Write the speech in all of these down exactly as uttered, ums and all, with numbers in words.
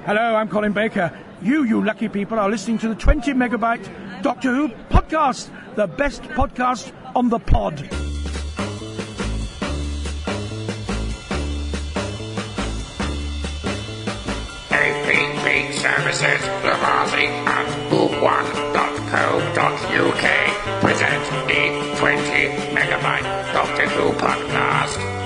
Hello, I'm Colin Baker. You, you lucky people, are listening to the twenty megabyte Doctor Who podcast, the best podcast on the pod. A P P Services, Lamazzi and who one dot co dot U K present the twenty megabyte Doctor Who podcast.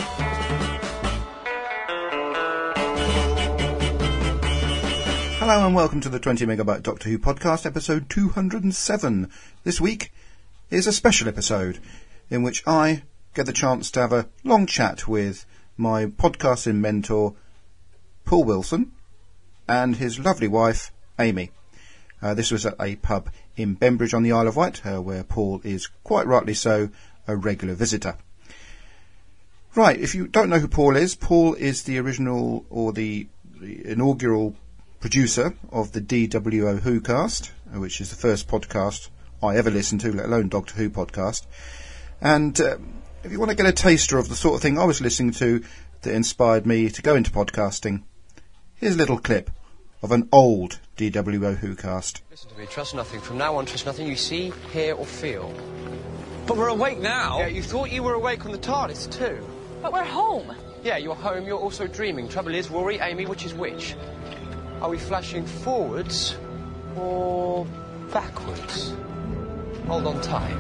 Hello and welcome to the twenty megabyte Doctor Who podcast, episode two hundred seven. This week is a special episode in which I get the chance to have a long chat with my podcasting mentor, Paul Wilson, and his lovely wife, Amy. Uh, this was at a pub in Bembridge on the Isle of Wight, uh, where Paul is, quite rightly so, a regular visitor. Right, if you don't know who Paul is, Paul is the original, or the, the inaugural producer of the D W O Who cast, which is the first podcast I ever listened to, let alone Doctor Who podcast. And uh, if you want to get a taster of the sort of thing I was listening to that inspired me to go into podcasting, here's a little clip of an old D W O Who cast. Listen to me, trust nothing. From now on, trust nothing you see, hear or feel. But we're awake now. Yeah, you thought you were awake on the TARDIS too. But we're home. Yeah, you're home, you're also dreaming. Trouble is, Rory, Amy, which is which? Are we flashing forwards or backwards? Hold on tight.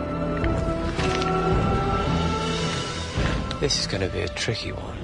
This is going to be a tricky one.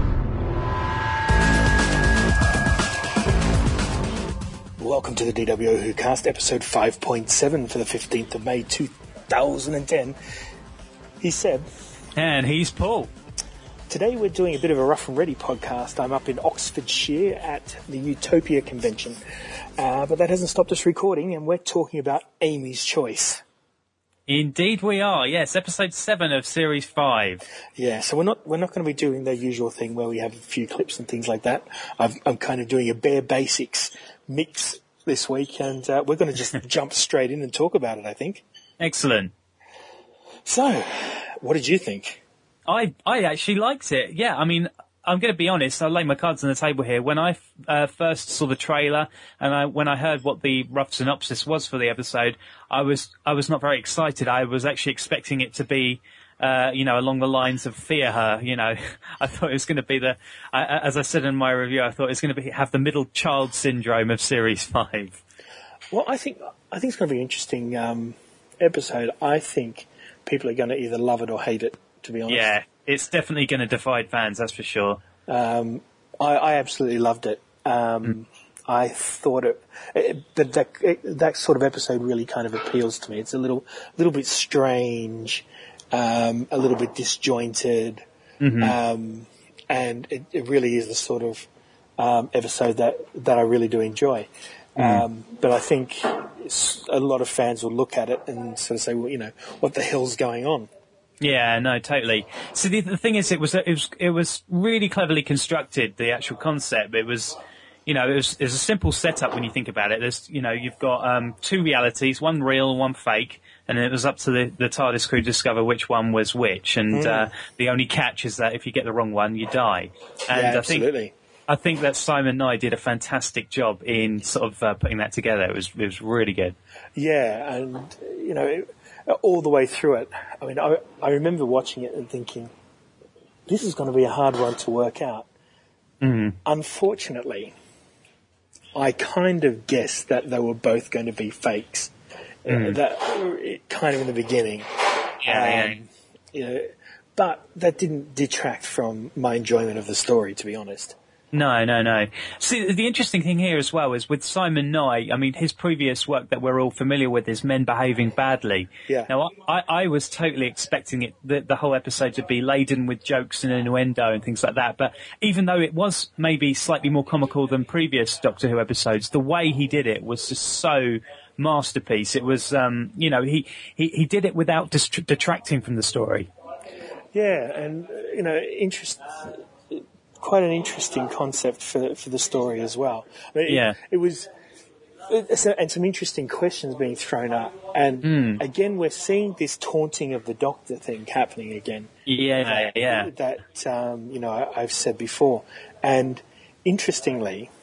Welcome to the D W O Who cast, episode five point seven for the fifteenth of May two thousand ten. He's Seb. And he's Paul. Today we're doing a bit of a rough and ready podcast. I'm up in Oxfordshire at the Utopia convention. Uh, but that hasn't stopped us recording, and we're talking about Amy's Choice. Indeed we are, yes, episode seven of series five. Yeah, so we're not we're not going to be doing the usual thing where we have a few clips and things like that. I've, I'm kind of doing a bare basics mix this week, and uh, we're going to just jump straight in and talk about it, I think. Excellent. So, what did you think? I I actually liked it. Yeah, I mean, I'm going to be honest. I'll lay my cards on the table here. When I uh, first saw the trailer and I, when I heard what the rough synopsis was for the episode, I was I was not very excited. I was actually expecting it to be, uh, you know, along the lines of Fear Her. You know, I thought it was going to be the, I, as I said in my review, I thought it was going to be have the middle child syndrome of series five. Well, I think I think it's going to be an interesting um, episode. I think people are going to either love it or hate it, to be honest. Yeah, it's definitely going to divide fans, that's for sure. Um, I, I absolutely loved it. Um, mm. I thought it, it that, that it, that sort of episode really kind of appeals to me. It's a little, little bit strange, um, a little bit disjointed, mm-hmm. um, and it, it really is the sort of um, episode that, that I really do enjoy. Mm. Um, but I think a lot of fans will look at it and sort of say, well, you know, what the hell's going on? Yeah, no, totally. So the, the thing is, it was it was it was really cleverly constructed. The actual concept, it was, you know, it was, it was a simple setup when you think about it. There's, you know, you've got um, two realities, one real and one fake, and then it was up to the, the TARDIS crew to discover which one was which. And mm. uh, the only catch is that if you get the wrong one, you die. And yeah, I absolutely. think, I think that Simon Nye did a fantastic job in sort of uh, putting that together. It was it was really good. Yeah, and you know. It, all the way through it. I mean, I, I remember watching it and thinking, this is going to be a hard one to work out. Mm. Unfortunately, I kind of guessed that they were both going to be fakes. Mm. Uh, that kind of in the beginning. Yeah, um, yeah. You know, but that didn't detract from my enjoyment of the story, to be honest. No, no, no. See, the interesting thing here as well is with Simon Nye, I mean, his previous work that we're all familiar with is Men Behaving Badly. Yeah. Now, I, I was totally expecting it, the, the whole episode to be laden with jokes and innuendo and things like that, but even though it was maybe slightly more comical than previous Doctor Who episodes, the way he did it was just so masterpiece. It was, um, you know, he, he, he did it without dist- detracting from the story. Yeah, and, you know, interest... quite an interesting concept for for the story as well. I mean, yeah. It, it was, it, and some interesting questions being thrown up. And mm. again, we're seeing this taunting of the Doctor thing happening again. Yeah, uh, yeah. That, um, you know, I, I've said before. And interestingly,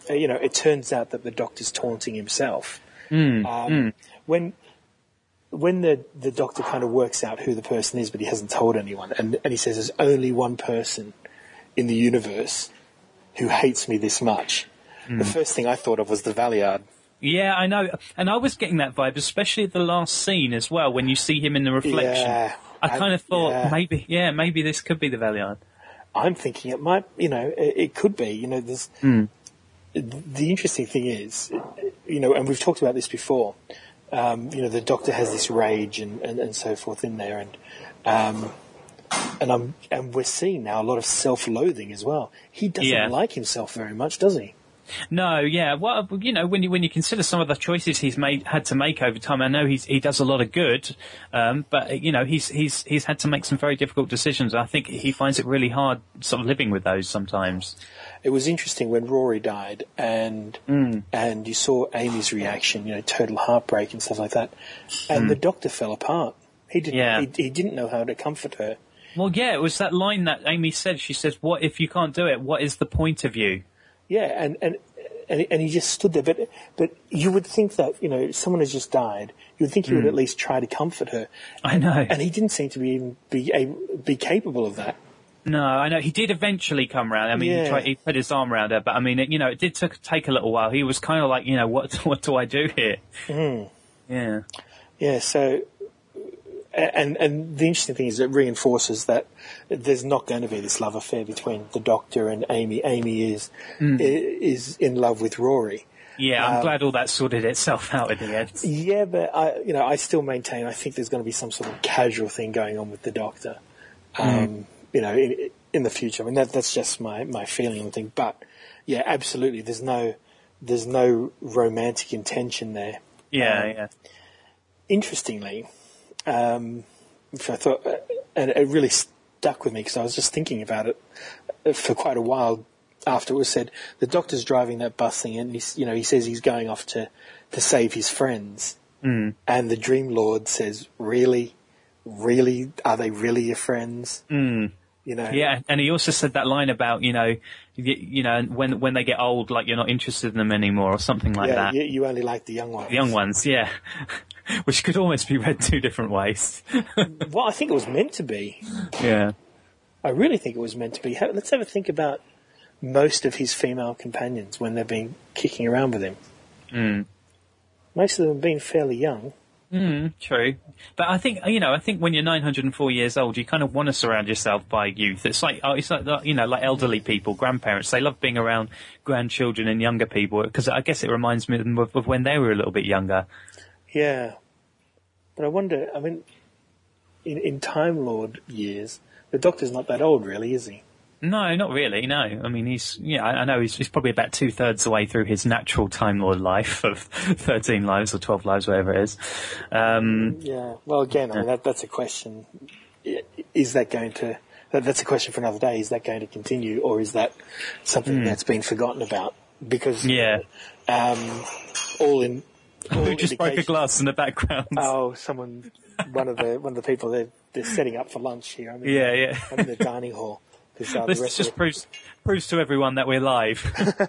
uh, you know, it turns out that the Doctor's taunting himself. Mm, um, mm. When when the the Doctor kind of works out who the person is, but he hasn't told anyone, and, and he says there's only one person in the universe who hates me this much. Mm. The first thing I thought of was the Valeyard. Yeah, I know. And I was getting that vibe, especially at the last scene as well, when you see him in the reflection. Yeah, I kind of thought, yeah. maybe, yeah, maybe this could be the Valeyard. I'm thinking it might, you know, it, it could be. You know, there's Mm. the interesting thing is, you know, and we've talked about this before. Um, you know, the Doctor has this rage and, and, and so forth in there, and um, and I'm and we're seeing now a lot of self-loathing as well. He doesn't Yeah. like himself very much, does he? No, yeah. Well, you know, when you when you consider some of the choices he's made had to make over time, I know he's he does a lot of good, um, but you know, he's he's he's had to make some very difficult decisions. I think he finds it really hard sort of living with those sometimes. It was interesting when Rory died, and Mm. and you saw Amy's reaction, you know, total heartbreak and stuff like that, and Mm. the Doctor fell apart. He didn't. Yeah. He, he didn't know how to comfort her. Well, yeah, it was that line that Amy said. She says, "What if you can't do it? What is the point of you?" Yeah, and, and and and he just stood there. But but you would think that, you know, someone has just died. You would think he would Mm. at least try to comfort her. I know. And he didn't seem to be even be able, be capable of that. No, I know. He did eventually come round. I mean, Yeah. he, tried, he put his arm around her, but I mean, it, you know, it did t- take a little while. He was kind of like, you know, what what do I do here? Mm. Yeah. Yeah. So, and and the interesting thing is it reinforces that there's not going to be this love affair between the Doctor and Amy. Amy is Mm. i- is in love with Rory. Yeah, I'm Um, glad all that sorted itself out in the end. Yeah, but I, you know, I still maintain I think there's going to be some sort of casual thing going on with the Doctor. Um, You know, in, in the future. I mean, that, that's just my, my feeling on thing. But yeah, absolutely. There's no there's no romantic intention there. Yeah, Um, yeah. Interestingly, um, which I thought, uh, and it really stuck with me because I was just thinking about it for quite a while after it was said. The Doctor's driving that bus thing, and he's, you know, he says he's going off to, to save his friends, Mm. and the Dream Lord says, "Really, really, are they really your friends?" Mm. You know, Yeah, and he also said that line about, you know, you, you know, when when they get old, like you're not interested in them anymore, or something like yeah, that. you, you only like the young ones. The young ones, yeah. Which could almost be read two different ways. Well, I think it was meant to be. Yeah. I really think it was meant to be. Ha- Let's have a think about most of his female companions when they've been kicking around with him. Mm. Most of them have been fairly young. Mm, true. But I think, you know, I think when you're nine hundred four years old, you kind of want to surround yourself by youth. It's like, oh, it's like, you know, like elderly people, grandparents. They love being around grandchildren and younger people because I guess it reminds me of, of when they were a little bit younger. Yeah. But I wonder, I mean, in, in Time Lord years, the Doctor's not that old, really, is he? No, not really, no. I mean, he's, yeah, I, I know he's, he's probably about two thirds the way through his natural Time Lord life of thirteen lives or twelve lives, whatever it is. Um, Yeah. Well, again, I mean, that, that's a question. I- Is that going to, that, that's a question for another day. Is that going to continue, or is that something Mm. that's been forgotten about? Because, yeah. um, all in, all Who just broke a indications- glass in the background? Oh, someone, one of the one of the people they're, they're setting up for lunch here. I'm in Yeah, the, yeah. I'm in the dining hall. 'Cause, uh, the This rest just of the, proves proves to everyone that we're live.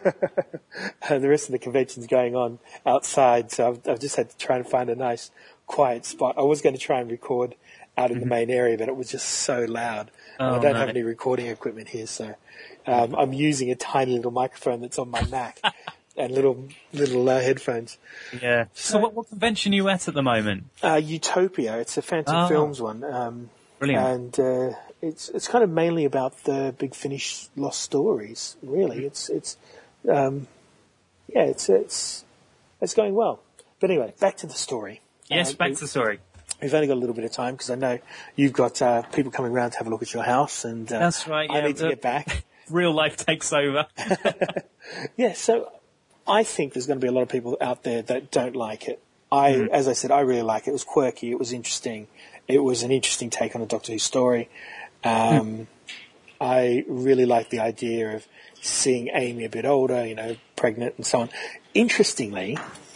uh, the rest of the convention's going on outside, so I've, I've just had to try and find a nice, quiet spot. I was going to try and record out in the main area, but it was just so loud. And I Oh, don't no. have any recording equipment here, so um, I'm using a tiny little microphone that's on my Mac and little little uh, headphones. Yeah. So what, what convention are you at at the moment? Uh, Utopia, it's a Phantom Oh. Films one. Um, Brilliant. And uh, it's it's kind of mainly about the Big Finish lost stories. Really, it's it's um, yeah, it's it's it's going well. But anyway, back to the story. Yes, Uh, back we- to the story. We've only got a little bit of time because I know you've got uh, people coming around to have a look at your house, and uh, That's right, I yeah, need to the- get back. Real life takes over. Yeah, so I think there's going to be a lot of people out there that don't like it. I, Mm. as I said, I really like it. It was quirky. It was interesting. It was an interesting take on a Doctor Who story. Um, I really like the idea of seeing Amy a bit older, you know, pregnant and so on. Interestingly,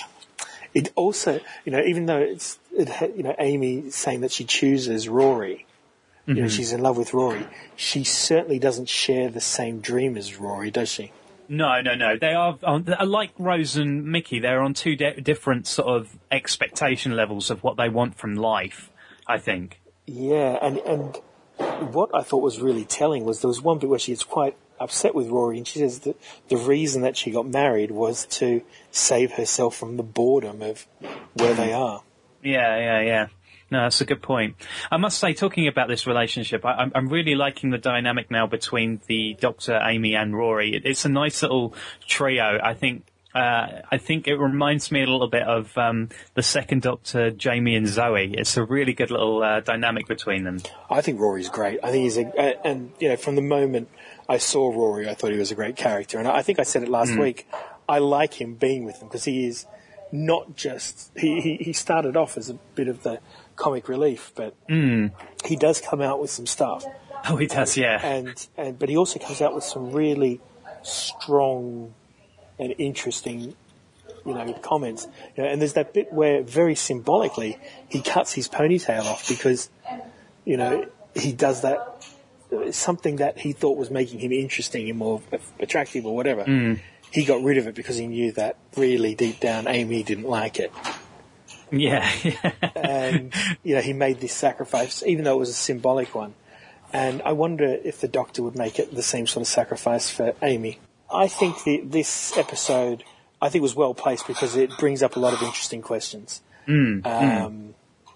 it also, you know, even though it's, it ha- you know, Amy saying that she chooses Rory, you know, she's in love with Rory, she certainly doesn't share the same dream as Rory, does she? No, no, no. They are, on, like Rose and Mickey, they're on two di- different sort of expectation levels of what they want from life, I think. Yeah, and, and what I thought was really telling was there was one bit where she gets quite upset with Rory, and she says that the reason that she got married was to save herself from the boredom of where they are. Yeah, yeah, yeah. No, that's a good point. I must say, talking about this relationship, I, I'm, I'm really liking the dynamic now between the Doctor, Amy, and Rory. It, it's a nice little trio. I think. Uh, I think it reminds me a little bit of um, the second Doctor, Jamie and Zoe. It's a really good little uh, dynamic between them. I think Rory's great. I think he's a, uh, and you know, from the moment I saw Rory, I thought he was a great character, and I think I said it last mm. week. I like him being with them because he is not just he, he he started off as a bit of the comic relief, but mm. he does come out with some stuff. Oh, he does, yeah. And and but he also comes out with some really strong and interesting, you know, comments. You know, and there's that bit where, very symbolically, he cuts his ponytail off because, you know, he does that, something that he thought was making him interesting and more attractive or whatever. Mm. He got rid of it because he knew that really deep down Amy didn't like it. Yeah. And, you know, he made this sacrifice, even though it was a symbolic one. And I wonder if the Doctor would make it the same sort of sacrifice for Amy. I think the, this episode, I think, was well placed because it brings up a lot of interesting questions. Mm, um, mm.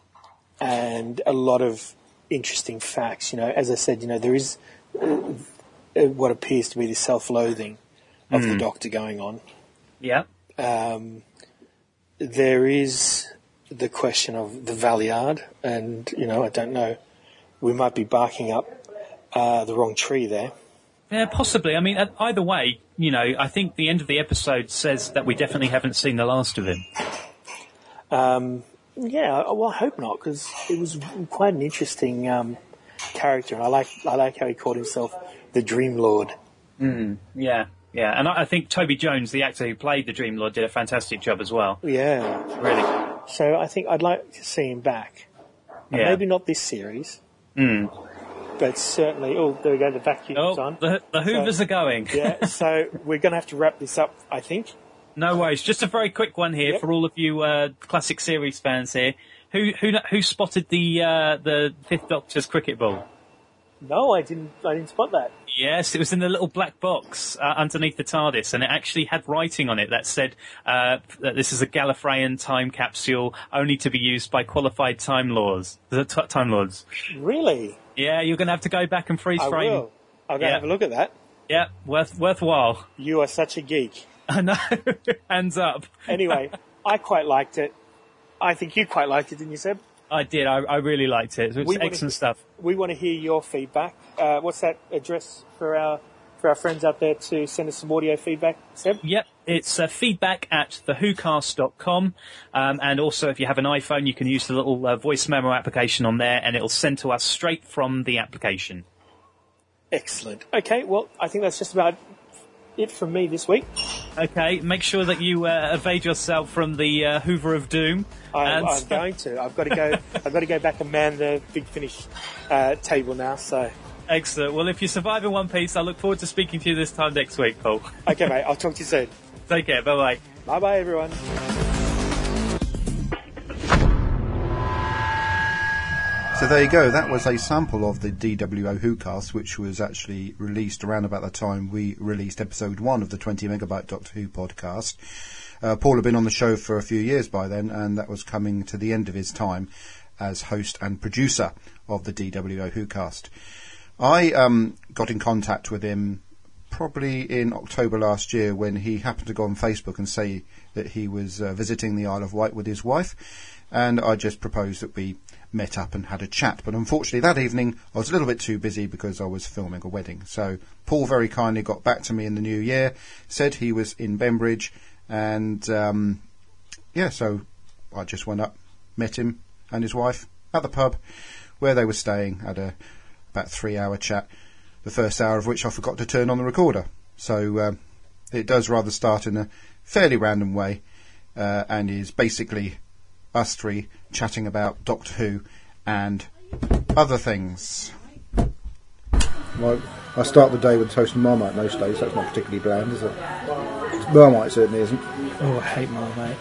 And a lot of interesting facts. You know, as I said, you know, there is uh, what appears to be the self-loathing of mm. the Doctor going on. Yeah. Um, there is the question of the Valeyard, and, you know, I don't know, we might be barking up uh, the wrong tree there. Yeah, possibly. I mean, either way, you know, I think the end of the episode says that we definitely haven't seen the last of him. Um, yeah, well, I hope not, because it was quite an interesting um, character, and I like I like how he called himself the Dream Lord. Mm, yeah, yeah, and I, I think Toby Jones, the actor who played the Dream Lord, did a fantastic job as well. Yeah, really. So I think I'd like to see him back. And yeah. Maybe not this series. Mm. But certainly, oh, there we go, the vacuum's oh, on. The, the Hoovers so, are going. Yeah, so we're going to have to wrap this up, I think. No worries. Just a very quick one here yep. for all of you uh, classic series fans here. Who who who spotted the uh, the Fifth Doctor's cricket ball? No, I didn't. I didn't spot that. Yes, it was in the little black box uh, underneath the TARDIS, and it actually had writing on it that said uh, that this is a Gallifreyan time capsule only to be used by qualified time lords. The t- time lords. Really? Yeah, you're going to have to go back and freeze I frame. will. I'll go yeah. have a look at that. Yeah, worth worthwhile. You are such a geek. I know. Hands up. Anyway, I quite liked it. I think you quite liked it, didn't you, Seb? I did. I, I really liked it. It was we excellent to, stuff. We want to hear your feedback. Uh, what's that address for our for our friends out there to send us some audio feedback, Seb? Yep, it's uh, feedback at the who cast dot com. Um, and also, if you have an iPhone, you can use the little uh, voice memo application on there, and it'll send to us straight from the application. Excellent. Okay, well, I think that's just about it from me this week. Okay, make sure that you uh, evade yourself from the uh, Hoover of Doom. I, I'm going to. I've got to go. I've got to go back and man the Big Finish uh, table now. So excellent. Well, if you survive in one piece, I look forward to speaking to you this time next week, Paul. Okay, mate. I'll talk to you soon. Take care. Bye bye. Bye bye, everyone. So there you go, that was a sample of the D W O WhoCast, which was actually released around about the time we released episode one of the twenty megabyte Doctor Who podcast. Uh, Paul had been on the show for a few years by then, and that was coming to the end of his time as host and producer of the D W O WhoCast. I um, got in contact with him probably in October last year when he happened to go on Facebook and say that he was uh, visiting the Isle of Wight with his wife, and I just proposed that we met up and had a chat. But unfortunately that evening I was a little bit too busy because I was filming a wedding. So Paul very kindly got back to me in the new year, said he was in Bembridge, and um, yeah, so I just went up, met him and his wife at the pub where they were staying, had a about three hour chat, the first hour of which I forgot to turn on the recorder. So uh, it does rather start in a fairly random way, uh, and is basically us three chatting about Doctor Who and other things. My, I start the day with toast and Marmite most days. That's not particularly bland, is it? Marmite certainly isn't. Oh, I hate Marmite.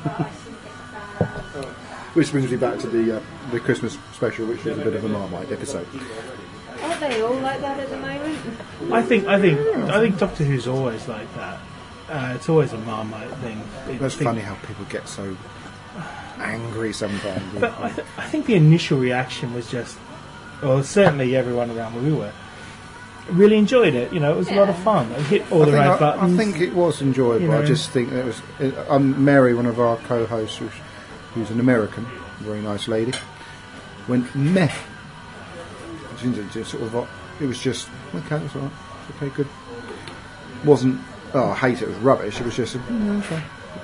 Which brings me back to the uh, the Christmas special, which was a bit of a Marmite episode. Aren't they all like that at the moment? I think I think I think Doctor Who's always like that. Uh, it's always a Marmite thing. It, That's think, funny how people get so angry sometimes. But I, th- I think the initial reaction was just, well, certainly everyone around where we were really enjoyed it. You know, it was a lot of fun. It hit all I the think right I, buttons. I think it was enjoyable. You know. I just think it was. It, um, Mary, one of our co-hosts, who's, who's an American, a very nice lady, went meh. Just sort of, it was just okay. It's all right. It's okay, good. Wasn't. Oh, I hate it. It was rubbish. It was just. Mm, okay.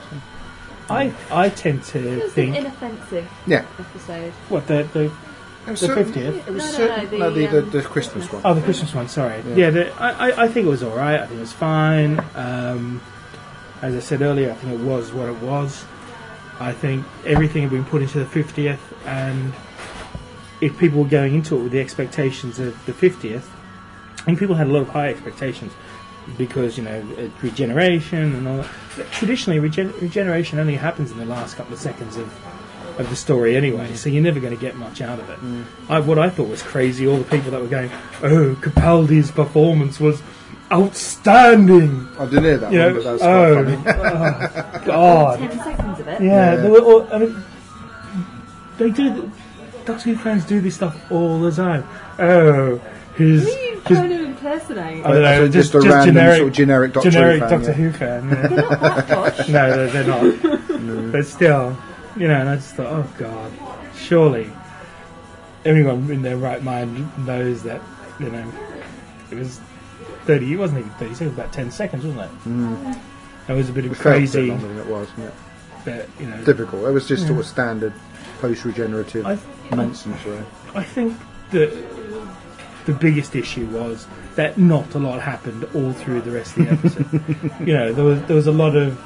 I I tend It to was think an inoffensive Yeah. episode. what the the It was The certain- fiftieth? It was No, no, certain, no, the, no, the, the, um, the Christmas one. oh the Christmas one. Sorry. Yeah. Yeah, the, I I- I think it was all right. I think it was fine. Um, as I said earlier, I think it was what it was. I think everything had been put into the fiftieth, and if people were going into it with the expectations of the fiftieth, I think people had a lot of high expectations because, you know, uh, regeneration and all that. But traditionally, regen- regeneration only happens in the last couple of seconds of, of the story anyway, so you're never going to get much out of it. Mm. I, what I thought was crazy, all the people that were going, oh, Capaldi's performance was outstanding. I didn't hear that You one, know, but that was oh, quite funny. oh, God. Ten seconds of it. Yeah, Yeah. They were all, I mean, they do. Doctor Who fans do this stuff all the time. Oh, his. Who are you his trying to impersonate? I don't know, So just, just a just random generic, sort of generic Doctor Who generic fan, Doctor yeah. Who fan. Yeah. They're not that posh. No, they're, they're not. But still, you know, and I just thought, oh God, surely everyone in their right mind knows that, you know, it was thirty. It wasn't even thirty seconds. It was about ten seconds, wasn't it? Mm. That was a bit of It felt a bit crazy, longer than it was, wasn't it? but you know, Typical. It was just sort of standard post-regenerative I- nonsense, really. I think that the biggest issue was that not a lot happened all through the rest of the episode. You know, there was there was a lot of.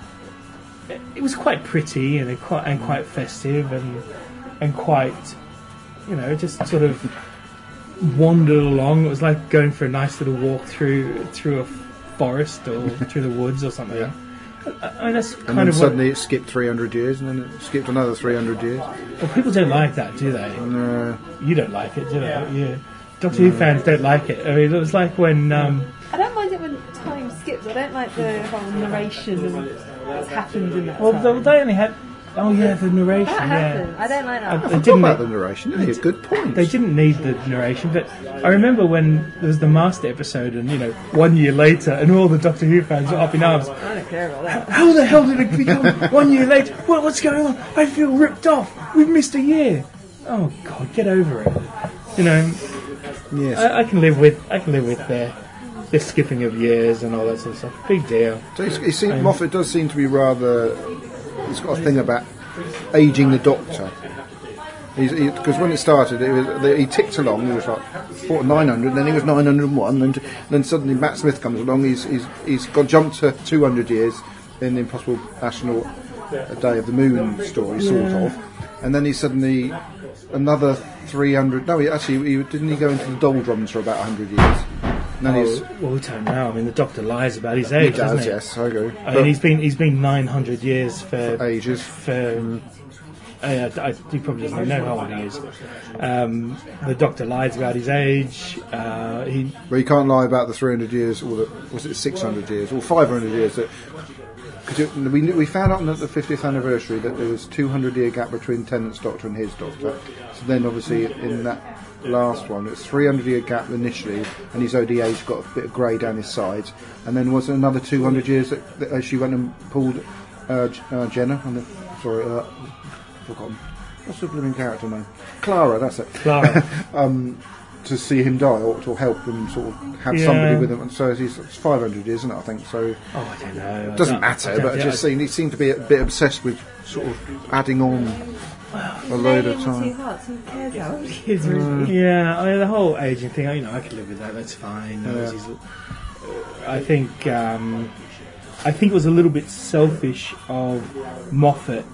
It was quite pretty and it quite and quite festive and and quite, you know, just sort of wandered along. It was like going for a nice little walk through through a forest or through the woods or something. Yeah. I, I mean, that's And kind then of suddenly it skipped three hundred years, and then it skipped another three hundred years. what. Well, people don't like that, do they? No. You don't like it, do they? Yeah. Doctor Who fans don't like it. I mean, it was like when. Um, I don't mind it when time skips. I don't like the whole narration of what's happened in that well, time. they, they only had. Oh yeah, the narration. that yeah. happened. I don't like Uh, that. they Talk didn't. about the narration. Yeah, it's a good point. They didn't need the narration, but I remember when there was the Master episode, and you know, one year later, and all the Doctor Who fans were up in arms. I don't care about that. How the hell did it become one year later? What, what's going on? I feel ripped off. We've missed a year. Oh God, get over it. You know, Yes. I, I can live with I can live with the, the skipping of years and all that sort of stuff. Big deal. So it's, it seems, Moffat does seem to be rather. He's got a thing about aging the Doctor. Because he, when it started, it was, the, he ticked along. He was like four, nine hundred, then he was nine hundred and one, and then suddenly Matt Smith comes along. He's he's he's got jumped to two hundred years in the Impossible Astronaut A Day of the Moon story, sort of, and then he's suddenly another three hundred. No, he actually he, didn't he go into the doldrums for about one hundred years? And then he's, Oh, well, we don't know. I mean, the Doctor lies about his he age, does, doesn't he? yes, I agree. I mean, he's been he's been nine hundred years for ages. for. Uh, I, he probably doesn't even know how old he is. Um, the Doctor lies about his age. Uh, he But you can't lie about the three hundred years, or the, was it six hundred years, or five hundred years. That, cause we, knew- we found out on the fiftieth anniversary that there was two hundred year gap between Tennant's Doctor and his Doctor. So then obviously in that last one, it's three hundred year gap initially, and his O D A's got a bit of grey down his sides. And then was there another two hundred years that, that she went and pulled uh, J- uh, Jenna, on the, sorry, uh, forgotten. What's the blooming character name? Clara, that's it. Clara. um, to see him die, or to help him sort of have Yeah. somebody with him. And so he's it's five hundred years, isn't it, I think? So Oh, I don't know. it doesn't I don't- matter, I don't- but it yeah, just I- seemed, he seemed to be a bit obsessed with sort of adding on a load of Two time. hearts. Who cares how old he is? really? Yeah, I mean, the whole aging thing, you know, I can live with that, that's fine. No, Yeah. he's- I think um, I think it was a little bit selfish of Moffat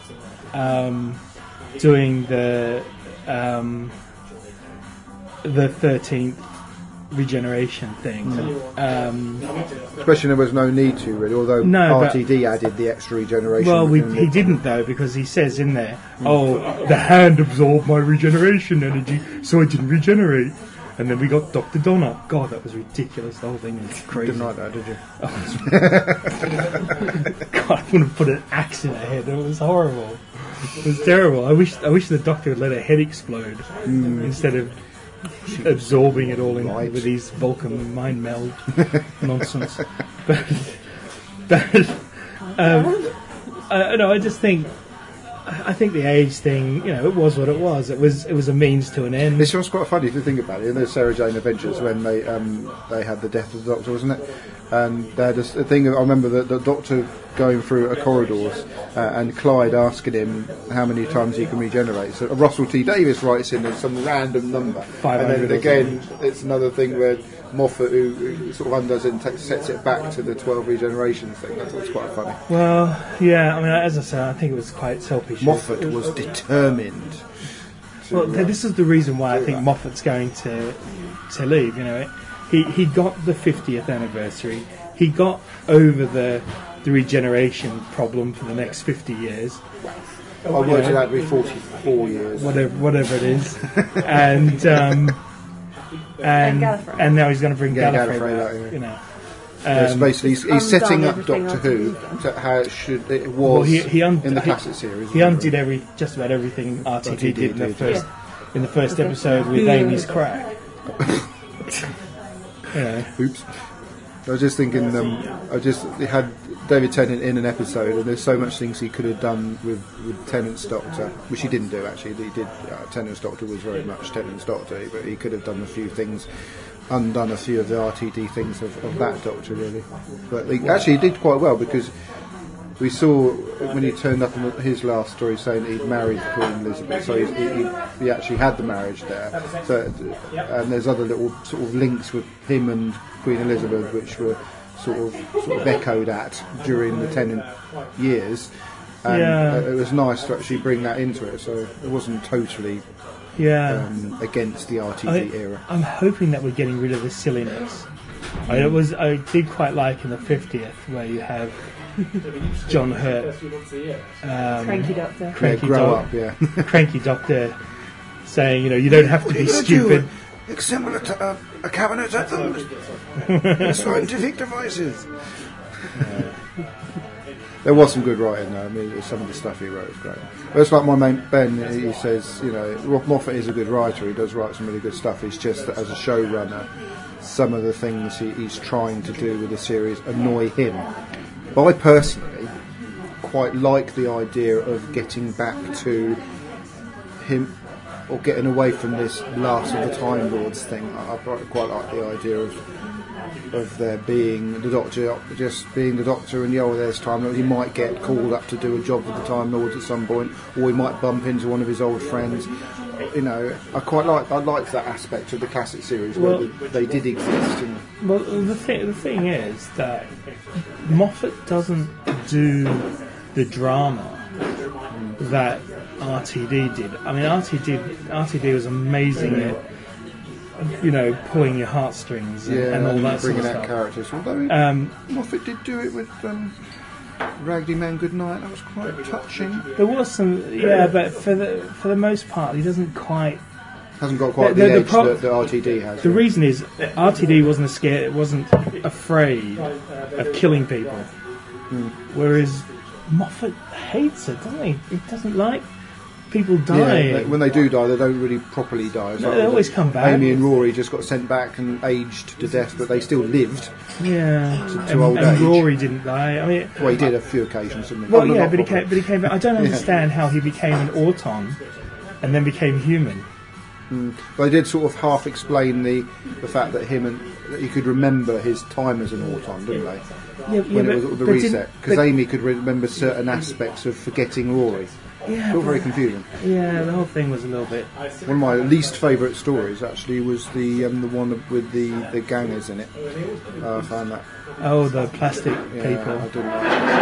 um, doing the um, the thirteenth regeneration thing. Um, Especially there was no need to, really, although No, R but- T D added the extra regeneration. well, we, within he it. didn't though, because he says in there, "Oh, the hand absorbed my regeneration energy, so I didn't regenerate." And then we got Doctor Donner. God, that was ridiculous. The whole thing was crazy. Didn't like that, did you? God, I would have put an axe in her head. It was horrible. It was terrible. I wish I wish the Doctor would let her head explode instead of absorbing it all in Right. with these Vulcan mind meld nonsense. But, but um, I, no, I just think I think the age thing, you know, it was what it was. It was it was a means to an end. It's just quite funny if you think about it. In the Sarah Jane Adventures, when they um, they had the death of the Doctor, wasn't it? And they had a, s- a thing. I remember the, the Doctor going through a corridors uh, and Clyde asking him how many times he can regenerate. So Russell T Davies writes in there's some random number, and then five hundred or again it's another thing where Moffat, who, who sort of undoes it and takes, sets it back to the twelve regeneration thing. That was quite funny. Well, yeah. I mean, as I said, I think it was quite selfish. Moffat was determined. to, Well, uh, th- this is the reason why I do think that. Moffat's going to to leave. You know, he he got the fiftieth anniversary. He got over the the regeneration problem for the next fifty years, I worked it out to be forty-four years. whatever whatever it is, and um, and Gallifrey. and now he's going to bring Yeah, Gallifrey, Gallifrey back, back, yeah. you know. Yeah, so Um, basically, he's, he's undone setting up everything Doctor R T D's Who done. to how it should it was well, he he, un- in the he, classic series. he undid every just about everything R T D R T D did in the did. first in the first Okay. episode with Yeah. Amy's crack. You know. Oops. I was just thinking, um, I just he had David Tennant in an episode, and there's so much things he could have done with, with Tennant's Doctor, which he didn't do actually. He did. Uh, Tennant's Doctor was very much Tennant's Doctor, but he could have done a few things, undone a few of the R T D things of, of that Doctor really. But he, actually, he did quite well because we saw when he turned up in his last story saying he'd married Queen Elizabeth, so he, he, he actually had the marriage there. So, and there's other little sort of links with him and Queen Elizabeth, which were sort of sort of echoed at during the Tennant years. And Yeah. uh, it was nice to actually bring that into it, so it wasn't totally Yeah. um, against the R T D I, era. I'm hoping that we're getting rid of the silliness. I it was I did quite like in the fiftieth where you have John Hurt, um, Cranky Doctor. Yeah, cranky, grow doc- up, yeah. cranky doctor, saying, you know, you don't have to be stupid. Assemble a, a, a cabinet at them. Scientific devices. There was some good writing though. I mean, some of the stuff he wrote was great. But it's like my mate Ben, he says, you know, Rob Moffat is a good writer. He does write some really good stuff. It's just that as a showrunner, some of the things he, he's trying to do with the series annoy him. But I personally quite like the idea of getting back to him, or getting away from this Last of the Time Lords thing. I, I quite quite like the idea of of there being the Doctor, just being the Doctor, and yeah, well, there's Time Lords. He might get called up to do a job with the Time Lords at some point, or he might bump into one of his old friends. You know, I quite like I like that aspect of the classic series where Well- they, they did exist. And Well, the thing the thing is that Moffat doesn't do the drama that R T D did. I mean, R T D R T D was amazing at, you know, pulling your heartstrings and, yeah, and all that sort bringing of out stuff. characters. Although he, Um, Moffat did do it with um, Raggedy Man Goodnight. That was quite touching. there was some, yeah, but for the for the most part, he doesn't quite. Hasn't got quite The- the, the- the edge prob- that, that R T D has. The reason is R T D wasn't scared, wasn't afraid of killing people, whereas Moffat hates it, doesn't he? He doesn't like people Yeah, dying. they- when they do die, they don't really properly die. It's No, like they the- always come back. Amy and Rory just got sent back and aged to death, but they still lived. Yeah, to and, old and age. Rory didn't die. I mean, Well, he did a few occasions, didn't he? well, Oh, no, yeah, not but he properly. came. But he came. I don't understand how he became an Auton, and then became human. They did sort of half explain the the fact that him and that he could remember his time as an Auton, didn't they? Yeah, When it was the but reset, didn't- because but- Amy could remember certain aspects of forgetting Rory. Yeah, Still very but- confusing. yeah, the whole thing was a little bit. One of my least favourite stories actually was the um, the one with the the gangers in it. Uh, I found that. Oh, the plastic Yeah, people. I didn't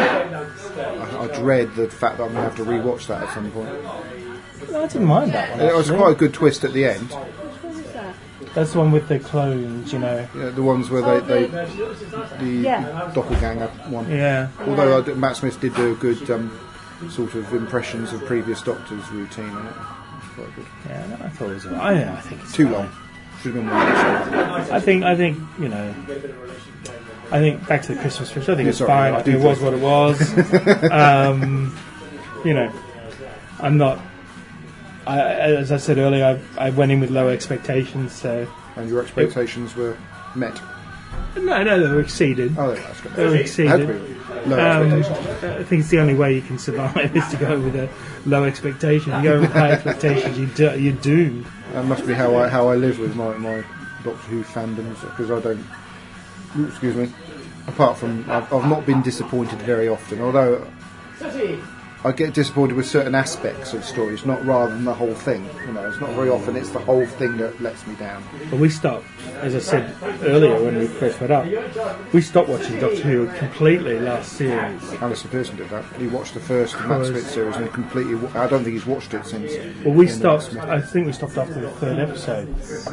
like. I, I dread the fact that I'm going to have to rewatch that at some point. No, I didn't mind that one. It was actually. quite a good twist at the end. What was that? That's the one with the clones, you know. Yeah, the ones where they, they the Yeah. doppelganger one. Yeah. Although I d Matt Smith did do a good um, sort of impressions of previous Doctors routine on it. It's quite good. Yeah, no, I thought it was. I, yeah, I think it's Too fine. long. Should have been one episode. I think. I think you know. I think back to the Christmas special. I think Yeah, it's sorry, fine. I I think do it was think- what it was. um, you know, I'm not. I, as I said earlier, I, I went in with low expectations, so And your expectations were met. no, no, they were exceeded. Oh, that's good. They were Had exceeded. been. Low Um, expectations. I think it's the only way you can survive is to go with a low expectation. You go with high expectations, you do, you're doomed. That must be how I how I live with my, my Doctor Who fandoms, because I don't. Ooh, excuse me. Apart from, I've, I've not been disappointed very often, although I get disappointed with certain aspects of stories, not rather than the whole thing. You know, it's not very often it's the whole thing that lets me down. But we stopped, as I said earlier when we first went up, we stopped watching Doctor Who completely last series. Alison Pearson did that. He watched the first Matt Smith series and completely. I don't think he's watched it since. Well, we the end of stopped, Smith. I think we stopped after the third episode.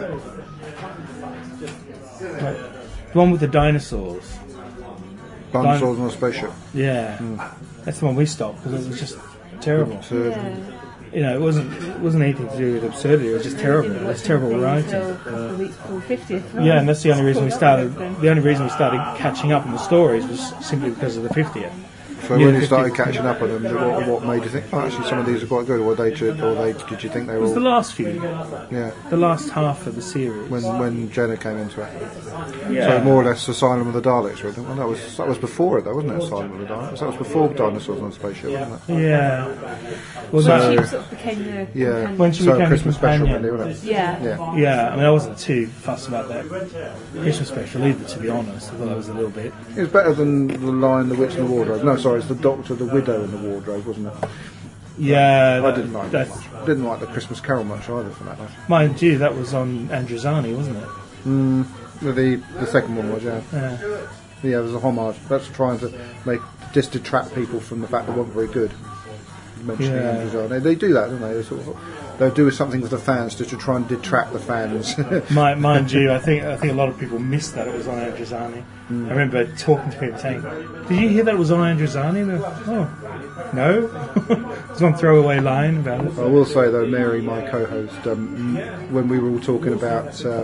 Like, the one with the dinosaurs. Dinosaurs on a spaceship. Yeah. That's the one we stopped because it was just terrible. So, Yeah. You know, it wasn't it wasn't anything to do with absurdity, it was just terrible. It was terrible writing. Until a couple of weeks before fiftieth. Yeah, and that's the only reason we started. The only reason we started catching up on the stories was simply because of the fiftieth. so Yeah, when you fifty started catching up on them, what, what made you think? Oh, actually, some of these are quite good. Or they, did- or they did you think they It were? was the All, last few, yeah. the last half of the series. When when Jenna came into it. yeah. So more or less Asylum of the Daleks, really. Well, that was that was before it, though, wasn't it? Asylum of the Daleks. That was before Dinosaurs on a Spaceship, wasn't it? Yeah. Well, So- no, She sort of became the Yeah. companion. When she so became a Christmas special, companion. really, wasn't it? Yeah. Yeah. yeah, I mean, I wasn't too fussed about that Christmas special either, to be honest. I thought that was a little bit. It was better than the line, The Witch in the Wardrobe. No, sorry, it's the Doctor, the Widow in the Wardrobe, wasn't it? Yeah, I that, didn't like that that's, much. Didn't like the Christmas Carol much either, for that matter. mind you, that was on Androzani, wasn't it? Well, The the second one was, yeah. Yeah. Yeah, there's a homage. That's trying to make just detract people from the fact they weren't very good. Mentioning Yeah. Andrews, they, they do that, don't they? They sort of, they'll do something with the fans just to try and detract the fans. Mind, mind you, I think I think a lot of people missed that it was on Androzani. I remember talking to people saying, "Did you hear that it was on Androzani?" And they're like, "Oh, no." There's one throwaway line about it. I will say though, Mary, my co-host, um, when we were all talking about uh,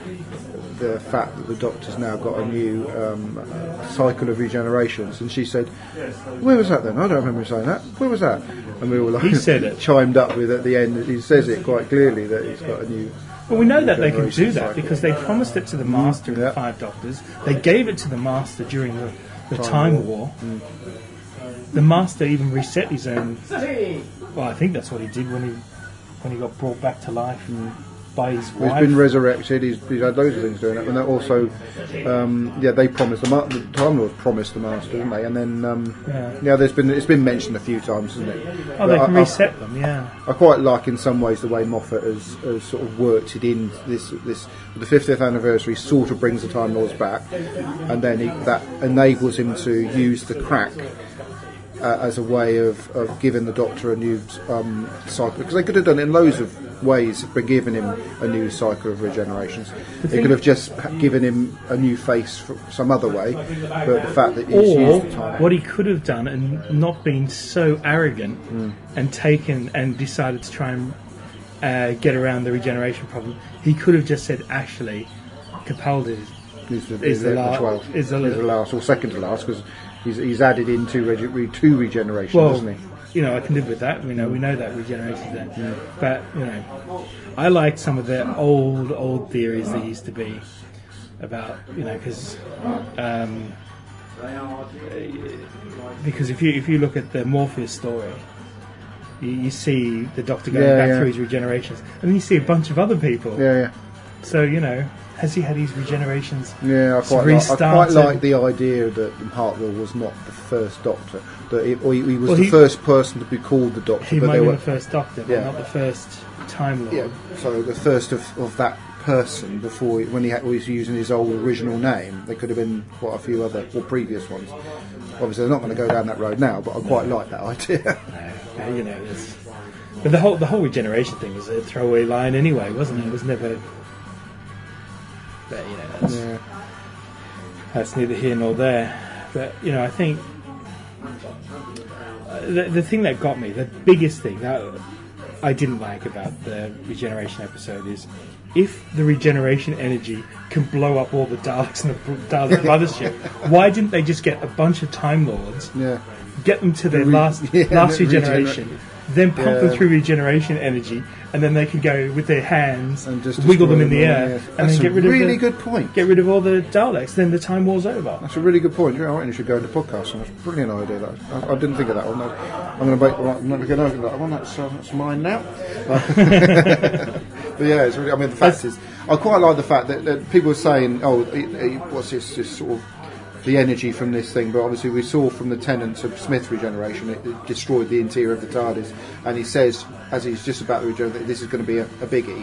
the fact that the Doctor's now got a new um, cycle of regenerations, and she said, "Where was that then? I don't remember him saying that. Where was that?" And we all like, He said it. chimed up with at the end. He says it quite clearly that he's got a new. Well, we know that they can Regeneration do that cycle. because they promised it to the Master in Yeah. the Five Doctors. They gave it to the Master during the, the Time, War. The Master even reset his own. Well, I think that's what he did when he when he got brought back to life by his He's wife. been resurrected. He's, he's had loads of things doing it, and they're also, um, yeah, they promised the, Ma- the Time Lords promised the Master, didn't they? And then, um, Yeah. yeah, there's been it's been mentioned a few times, hasn't it? oh, they But can I- I- reset them, yeah. I quite like, in some ways, the way Moffat has, has sort of worked it in. This, this the fiftieth anniversary sort of brings the Time Lords back, and then he, that enables him to use the crack uh, as a way of, of giving the Doctor a new um, cycle. Because they could have done it in loads of ways, by giving him a new cycle of regenerations. They thing- could have just ha- given him a new face for some other way, but the fact that he's Or used the time. what he could have done and not been so arrogant Hmm. and taken and decided to try and uh, get around the regeneration problem, he could have just said, actually, Capaldi Is the, is is the the, la- twelfth. is the- Is the last, or second to last, because he's, he's added in two, rege- re- two regenerations, well, hasn't he? you know, I can live with that. We know we know that regeneration there, but you know, I like some of the old old theories that used to be about, you know, because um, because if you if you look at the Morpheus story, you, you see the Doctor going Yeah, back yeah. through his regenerations, and then you see a bunch of other people. Yeah, yeah. So you know, has he had his regenerations? Yeah, I It's quite, like, I quite restarted. like the idea that Hartwell was not the first Doctor. That he, or he, he was Well, the he- first person to be called the Doctor. He but might there be were, the first Doctor, but Yeah. not the first Time Lord. yeah, so the first of, of that person before, when he had, was using his old original name. There could have been quite a few other, or previous ones. Obviously, they're not going to go down that road now, but I quite like that idea. Uh, you know, it's, but the whole the whole regeneration thing was a throwaway line anyway, wasn't it? It was never. But you know, that's, Yeah. that's neither here nor there. But you know, I think uh, the the thing that got me, the biggest thing that I didn't like about the regeneration episode is if the regeneration energy can blow up all the Daleks in the Dalek mothership, why didn't they just get a bunch of Time Lords, Yeah. get them to their Re- last yeah, last the regeneration, regener- then pump them Yeah. through regeneration energy, and then they can go with their hands And just wiggle them in destroy the all, air, yeah. and That's then get a rid of really the, good point. get rid of all the Daleks. Then the Time War's over. That's a really good point. Yeah, I reckon you should go into podcast. That's a brilliant idea. That I, I didn't think of that one. No, I'm going to make. I'm going to over that one. That's uh, that's mine now. But yeah, it's really. I mean, the fact is, I quite like the fact that, that people are saying, "Oh, it, it, what's this? This sort of the energy from this thing." But obviously, we saw from the Tennant of Smith regeneration, it, it destroyed the interior of the TARDIS. And he says, as he's just about to regenerate, this is going to be a, a biggie.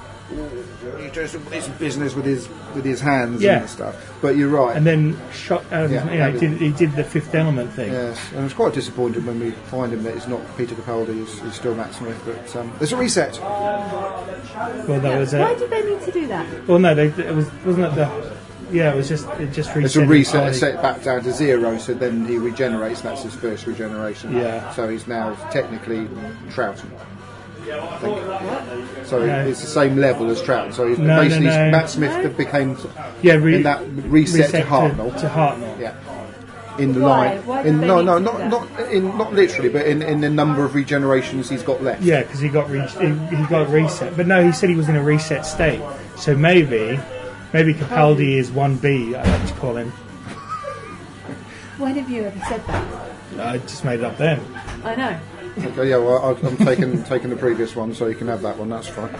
He does his business with his with his hands Yeah. and stuff. But you're right. And then shot. Um, Yeah, you know, that he, did, he did the Fifth Element thing. Yes, and it's quite disappointing when we find him that it's not Peter Capaldi, he's, he's still Matt Smith, but um, there's a reset. Well, that was Why a. did they need to do that? Well, no, they, it was wasn't it the. Yeah, it was just it just reset. It's a reset, his set back down to zero, so then he regenerates, and that's his first regeneration. Yeah. So he's now technically Troughton. I think. So No. it's the same level as Troughton. So he's No, no, basically no. Matt Smith became Yeah, re- in that reset, to Hartnell. To, to Hartnell. Yeah. In the Why? line, Why in did they no, need no, to not do that? not in not literally, but in, in the number of regenerations he's got left. Yeah, because he got re- he, he got reset, but no, he said he was in a reset state. So maybe, maybe Capaldi is one B. I like to call him. When have you ever said that? I just made it up then. I know. Okay, yeah, well, I- I'm taking taking the previous one, so you can have that one. That's fine.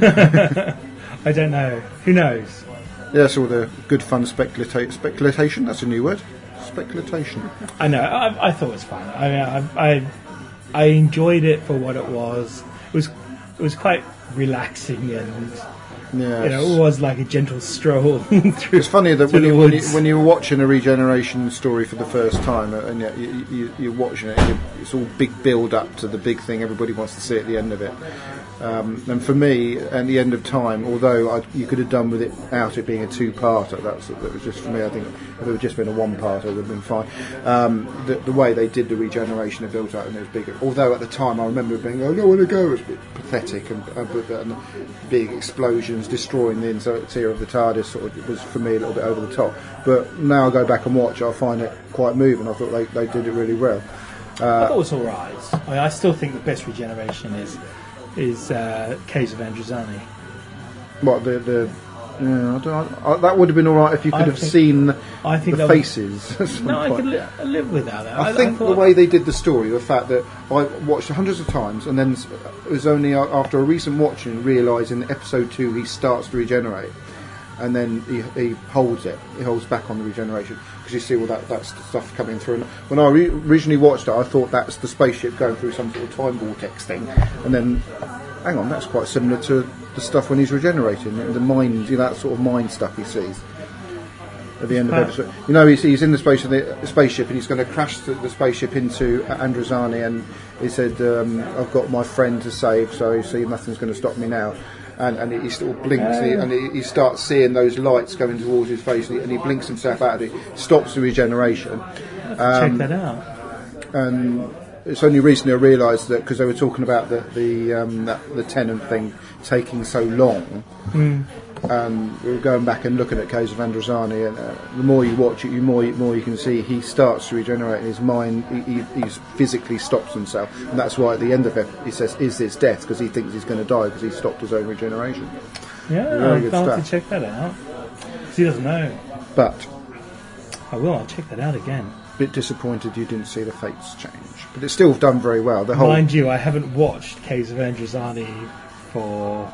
I don't know. Who knows? Yes, all the good fun speculata- speculation. That's a new word. Speculation. I know. I, I thought it was fun. I mean, I, I I enjoyed it for what it was. It was it was quite relaxing, and Yeah. you know, it was like a gentle stroll through. It's funny that through when, the you, when, you, woods. when you're watching a regeneration story for the first time, uh, and yet you, you, you're watching it, and you, it's all big build up to the big thing everybody wants to see at the end of it. Um, and for me, at the end of time, although I, you could have done with it out it being a two-parter, that's that was just for me. I think if it had just been a one-parter, it would have been fine. Um, the, the way they did the regeneration, it built up and it was bigger. Although at the time, I remember being, "I don't want to go." It was a bit pathetic, and, uh, but, and big explosions destroying the interior of the TARDIS sort of was for me a little bit over the top. But now I go back and watch, I find it quite moving. I thought they, they did it really well. I thought it was all right. I mean, I still think the best regeneration is is uh, Caves of Androzani. What the the yeah, I don't, I, that would have been all right if you could I have think- seen I think the that was- faces. at some No, I point. could li- live without that. I think thought- the way they did the story, the fact that I watched it hundreds of times, and then it was only a- after a recent watching realising that episode two he starts to regenerate, and then he, he holds it, he holds back on the regeneration because you see all that that stuff coming through. And when I re- originally watched it, I thought that's the spaceship going through some sort of time vortex thing, and then hang on, that's quite similar to the stuff when he's regenerating, the mind, you know, that sort of mind stuff he sees. At the end of Uh, episode, you know, he's, he's in the space of the, the spaceship, and he's going to crash the, the spaceship into Androzani, and he said, um, "I've got my friend to save, so you see, nothing's going to stop me now." And, and he sort of blinks, and, he, and he, he starts seeing those lights coming towards his face, and he, and he blinks himself out of it, stops the regeneration. Check that out. And it's only recently I realised that because they were talking about the the um, that, the Tennant thing taking so long. Mm. And we were going back and looking at Caves of Androzani, and uh, the more you watch it, the more you, more you can see he starts to regenerate in his mind. He, he, he physically stops himself, and that's why at the end of it he says, "Is this death?" Because he thinks he's going to die because he stopped his own regeneration. Yeah, Very good I'll have stuff. to check that out. 'Cause he doesn't know. But I will. I'll check that out again. a bit disappointed you didn't see the fates change, but it's still done very well. The whole Mind you, I haven't watched Caves of Androzani for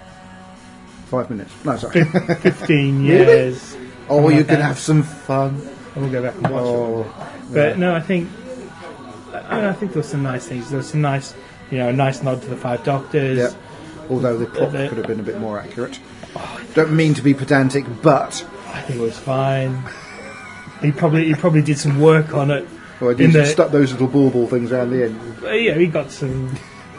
five minutes. No, sorry. fifteen Really? years. Oh, Something you like can that. have some fun. I will go back and watch Oh, it. But no, I think I, mean, I think there were some nice things. There was some nice, you know, a nice nod to the Five Doctors. yeah. Although the plot The- could have been a bit more accurate. Don't mean to be pedantic, but I think it was fine. He probably he probably did some work on it. well, I In did the- stuck those little bauble things around the end. Uh, yeah, he got some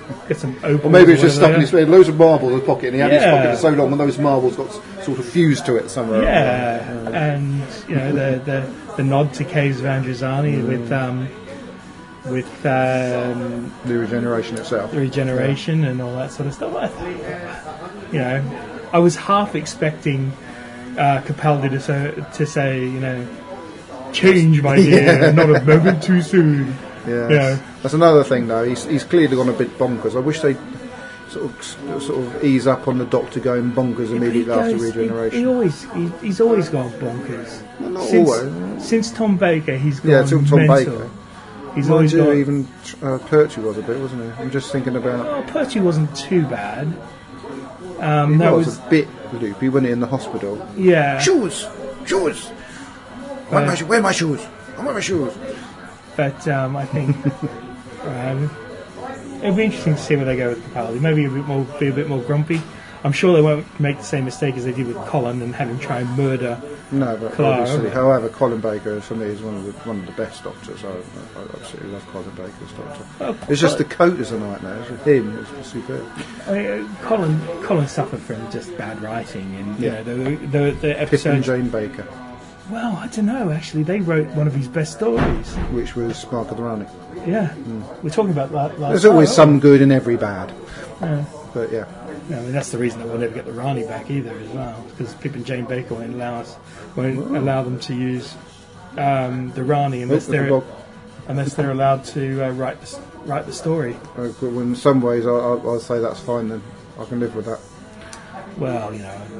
get some opals. Or maybe it's just stuck whatever in his pocket. Loads of marbles in his pocket, and he had his Yeah. pocket for so long, when those marbles got s- sort of fused to it somewhere. Yeah, and you know the the, the nod to Caves of Androzani Mm. with um, with um, The regeneration itself. the regeneration and all that sort of stuff. I think, you know, I was half expecting uh, Capaldi to say, to say, you know, change, my dear, not a moment too soon. Yeah, Yeah. that's another thing though. He's he's clearly gone a bit bonkers. I wish they sort of sort of ease up on the Doctor going bonkers immediately He after goes- he- regeneration. He, always he, he's always gone bonkers. Well, not since, always. since Tom Baker, he's gone Yeah, till Tom mental. Baker. He's Mind always you, gone. even uh, Pertwee was a bit, wasn't he? I'm just thinking about. Oh, Pertwee wasn't too bad. Um, He that was, was a bit loopy when he in the hospital. yeah. Shoes, shoes. Where, my, where are my shoes? I want my shoes. But um, I think um, it'll be interesting to see where they go with Capaldi. Maybe a bit more, be a bit more grumpy. I'm sure they won't make the same mistake as they did with Colin and have him try and murder. No, but Clara, obviously, but- however, Colin Baker for me is one of the one of the best doctors. I, I absolutely love Colin Baker's doctor. Well, It's just the Colin- coat is a nightmare. It's him, it's superb. I mean, uh, Colin, Colin suffered from just bad writing, and Yeah. you know the the, the Pip and episode. Jane Baker, Well, I don't know. Actually, they wrote one of his best stories. which was Mark of the Rani. Yeah, we're talking about that. Last There's always time, some good in every bad. Yeah. But yeah, I mean, that's the reason that we'll never get the Rani back either, as well, because Pip and Jane Baker won't allow us, won't allow them to use um, the Rani unless Oh, they're well, unless they're allowed to uh, write the, s- write the story. uh, well, in some ways, I, I, I'll say that's fine. Then I can live with that. Well, you know,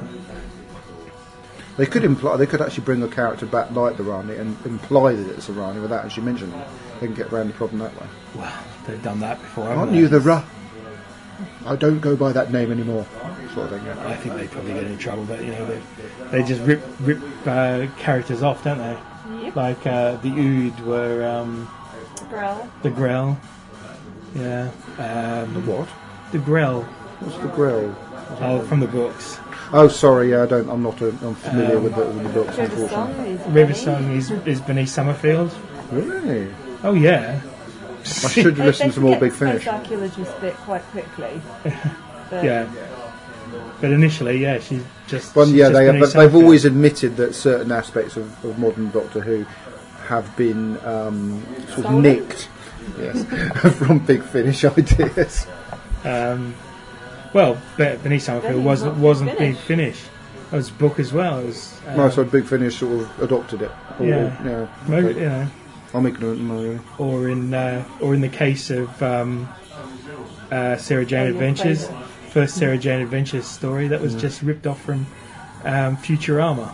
They could imply, they could actually bring a character back like the Rani and imply that it's a Rani without actually mentioning it. They can get around the problem that way. well, they've done that before. haven't Aren't they? you the Ra? I don't go by that name anymore. Sort of thing. Yeah. I think they probably get in trouble, but you know, they, they just rip rip uh, characters off, don't they? Yep. Like uh, the Ood were um, Grell. the Grell. Yeah, um, What? the Grell. What's the grill? Oh, from the books. Oh, sorry. Yeah, I don't. I'm not. A, I'm familiar Um, with, the, with the books, River unfortunately. Song is River Benny. Song is, is Beneath Summerfield. Really? Oh yeah. I should They- listen they to more forget Big the Finish. space archaeologist bit quite quickly. But Yeah. But initially, yeah, she's just. Well, she's yeah, just they, Beneath but they've Summerfield. always admitted that certain aspects of, of modern Doctor Who have been um, sort of Stolen? nicked, yes, from Big Finish ideas. Um, well, Be- Beneath Summerfield Benny wasn't was wasn't Big Big Finish. It was a book as well. It was, um, No, so Big Finish sort of adopted it. Or, Yeah. yeah. mo- you know, I'm ignorant, am I really? or in uh, or in the case of um, uh, Sarah Jane Oh, your Adventures, favourite. first Sarah Jane Adventures story that was just ripped off from um, Futurama.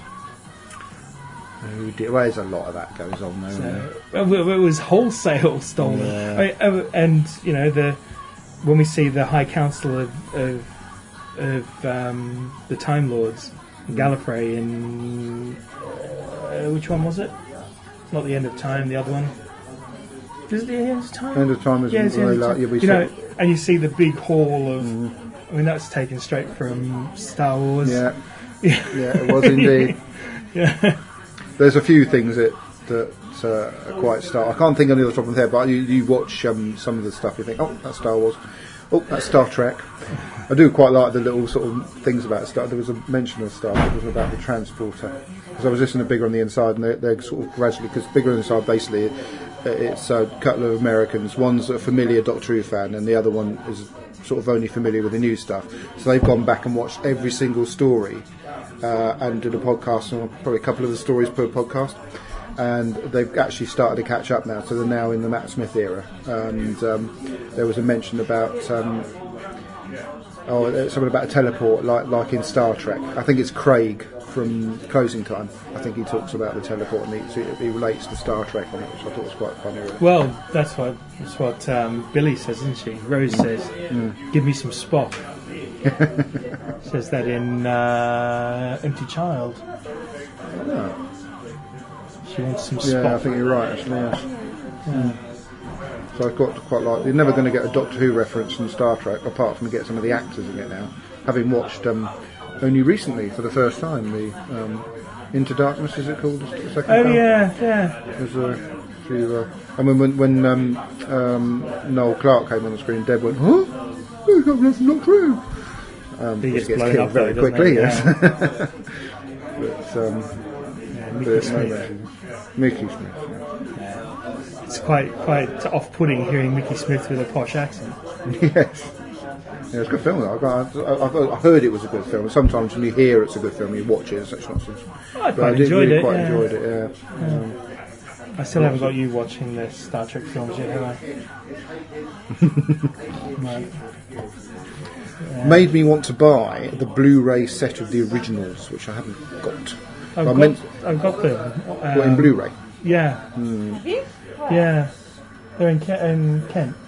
Oh dear. Well, there's a lot of that goes on there. isn't there? So, well, it was wholesale stolen. Yeah. I mean, uh, and you know the when we see the High Council of of, of um, the Time Lords, Gallifrey, in uh, which one was it? Not the End of Time, the other one. Is it the End of Time? End of Time is Yeah, it's the very End of like, Time. yeah, we You know, saw- and you see the big hall of. I mean, that's taken straight from Star Wars. yeah, yeah, it was indeed. Yeah. There's a few things that that uh, are quite Star. I can't think of any off the top of my head, but you, you watch um, some of the stuff, you think, oh, that's Star Wars. Oh, that's Star Trek. I do quite like the little sort of things about Star. There was a mention of Star Trek, it was about the transporter. Because I was listening to Bigger on the Inside, and they're, they're sort of gradually, because Bigger on the Inside basically, uh, it's a couple of Americans. One's a familiar Doctor Who fan, and the other one is sort of only familiar with the new stuff. So they've gone back and watched every single story uh, and did a podcast on probably a couple of the stories per podcast. And they've actually started to catch up now, so they're now in the Matt Smith era. And um, there was a mention about um, oh, uh, something about a teleport, like like in Star Trek. I think it's Craig from Closing Time. I think he talks about the teleport, and he, so he relates to Star Trek on it, which I thought was quite funny. Really. Well, that's what that's what um, Billy says, isn't she? Rose says, "Give me some Spock." Says that in uh, Empty Child. She wants some Spock. Yeah, I think you're right. Actually, yes. Mm. So I've got to quite like. You're never going to get a Doctor Who reference in Star Trek, apart from get some of the actors in it now. Having watched um, only recently for the first time the um, Into Darkness, is it called? The second Oh film? yeah, yeah. There's a You, uh, and when when, when um, um, Noel Clarke came on the screen, Deb went, "Huh? Oh, that's not true." Um, He he gets gets blown killed up very though, doesn't quickly. he? Yes. Yeah. but um, Yeah, but Mickey no Smith. mention. Mickey Smith. Yeah. It's quite quite off-putting hearing Mickey Smith with a posh accent. Yes. Yeah, it's a good film. Though. I, I, I heard it was a good film. Sometimes when you hear it's a good film, you watch it. It's actually not so. I But I quite did enjoyed really it. quite yeah. enjoyed it. Yeah. Um, I still haven't got you watching the Star Trek films yet, have I? No. Made me want to buy the Blu-ray set of the originals, which I haven't got. I've I got, meant I've got them. what, in Um, Blu-ray. Yeah, Have you? Where? yeah. They're in, Ke- in Kent.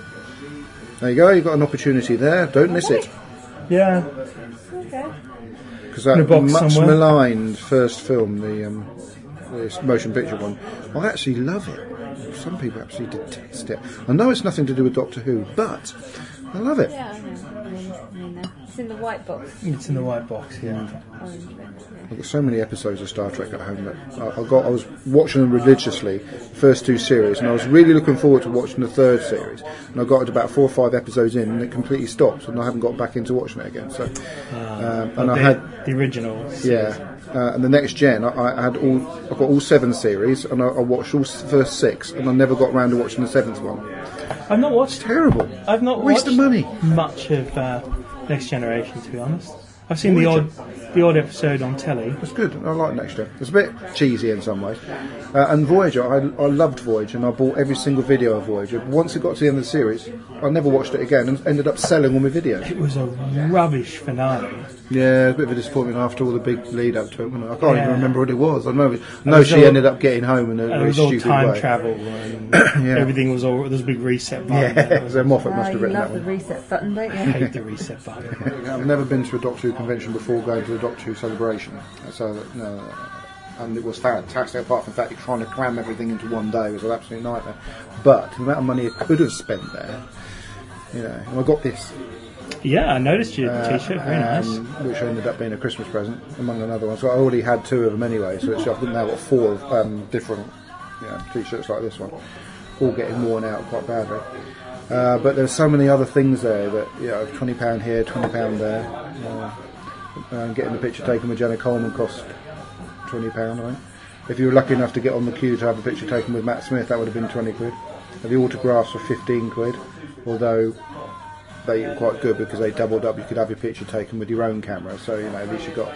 There you go. You've got an opportunity there. Don't miss it. Yeah. Okay. Because that In a box much somewhere. maligned first film, the, um, the motion picture one, I actually love it. Some people absolutely detest it. I know it's nothing to do with Doctor Who, but I love it. Yeah, I know. I mean, I mean, uh, it's in the white box. It's in the white box, yeah. Orange bit, yeah. I've got so many episodes of Star Trek at home that I, I got. I was watching them religiously, the first two series, and I was really looking forward to watching the third series. And I got it about four or five episodes in, and it completely stopped, and I haven't got back into watching it again. So, um, and I the, had, the originals. yeah. Uh, and the next gen, I, I had all. I got all seven series, and I, I watched all s- first six, and I never got round to watching the seventh one. I've not watched. Terrible. I've not Waste watched of money. much of uh, Next Generation, to be honest. I've seen the odd, the odd episode on telly. It's good. I like Next Gen. It's a bit cheesy in some ways. Uh, and Voyager, I, I loved Voyager, and I bought every single video of Voyager. But once it got to the end of the series, I never watched it again, and ended up selling all my videos. It was a rubbish finale. Yeah, a bit of a disappointment after all the big lead up to it. wasn't it? I can't Yeah. even remember what it was. I know, I know was she all- ended up getting home in a And it very was all stupid time way. travel, and Yeah. everything was all. There was a big reset button. Yeah, so Moffat Oh, must have you written love that the one. reset button, don't I you? hate the reset button. I've never been to a Doctor Who convention before going to the Doctor Who celebration, so that, no, and it was fantastic. Apart from the fact you're trying to cram everything into one day was an absolute nightmare. But the amount of money I could have spent there, you know, and I got this, Yeah, I noticed your uh, t-shirt. Very nice. um, which ended up being a Christmas present among another one. So I already had two of them anyway. So it's, I've now got four um, different, you know, t-shirts like this one, all getting worn out quite badly. Uh, but there's so many other things there that, you know, twenty pound here, twenty pound there. Uh, and getting the picture taken with Jenna Coleman cost twenty pound, I think. If you were lucky enough to get on the queue to have a picture taken with Matt Smith, that would have been twenty quid. And the autographs were fifteen quid, although they were quite good because they doubled up. You could have your picture taken with your own camera, so, you know, at least you got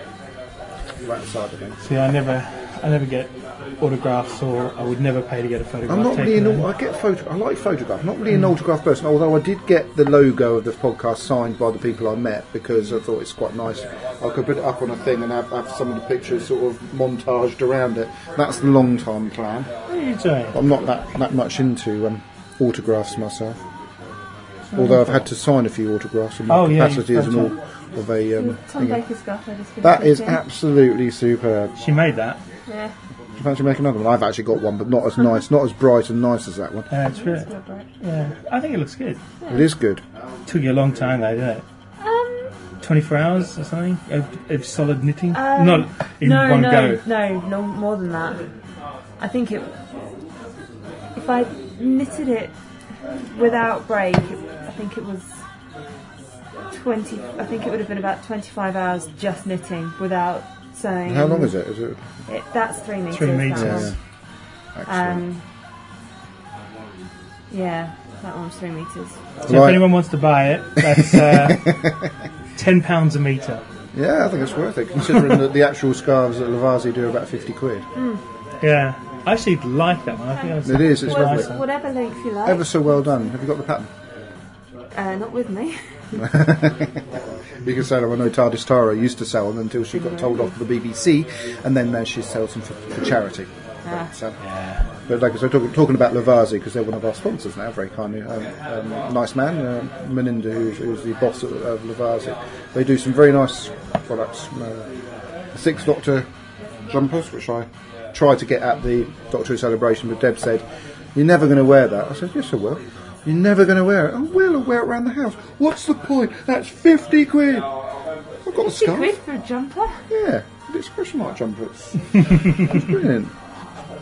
that side of things. See, I never, I never get autographs, or I would never pay to get a photograph I'm not really taken. an, I get photo. I like photograph. I'm not really an autograph person. Although I did get the logo of the podcast signed by the people I met because I thought it's quite nice. I could put it up on a thing and have, have some of the pictures sort of montaged around it. That's the long time plan. What are you doing? I'm not that that much into um, autographs myself. Although I've had to sign a few autographs in my Oh, yeah, capacity you've as an got au- of a um, Tom thingy. Baker's scarf I just finished That is making. absolutely superb. She made that. Yeah. Do you fancy making another one? I've actually got one, but not as nice, not as bright and nice as that one. Uh, it's really, yeah, I think it looks good. It is good. Took you a long time though, didn't it? Um, twenty-four hours or something of, of solid knitting? um, Not in no, one no, go. no, no more than that. I think it. If I knitted it without break, I think it was twenty. I think it would have been about twenty-five hours just knitting without sewing. How long is it? Is it? it that's three meters. Three metres. That Yeah. one. Excellent. Um, yeah, that one's three meters. So Right. if anyone wants to buy it, that's uh, ten pounds a metre. Yeah, I think it's worth it, considering that the actual scarves at Lavazzi do about fifty quid. Yeah, I actually like that one. I think that's It is, it's quite lovely. nice. Whatever length you like. Ever so well done. Have you got the pattern? Uh, not with me. You can sell them. I know TARDIS Tara used to sell them until she got told off for the B B C, and then uh, she sells them for, for charity. Ah. But, uh, Yeah. but like I said, talking, talking about Lavazzi, because they're one of our sponsors now, very kindly. Um, um, nice man, uh, Meninda, who's, who's the boss of, of Lavazzi. They do some very nice products. Uh, Six Doctor jumpers, which I tried to get at the Doctor Who celebration, but Deb said, "You're never going to wear that." I said, "Yes, I will." "You're never going to wear it." "Oh, well, I'll wear it around the house." "What's the point? That's fifty quid." I've got the fifty scarf. quid for a jumper? Yeah, the expression mark jumper. It's, it's brilliant.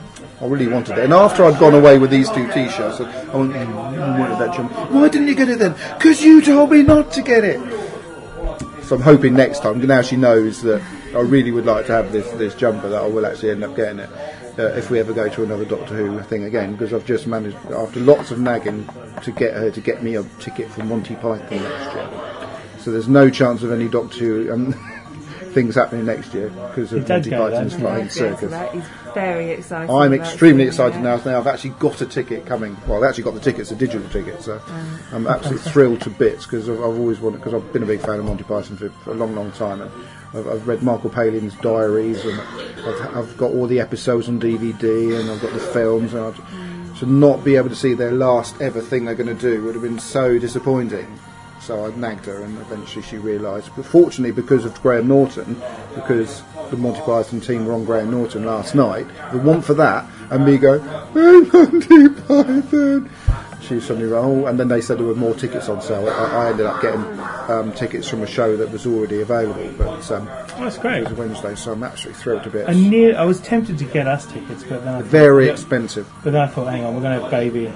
I really wanted it. And after I'd gone away with these two T-shirts, I I went, mm, I wanted that jumper. Why didn't you get it then? Because you told me not to get it. So I'm hoping next time, now she knows that I really would like to have this, this jumper, that I will actually end up getting it. Uh, if we ever go to another Doctor Who thing again, because I've just managed, after lots of nagging, to get her to get me a ticket for Monty Python next year. So there's no chance of any Doctor Who um, things happening next year because of Monty Python's Flying Circus. He's very excited. I'm about extremely seeing excited it. now. Now I've actually got a ticket coming. Well, I've actually got the ticket, it's a digital ticket, so I'm absolutely thrilled to bits because I've, I've always wanted, because I've been a big fan of Monty Python for, for a long, long time, and I've, I've read Michael Palin's diaries, and I've, I've got all the episodes on D V D, and I've got the films, and I'd, to not be able to see their last ever thing they're going to do would have been so disappointing. So I nagged her, and eventually she realised. But fortunately, because of Graham Norton, because the Monty Python team were on Graham Norton last night, the one for that, and me go, "Hey, Monty Python!" She suddenly went, "Oh," and then they said there were more tickets on sale. I, I ended up getting um, tickets from a show that was already available, but um, Oh, that's great. it was a Wednesday, so I'm absolutely thrilled to bits. I knew I was tempted to get us tickets, but then I thought, Very yeah, expensive. But then I thought, hang on, we're going to have baby.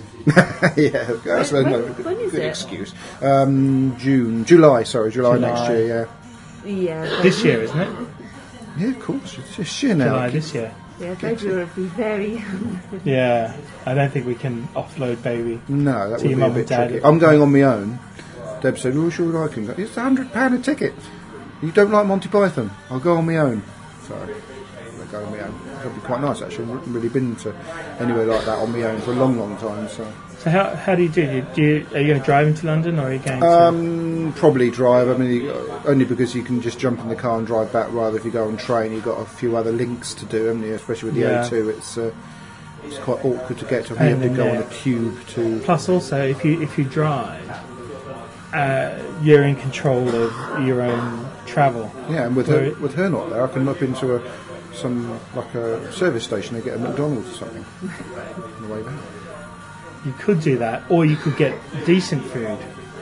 Yeah, that's a When- no, when good, is good it? excuse. Um, June, July, sorry, July, July. next year. Yeah, Yeah. This year, isn't it? yeah, of course. It's just year now. July this year. Yeah, baby will be very. Yeah, I don't think we can offload baby. No, that To would your be a mum bit and dad. tricky. I'm going on my own. Deb said, "Oh, sure, I can go." It's a hundred pound a ticket. You don't like Monty Python? I'll go on my own. So I'll go on my own. It'll be quite nice actually. I've not really been to anywhere like that on my own for a long, long time. So So how how do you do? You, do you, are you going to drive into London, or are you going to? um, probably drive. I mean, you- only because you can just jump in the car and drive back. Rather, if you go on train, you've got a few other links to do. Haven't you? Especially with the Yeah. O two, it's uh, it's quite awkward to get to. You Pain have to in go the on a neck. tube to. Plus, also, if you if you drive, uh, you're in control of your own travel. Yeah, and with her Where- with her not there, I can nip into a some like a service station and get a McDonald's or something on the way back. You could do that, or you could get decent food.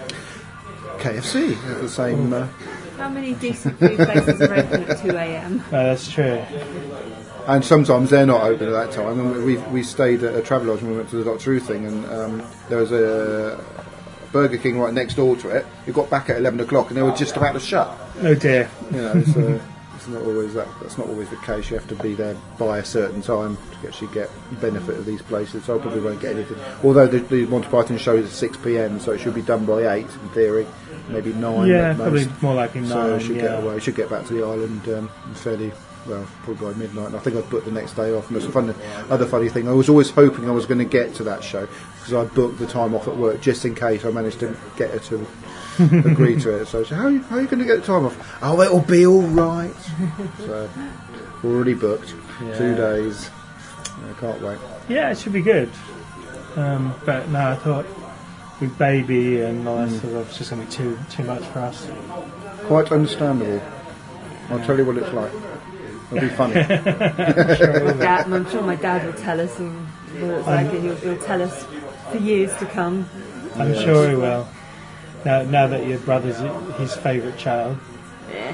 K F C at the same. Uh, How many decent food places are open at two a.m? No, that's true. and sometimes they're not open at that time. And we we stayed at a Travelodge when we went to the Doctor Who thing, and um, there was a Burger King right next door to it. We got back at eleven o'clock, and they were just about to shut. Oh dear. You know, it's, uh, it's not always that. That's not always the case. You have to be there by a certain time to actually get benefit of these places. So I probably won't get anything. Although the, the Monty Python show is at six p.m, so it should be done by eight in theory, maybe nine. Yeah, at probably most. more likely So nine. I should yeah. get away. Should get back to the island um, fairly well, probably by midnight. And I think I've booked the next day off. And there's a funny, other funny thing. I was always hoping I was going to get to that show because I booked the time off at work just in case I managed to get her to agree to it. So I said, how are you, how are you going to get the time off? Oh, it'll be all right. So already booked. Yeah. Two days. I can't wait. Yeah, it should be good. Um, but no, I thought with baby and all that Mm. sort of, it's just going to be too too much for us. Quite understandable. I'll tell you what it's like. It'll be funny. Dad, and I'm sure my dad will tell us all what it's like, and he'll, he'll tell us for years to come. I'm Yes. sure he will. Now, now that your brother's his favourite child, Yeah.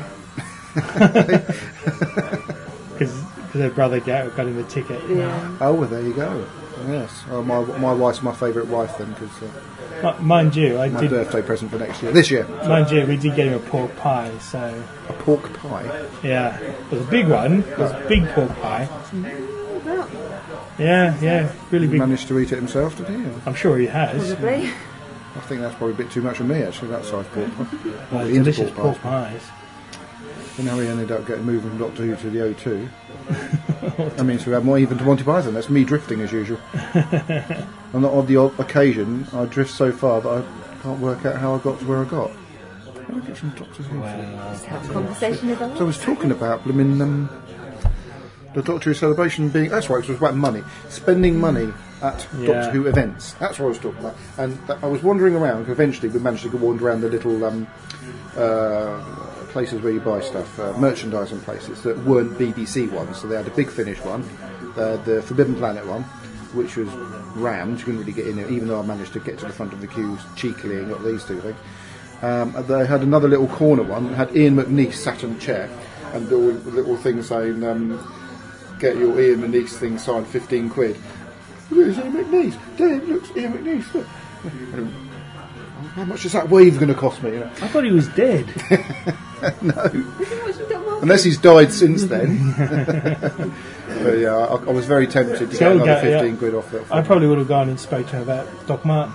because their brother got, got him the ticket. Yeah. Oh, well, there you go. Yes. Oh, my my wife's my favourite wife then, because uh, Mi- Mind you, I my did. birthday present for next year. This year. Mind you, we did get him a pork pie. So A pork pie. yeah, it was a big one. It was a big pork pie. Well, Yeah, yeah, really He big. managed to eat it himself, did he? Or- I'm sure he has. probably. I think that's probably a bit too much for me, actually, that size pork pie. Well, The into delicious pork pork pies. pies. You know, he ended up getting moved from Doctor Who to the O two. I mean, so we have more even to Monty Python. That's me drifting as usual. And on the odd occasion, I drift so far that I can't work out how I got to where I got. How did I get from Doctor Who? Just have a conversation with So I them. was talking about blooming um, the Doctor Who celebration being. That's right, 'cause it was about money, spending money at Yeah. Doctor Who events. That's what I was talking about. And th- I was wandering around. Eventually, we managed to go wander around the little um, uh, places where you buy stuff, uh, merchandising places that weren't B B C ones. So they had a Big Finish one, uh, the Forbidden Planet one, which was rammed. You couldn't really get in it, even though I managed to get to the front of the queues cheekily and got these two things. Um, and they had another little corner one that had Ian McNeice sat on a chair and all the little things saying um, get your Ian McNeice thing signed, fifteen quid. Look, it's Ian McNeice. Dave, look, it's Ian McNeice. Look. And, how much is that wave going to cost me? You know? I thought he was dead. No. Unless he's died since then. But yeah, I, I was very tempted to So get another go- fifteen yeah. quid off that. I probably would have gone and spoke to her about Doc Martin.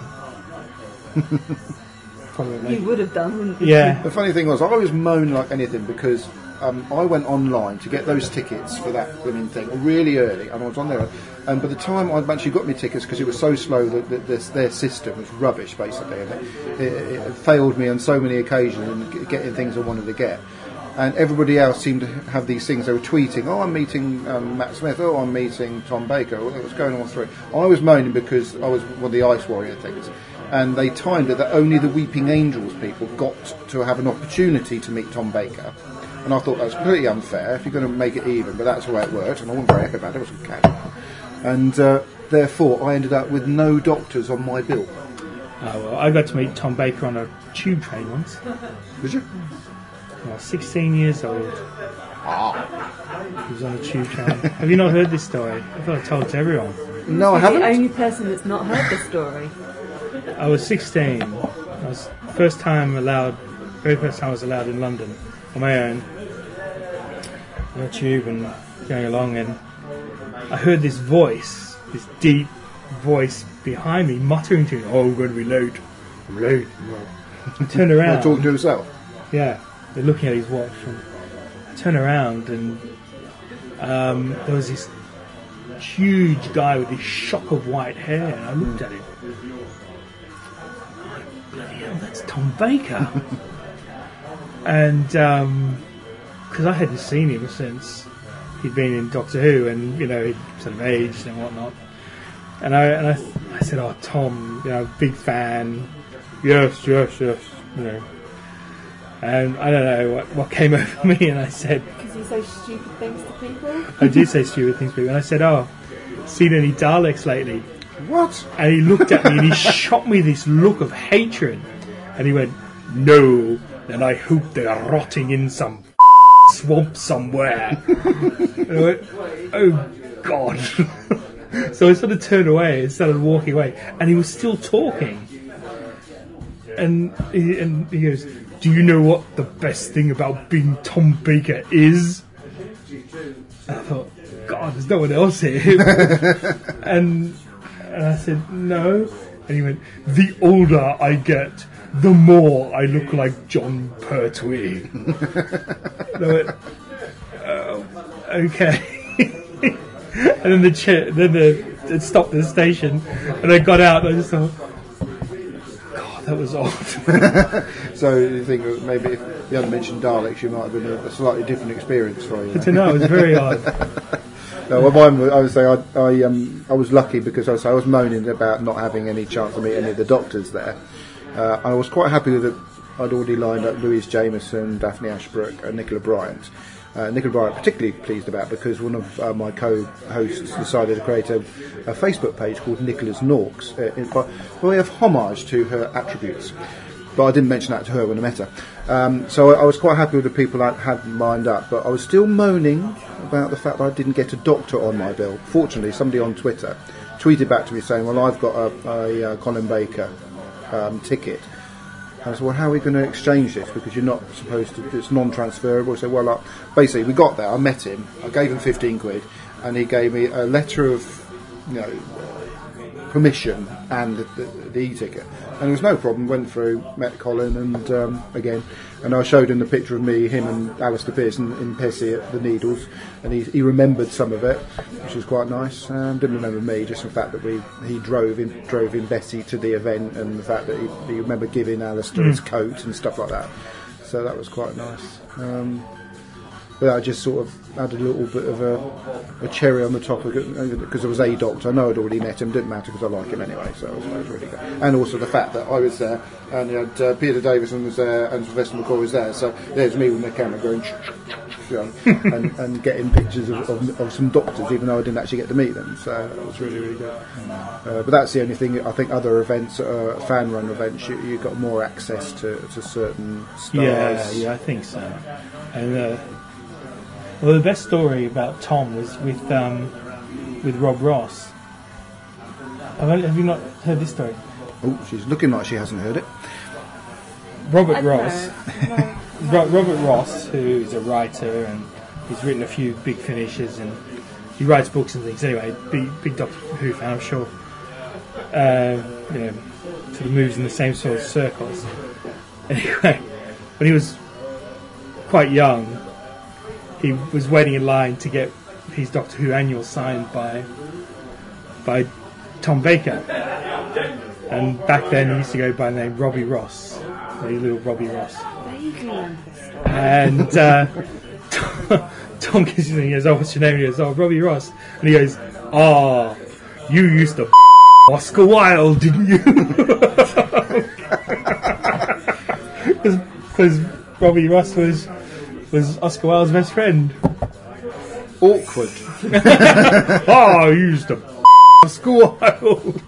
Probably. You would have done, wouldn't you? Yeah. The funny thing was, I always moan like anything because um, I went online to get those tickets for that blooming thing really early, and I was on there. And by the time I'd actually got my tickets, because it was so slow that, that this, their system was rubbish, basically, and it, it, it failed me on so many occasions in getting things I wanted to get. And everybody else seemed to have these things. They were tweeting, "Oh, I'm meeting um, Matt Smith. Oh, I'm meeting Tom Baker. What's going on through?" I was moaning because I was one of the Ice Warrior things. And they timed it that only the Weeping Angels people got to have an opportunity to meet Tom Baker. And I thought that was completely unfair if you're going to make it even, but that's the way it worked, and I wasn't very happy about it. It was casual. And uh, therefore, I ended up with no doctors on my bill. Oh, well, I got to meet Tom Baker on a tube train once. Did you? I was sixteen years old. Ah. He was on a tube train. Have you not heard this story? I thought I told it to everyone. No, I You're the haven't. only person that's not heard this story. I was sixteen. I was first time allowed, very first time I was allowed in London on my own. On a tube and going along, and I heard this voice, this deep voice behind me muttering to me, "Oh, I'm going to be late. I'm late." I turned around. Well, talking to himself. Yeah, they're looking at his watch. And I turned around and um, there was this huge guy with this shock of white hair, and I looked at him. Bloody hell, that's Tom Baker. And because I hadn't seen him since he'd been in Doctor Who, and you know he'd sort of aged and whatnot. And I and I, I said, "Oh, Tom, you know, big fan. Yes, yes, yes, you know." And I don't know what, what came over me, and I said, Because you say stupid things to people. I did say stupid things to people, and I said, "Oh, seen any Daleks lately?" What? And he looked at me and he shot me this look of hatred, and he went, "No, and I hope they're rotting in some swamp somewhere." And I went, "Oh God." So I sort of turned away and started walking away, and he was still talking. And he, and he goes, "Do you know what the best thing about being Tom Baker is?" And I thought, God, there's no one else here. and, and I said, "No." And he went, "The older I get, the more I look like John Pertwee." And I went, oh, "Okay." And then the chair, then the it stopped at the station, and I got out, and I just thought, God, that was odd. So you think that maybe if you hadn't mentioned Daleks, you might have been a, a slightly different experience for you. I don't know, it was very odd. No, well, mine was, I would say I, I, um, I was lucky because I was, I was moaning about not having any chance to meet any of the doctors there. Uh, I was quite happy that I'd already lined up Louise Jameson, Daphne Ashbrook, and Nicola Bryant. Uh, Nicola Bryant particularly pleased about because one of uh, my co-hosts decided to create a, a Facebook page called Nicola's Norks uh, in, by way of homage to her attributes. But I didn't mention that to her when I met her. Um, so I, I was quite happy with the people I had lined up, but I was still moaning about the fact that I didn't get a doctor on my bill. Fortunately, somebody on Twitter tweeted back to me saying, "Well, I've got a, a, a Colin Baker um, ticket." And I said, "Well, how are we going to exchange this? Because you're not supposed to, it's non-transferable." So, well, like, basically, we got there, I met him, I gave him fifteen quid, and he gave me a letter of, you know, permission and the, the, the e-ticket. And there was no problem, went through, met Colin, and um, again, and I showed him the picture of me, him and Alistair Pearson in Pessy at the Needles, and he, he remembered some of it, which was quite nice. Um, didn't remember me, just the fact that we he drove in drove in Bessie to the event, and the fact that he, he remembered giving Alistair his coat and stuff like that. So that was quite nice. Um, but I just sort of added a little bit of a, a cherry on the top of it because there was a doctor. I know I'd already met him, didn't matter because I like him anyway, so it was, it was really good. And also the fact that I was there and you had, uh, Peter Davison was there and Sylvester McCoy was there, so there's me with my camera going you know, and, and getting pictures of, of, of some doctors, even though I didn't actually get to meet them, so that was really, really good. Uh, but that's the only thing. I think other events, uh, fan-run events, you, you got more access to, to certain stars. Yeah, yeah, I think so. And uh, Well, the best story about Tom was with um, with Rob Ross. Have, have you not heard this story? Oh, she's looking like she hasn't heard it. Robert I don't Ross. know. No. Ro- Robert Ross, who is a writer and he's written a few big finishes and he writes books and things. Anyway, big, big Doctor Who fan, I'm sure. Uh, you know, sort of moves in the same sort of circles. Anyway, when he was quite young, he was waiting in line to get his Doctor Who annual signed by by Tom Baker. And back then he used to go by the name Robbie Ross, the little Robbie Ross. Vaguely remember this story. And uh, Tom, Tom gives him, he goes, oh, what's your name? He goes, oh, Robbie Ross. And he goes, oh, you used to Oscar Wilde, didn't you? Because Robbie Ross was was Oscar Wilde's best friend. Awkward. Oh, you used to Oscar Wilde.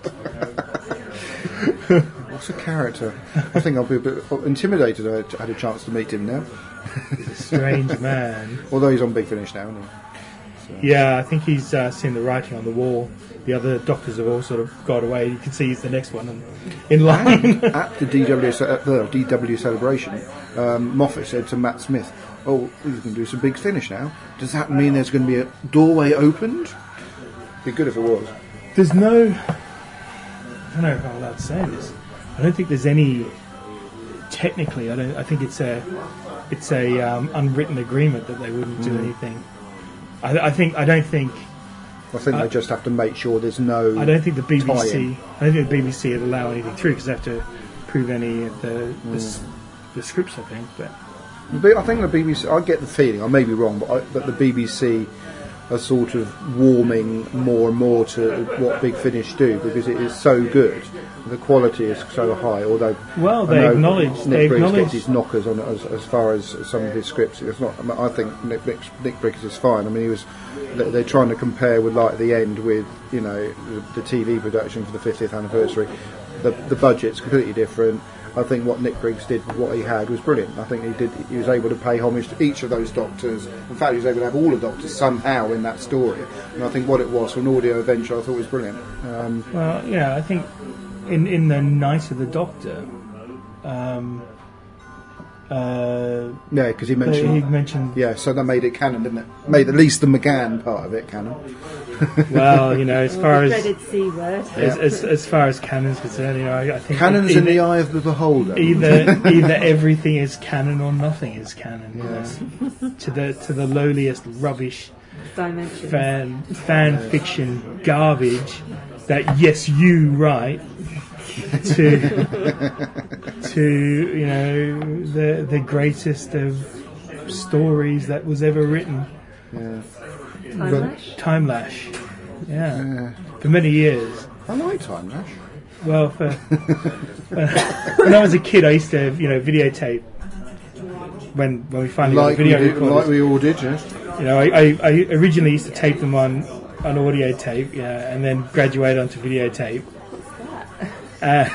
What's a character? I think I'll be a bit intimidated. I had a chance to meet him now. He's a strange man. Although he's on Big Finish now, isn't he? So. Yeah, I think he's uh, seen the writing on the wall. The other doctors have all sort of got away. You can see he's the next one in, in line. At the D W, at the D W celebration, um, Moffat said to Matt Smith, "Oh, he's going to do some Big Finish now. Does that mean there's going to be a doorway opened?" Be good if it was. There's no... I don't know if I'm allowed to say this. I don't think there's any... Technically, I don't. I think it's a it's a um, unwritten agreement that they wouldn't do Mm. anything. I, I think I don't think I think Uh, they just have to make sure there's no. I don't think the B B C. tie-in. I don't think the B B C would allow anything through because they have to prove any of the the, s- the scripts. I think, but But I think the B B C. I get the feeling. I may be wrong, but I, that the B B C are sort of warming more and more to what Big Finish do because it is so good. The quality is so high. Although well, I they know acknowledge Nick they Briggs acknowledge gets his knockers on it as, as far as some of his scripts. It's not. I, mean, I think Nick, Nick, Nick Briggs is fine. I mean, he was. they- They're trying to compare with Light at the End with you know the, the T V production for the fiftieth anniversary. The the budget's completely different. I think what Nick Briggs did with what he had was brilliant. I think he did. He was able to pay homage to each of those doctors. In fact, he was able to have all the doctors somehow in that story. And I think what it was for an audio adventure, I thought was brilliant. Um, well, yeah, I think in in the Night of the Doctor, um, uh, yeah, because he he mentioned. mentioned. Yeah, so that made it canon, didn't it? Made at least the McGann part of it canon. Well, you know, as far the as dreaded C word. as, as as far as canon's concerned, you know, I, I think Canon's either, in the eye of the beholder. either either everything is canon or nothing is canon. You know? to the to the lowliest rubbish Dimensions. fan fan fiction garbage that yes you write to to you know the the greatest of stories that was ever written. Yeah. Time Lash? Time Lash, yeah, Yeah. for many years. I like Time Lash. Well, for, when I was a kid, I used to, you know, videotape. When when we finally Like got we, the video did, recorders, like we all did, yes. you know, I, I, I originally used to tape them on on audio tape, yeah, and then graduate onto videotape. Uh,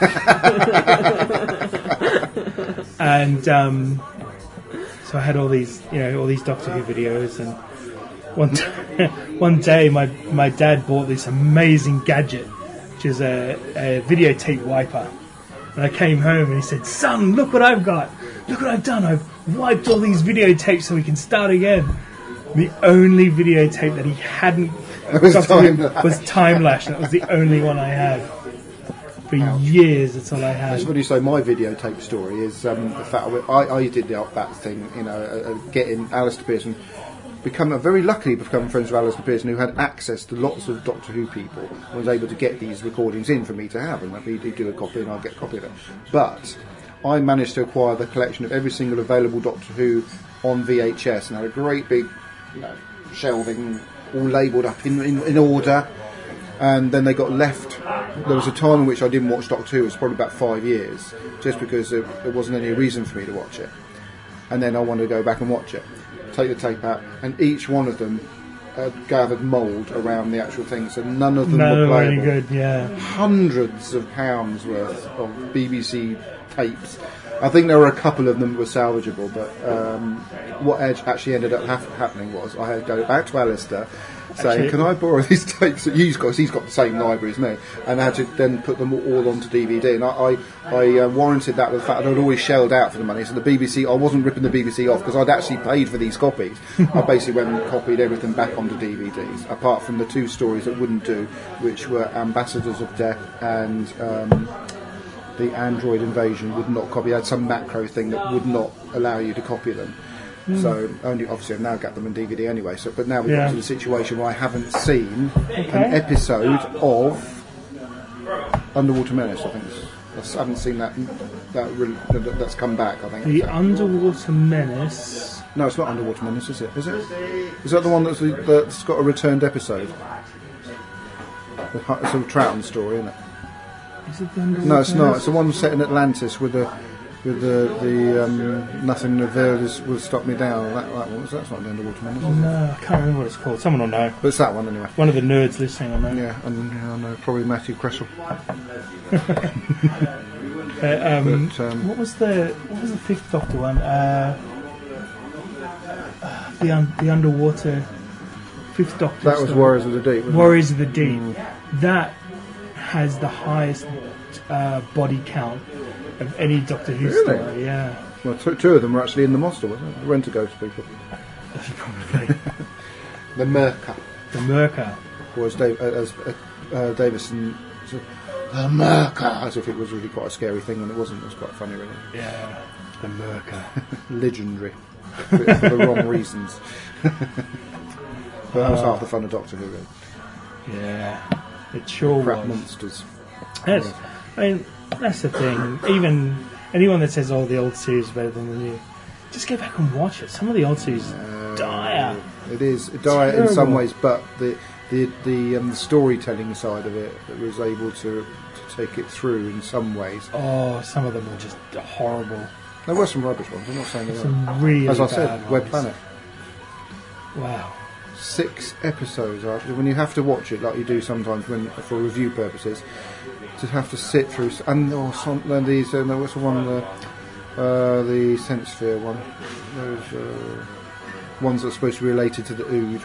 and um, so I had all these, you know, all these Doctor Who videos, and one t- one day my my dad bought this amazing gadget, which is a, a videotape wiper. And I came home and he said, "Son, look what I've got! Look what I've done! I've wiped all these videotapes so we can start again." The only videotape that he hadn't Was got to Time it Lash. was Time Lash. That was the only one I had for years. That's all I That's had. what you say. My videotape story is um, the fact that I, I did the, that thing, you know, uh, uh, getting Alistair Pearson, become a very luckily become friends with Alistair Pearson, who had access to lots of Doctor Who people, and was able to get these recordings in for me to have, and he'd he'd do a copy, and I'd get a copy of it. But I managed to acquire the collection of every single available Doctor Who on V H S, and had a great big, you know, shelving, all labelled up in, in, in order. And then they got left. There was a time in which I didn't watch Doctor Who. It was probably about five years, just because there, there wasn't any reason for me to watch it. And then I wanted to go back and watch it. Take the tape out, and each one of them had gathered mould around the actual thing, so none of them No, were really playable. good. Yeah. Hundreds of pounds worth of B B C tapes. I think there were a couple of them that were salvageable, but um, what edge actually ended up hap- happening was I had to go back to Alistair saying, Actually- can I borrow these tapes that you've got? 'Cause he's got the same library as me. And I had to then put them all onto D V D. And I, I, I uh, warranted that with the fact that I'd always shelled out for the money. So the B B C, I wasn't ripping the B B C off because I'd actually paid for these copies. I basically went and copied everything back onto D V Ds, apart from the two stories that wouldn't do, which were Ambassadors of Death and... Um, the Android Invasion would not copy. It had some macro thing that would not allow you to copy them. Mm. So only obviously I've now got them in D V D anyway. So but now we've Yeah. got to the situation where I haven't seen Okay. an episode of Underwater Menace. I think it's, I haven't seen that. That really, that- that's come back. I think. The So- Underwater Menace. no, it's not Underwater Menace, is it? Is it? Is that the one that's, that's got a returned episode? The hu- It's a Troughton story, isn't it? Is it the Underwater No, it's not. Menace? It's the one set in Atlantis with the with the the um, nothing revealed is, will stop me down. That, that one. That's not the Underwater Menace, is it? No, I can't remember what it's called. Someone will know. But it's that one anyway. One of the nerds listening will know. Yeah, and yeah, I know probably Matthew Cressel. Uh, um, But, um, what was the what was the Fifth Doctor one? Uh, uh, the un- the underwater Fifth Doctor. That was story. Warriors of the Deep. Wasn't Warriors of the Deep. Mm. That has the highest uh, body count of any Doctor Who Really? story. Yeah, it? Well, two, two of them were actually in the Moster, wasn't it? The Rent-A-Ghost people. probably The Merca, the Merca. or as, Dave, as uh, uh, Davison said, the Merca, as if it was really quite a scary thing, and it wasn't. It was quite funny, really. Yeah, the Merca. Legendary, for, for the wrong reasons. But that was half the fun of Doctor Who. Really. Yeah, it sure Crap was. monsters. Yes, I mean that's the thing. Even anyone that says, "Oh, the old series is better than the new," just go back and watch it. Some of the old series Uh, dire. It is dire in some Terrible. ways, but the the the um, storytelling side of it was able to, to take it through in some ways. Oh, some of them were just horrible. There were some rubbish ones. I'm not saying there weren't. Some really As I bad said, Web ones. Planet. Wow. Six episodes after, when you have to watch it like you do sometimes when for review purposes, to have to sit through s- and or some and these uh, no, what's the one the uh, the Sense Sphere one, those uh, ones that are supposed to be related to the Ood.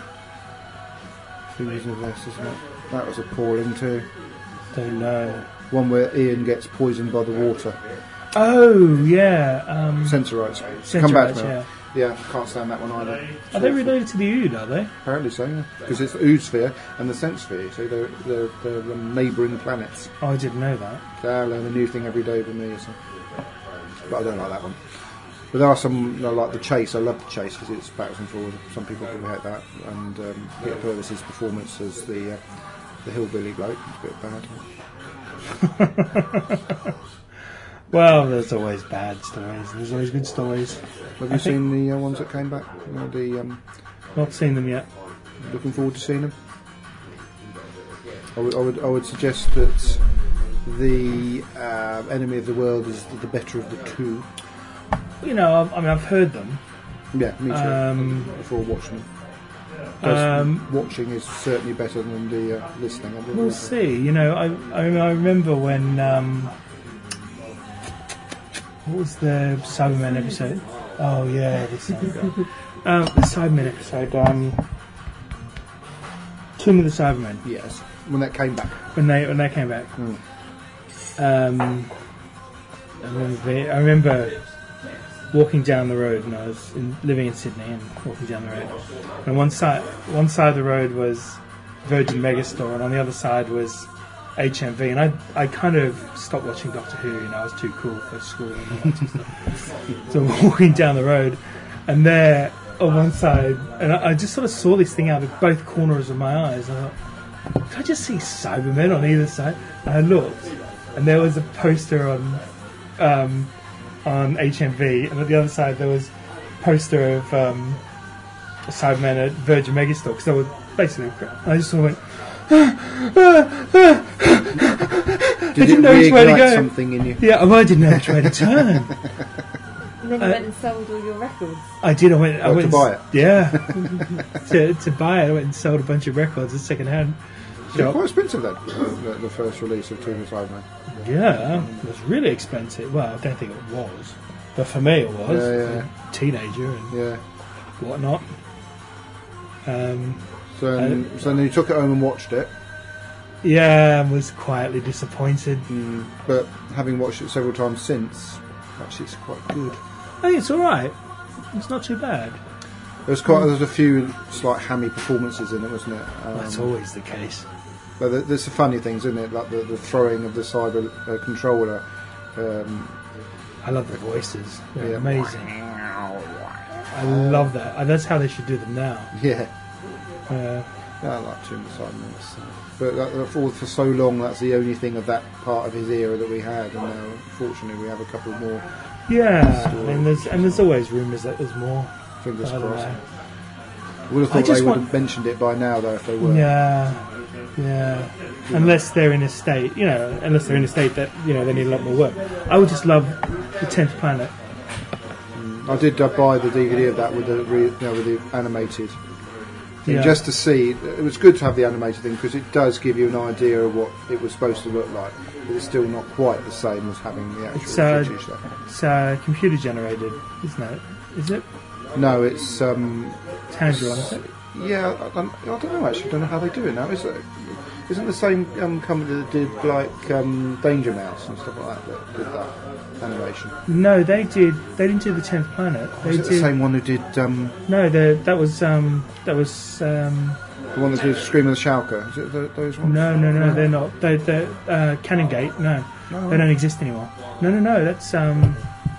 Things of this, isn't it? That was appalling too. Don't know. One where Ian gets poisoned by the water. Oh yeah. Um, Sensorites. Come back Sensorites, to me. yeah. Yeah, can't stand that one either. Are they related to the Ood? Are they? Apparently so, yeah. Because it's the Ood sphere and the Sense sphere, so they're, they're, they're the neighbouring planets. Oh, I didn't know that. So I learn a new thing every day with me. So. But I don't like that one. But there are some, you know, like The Chase. I love The Chase because it's backwards and forwards. Some people probably hate that. And um, Peter Purvis's performance as the uh, the hillbilly bloke is a bit bad. Well, there's always bad stories. There's always good stories. Have you I think- seen the uh, ones that came back? You know, the um, Not seen them yet. looking forward to seeing them. I would, I would, I would suggest that the uh, Enemy of the World is the better of the two. You know, I've, I mean, I've heard them. Yeah, me too. Um, Before watching them. Because Um, watching is certainly better than the uh, listening. I would- We'll see. You know, I I, I remember when um, what was the Cybermen episode? Oh yeah, this um, uh, the Cybermen episode. Um, Tomb of the Cybermen. Yes, when that came back. When they when they came back. Mm. Um, I remember, I remember walking down the road, and I was in, living in Sydney, and walking down the road. And one side one side of the road was Virgin Megastore, and on the other side was H M V. And I I kind of stopped watching Doctor Who. You know, I was too cool for school and all that stuff. So walking down the road, and there on one side, and I, I just sort of saw this thing out of both corners of my eyes. And I thought, did I just see Cybermen on either side? And I looked, and there was a poster on um, on H M V, and at the other side there was a poster of um, Cybermen at Virgin Megastore, because they were basically crap. I just sort of went, Did didn't it know which way to reignite go. something in you? yeah, well, I didn't know which way to turn. And then you Uh, went and sold all your records. I did. I went. I Oh, went to and, buy it? Yeah, to to buy it. I went and sold a bunch of records at second hand They're shop. quite expensive, that, uh, the, the first release of Tomb of Cybermen. Yeah, it was really expensive. Well, I don't think it was, but for me it was. Yeah, yeah. A teenager and Yeah. whatnot. Um, So, um, so then you took it home and watched it, yeah, I was quietly disappointed. but having watched it several times since, actually it's quite good. I think it's all right. It's not too bad. There's quite there's a few slight hammy performances in it, wasn't it? Um, That's always the case. But there- there's some funny things, isn't it? Like the, the throwing of the cyber uh, controller. Um, I love the voices. They're Yeah. amazing. I love that. Uh, That's how they should do them now. yeah, Uh, yeah, I like Tomb of Cybermen. so. But that, for, for so long, that's the only thing of that part of his era that we had, and now, unfortunately, we have a couple more. yeah, and there's and there's always rumours that there's more. Fingers I don't crossed. know. Would have I thought just they would want- have mentioned it by now, though, if they were. Yeah, yeah. Unless they're in a state, you know, unless they're in a state that you know they need a lot more work. I would just love the Tenth Planet. I did uh, buy the D V D of that with the re, you know, with the animated thing, Yeah. just to see. It was good to have the animated thing because it does give you an idea of what it was supposed to look like. But it's still not quite the same as having the actual It's, uh, footage there. It's uh, computer generated, isn't it? Is it? No, it's um, It's hand drawn, is it? yeah. I don't, I don't know actually. I don't know how they do it now. Is it? Isn't the same um, company that did like um, Danger Mouse and stuff like that that did that animation? No, they did. They didn't do the Tenth Planet. They Is it did. the same one who did um, No, the, that was um, that was um, the one that did Scream of the Shulker? Is it th those ones? no, no, no. They're not. They, they're uh, Canongate. No, No. they don't exist anymore. No, no, no. That's um,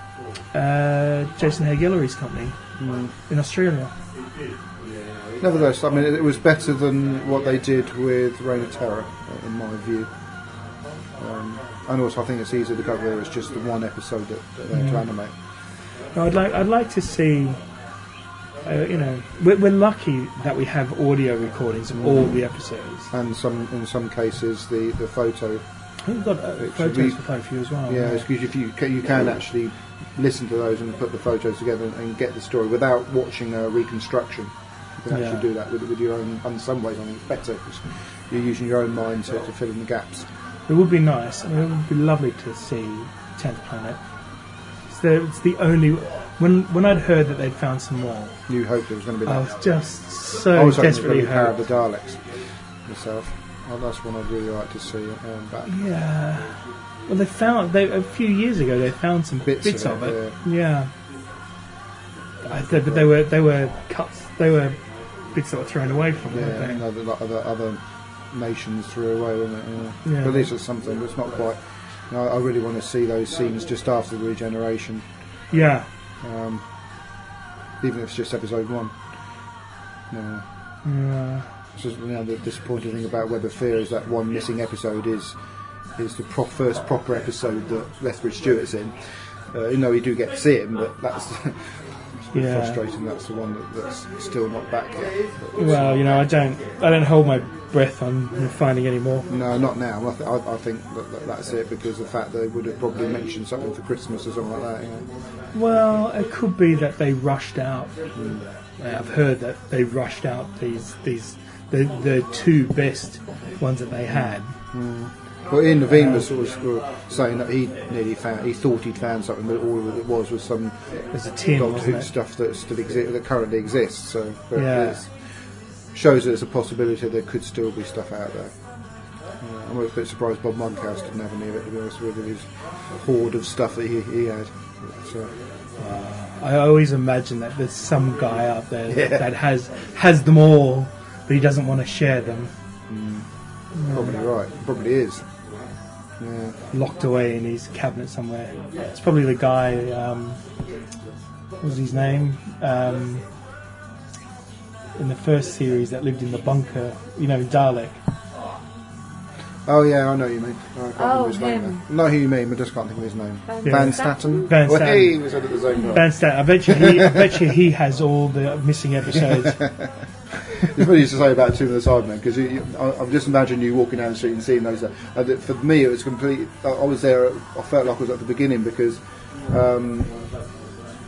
uh, Jason Hay Guillory's company in Australia. Nevertheless, I mean, it, it was better than what they did with Reign of Terror, in my view. Um, and also, I think it's easier to cover as just the one episode that, that they had to animate. No, I'd like. I'd like to see. Uh, you know, we're, we're lucky that we have audio recordings of all the episodes. And some, in some cases, the, the photo. I think we've got uh, It should photos be- for quite a few as well. Yeah, it's 'cause if you ca- you can actually listen to those and put the photos together and, and get the story without watching a reconstruction. You can actually Yeah. do that with, with your own. In some ways, I think it's better because you're using your own mind to, to fill in the gaps. It would be nice. I mean, it would be lovely to see Tenth Planet. It's the, it's the only when when I'd heard that they'd found some more, You hoped it was going to be I that. was just I so was hoping it was going desperately to be Power of hoped. the Daleks myself. Well, that's one I'd really like to see um, back. Yeah. Well, they found they a few years ago. They found some Bits bits, of of, it, it. Yeah. I, they, but they were they were cuts. They were bits that were thrown away from Yeah, them. and other, like other other nations threw away, wasn't it? Yeah. Yeah. But at least it's something that's not quite. You know, I really want to see those scenes just after the regeneration, Yeah. um, even if it's just episode one. No. Yeah. It's just, you know, the disappointing thing about Web of Fear is that one missing episode is is the pro- first proper episode that Lethbridge Stewart's in. Uh, you know, you do get to see him, but that's it's a bit Yeah. frustrating. That's the one that, that's still not back yet. But, Well, you know, I don't I don't hold my breath on finding any more. no, not now. I, th- I, I think that, that that's it because the fact they would have probably mentioned something for Christmas or something like that. You know? Well, it could be that they rushed out. Uh, I've heard that they rushed out these these the the two best ones that they had. Well, Ian Levine was sort of sort of saying that he nearly found, he thought he'd found something, but all it was was some There's a tin, Doctor wasn't Who it? stuff that still exi- that currently exists. So, but Yeah. it's- shows that there's a possibility there could still be stuff out there. Uh, I'm a bit surprised Bob Monkhouse didn't have any of it, to be honest with you, his hoard of stuff that he, he had. But, uh, I always imagine that there's some guy out there Yeah. that has has them all, but he doesn't want to share them, probably right, probably is. Yeah. locked away in his cabinet somewhere. It's probably the guy. Um, what was his name? Um, in the first series that lived in the bunker, you know, Dalek. Oh yeah, I know who you mean. I can't Oh, think of his name. him. now. I know who you mean, but just can't think of his name. Van Van Statten. Statten. Van Well, Statten. hey, we said it the same time. Ben Stat, I bet you he, I bet you he has all the missing episodes. It's funny to say about Tomb of the Cybermen because you, you, I, I'm just imagining you walking down the street and seeing those. Uh, that for me, it was complete. I, I was there. I felt like I was at the beginning because um,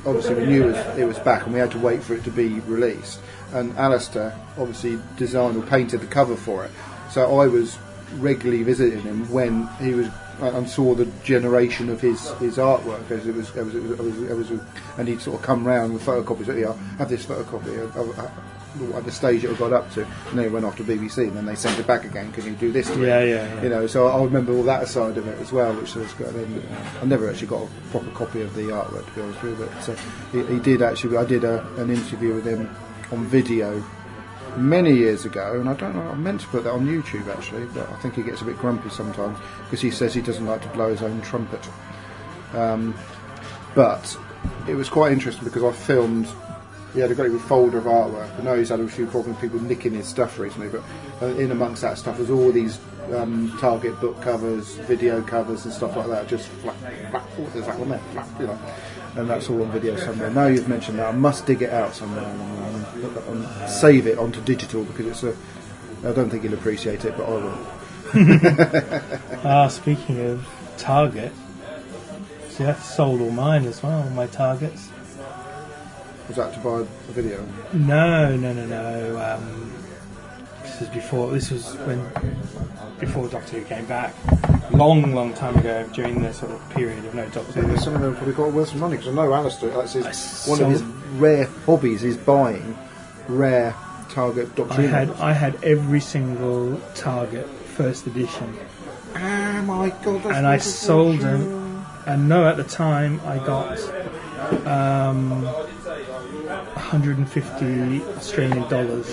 obviously we knew it was, it was back, and we had to wait for it to be released. And Alistair obviously designed or painted the cover for it. So I was regularly visiting him when he was, and saw the generation of his, his artwork as it was, it was, it was, it was, it was and he'd sort of come round with photocopies. Yeah, I have this photocopy of, of, of, at the stage it got up to, and then it went off to B B C, and then they sent it back again. Can you do this to Yeah, it? yeah, yeah. You know, so I remember all that side of it as well, which was good. And I never actually got a proper copy of the artwork, to be honest with you, but uh, he, he did actually. I did a, an interview with him on video many years ago, and I don't know. I meant to put that on YouTube actually, but I think he gets a bit grumpy sometimes because he says he doesn't like to blow his own trumpet. Um, but it was quite interesting because I filmed. He had a great big folder of artwork. I know he's had a few problems with people nicking his stuff recently, but uh, in amongst that stuff was all these um, Target book covers, video covers and stuff like that, just flat, flat, oh, there's that one there, flat, you know, and that's all on video somewhere. Now you've mentioned that, I must dig it out somewhere and, and, put that on, save it onto digital, because it's a, I don't think he'll appreciate it, but I will. Ah, speaking of Target, see, I've sold all mine as well, all my Targets. Was that to buy a video? No, no, no, no. Um, this was before. This was when before Doctor Who came back. Long, long time ago, during the sort of period of no Doctor Who. Some of them probably got worth some money, because I know Alistair, that's his, I one of his sold- rare hobbies is buying rare Target Doctor I Who had novels. I had every single Target first edition, Oh my god, that's and I wonderful. sold them. And no, at the time I got um, one hundred fifty Australian dollars.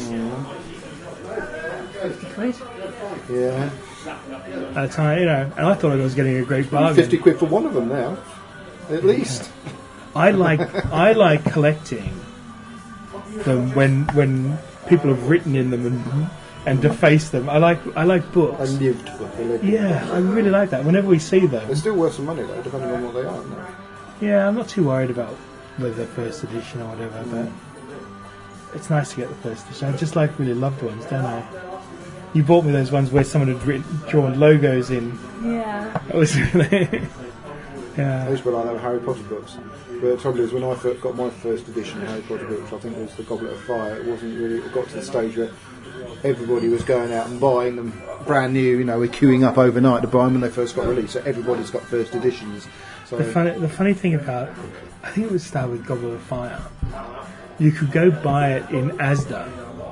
fifty quid. Yeah. At the time, you know, and I thought I was getting a great bargain. fifty quid for one of them now, at least. I like I like collecting them when when people have written in them and and defaced them. I like I like books. I lived for the Yeah, I really like that. Whenever we see them, They're still worth some money though, depending on what they are, aren't they? yeah, I'm not too worried about whether they're first edition or whatever. But it's nice to get the first edition. I just like really loved ones, don't I? You bought me those ones where someone had written, drawn logos in. Yeah. That was really, I yeah. used to like that with Harry Potter books. But the trouble is, when I first got my first edition of Harry Potter book, which I think was the Goblet of Fire, it wasn't really, it got to the stage where everybody was going out and buying them brand new, you know, we're queuing up overnight to buy them when they first got released, so everybody's got first editions. So The funny, the funny thing about, I think it would start with Goblet of Fire. You could go buy it in Asda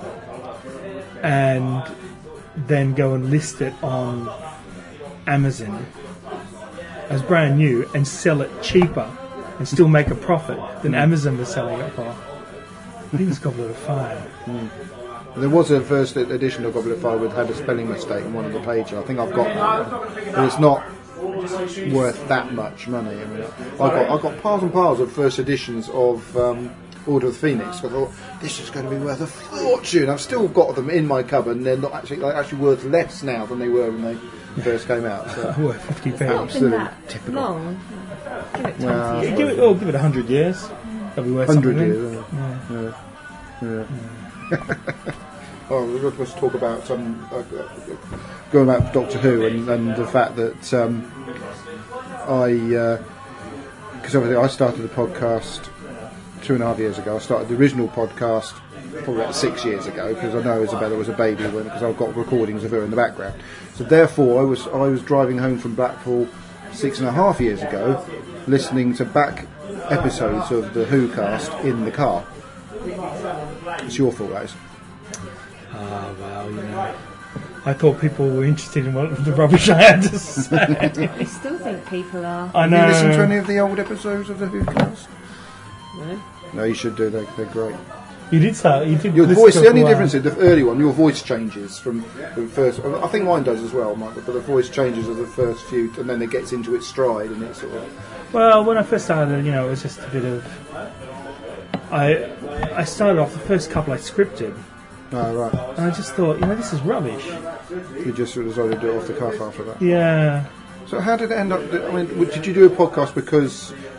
and then go and list it on Amazon as brand new and sell it cheaper and still make a profit than Amazon was selling it for. I think it was Goblet of Fire. there was a first edition of Goblet of Fire that had a spelling mistake in one of the pages. I think I've got that one. But it's not worth that much money. I mean, I got I got piles and piles of first editions of um, Order of the Phoenix. I thought this is going to be worth a fortune. I've still got them in my cupboard, and they're not actually they're actually worth less now than they were when they first came out. So. Worth fifty It's not pounds. been Absolutely that typical. long. Give it twenty Well, years. Give it, oh, give it a hundred years. That'll be worth Hundred something. years. Yeah. Yeah. Yeah. Oh, we're going to talk about um, uh, going about Doctor Who and, and the fact that um, I, because obviously I started the podcast two and a half years ago. I started the original podcast probably about six years ago because I know Isabella was a baby when because I've got recordings of her in the background. So therefore, I was I was driving home from Blackpool six and a half years ago, listening to back episodes of the Who cast in the car. It's your fault, guys. Ah, well, you know. I thought people were interested in what the rubbish I had to say. I still think people are. I Have know. you listened to any of the old episodes of the Who cast? No. No, you should do. They're, they're great. You did start. You did. Your listen voice. to The it only for a while. difference is the early one. Your voice changes from the first. I think mine does as well, Michael. But the voice changes of the first few, and then it gets into its stride, and it's sort of. Well, when I first started, you know, it was just a bit of. I I started off the first couple I scripted, Oh, right. and I just thought, you know, this is rubbish. You just decided to do it off the cuff after that. Yeah. So how did it end up? I mean, did you do a podcast because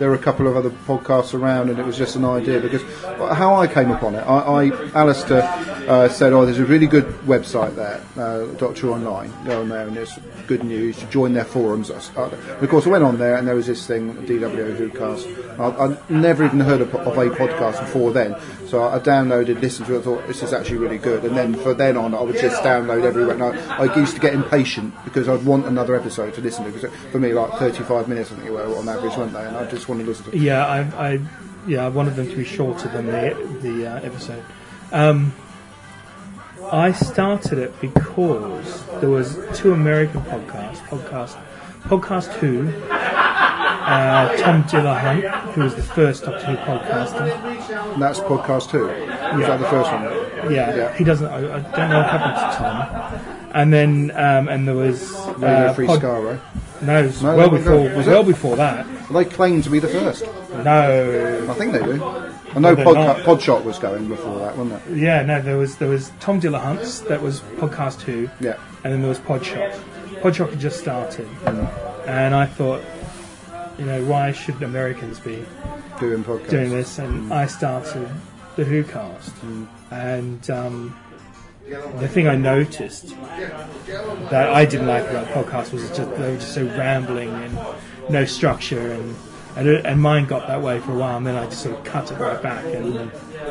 there were a couple of other podcasts around, and it was just an idea. Because how I came upon it, I, I Alistair uh, said, "Oh, there's a really good website there, uh, Doctor Who Online. Go on there, and there's good news. You join their forums." Uh, and of course, I went on there, and there was this thing, D W O WhoCast. I, I'd never even heard of, of a podcast before then, so I downloaded, listened to it, I thought this is actually really good. And then for then on, I would just download every week. And I, I used to get impatient because I'd want another episode to listen to. Because for me, like thirty-five minutes, I think they were on average, weren't they? And I just want to listen to. Yeah, I, I, yeah, I wanted them to be shorter than the the uh, episode. Um, I started it because there was two American podcasts, podcast, Podcast Who, uh, Tom Dillahunt, who was the first Doctor Who podcaster. And that's Podcast Who. Was Yeah. that the first one? Yeah, Yeah. he doesn't. I, I don't know what happened to Tom. And then, um, and there was Radio uh, Free pod- Scarro. No, it was No, well no, before. no. Was well it? before that. Well, they claim to be the first. No. I think they do. I know they're Podca- not. Podshot was going before that, wasn't it? Yeah, no. There was there was Tom Dillahunt's, that was Podcast Who. Yeah. And then there was Podshot. Podshot had just started, and I thought, you know, why should Americans be Doing podcasts. doing this? And I started the WhoCast, Mm. and um, the thing I noticed that I didn't like about podcasts was just they were just so rambling and no structure, and and, it, and mine got that way for a while, and then I just sort of cut it right back, and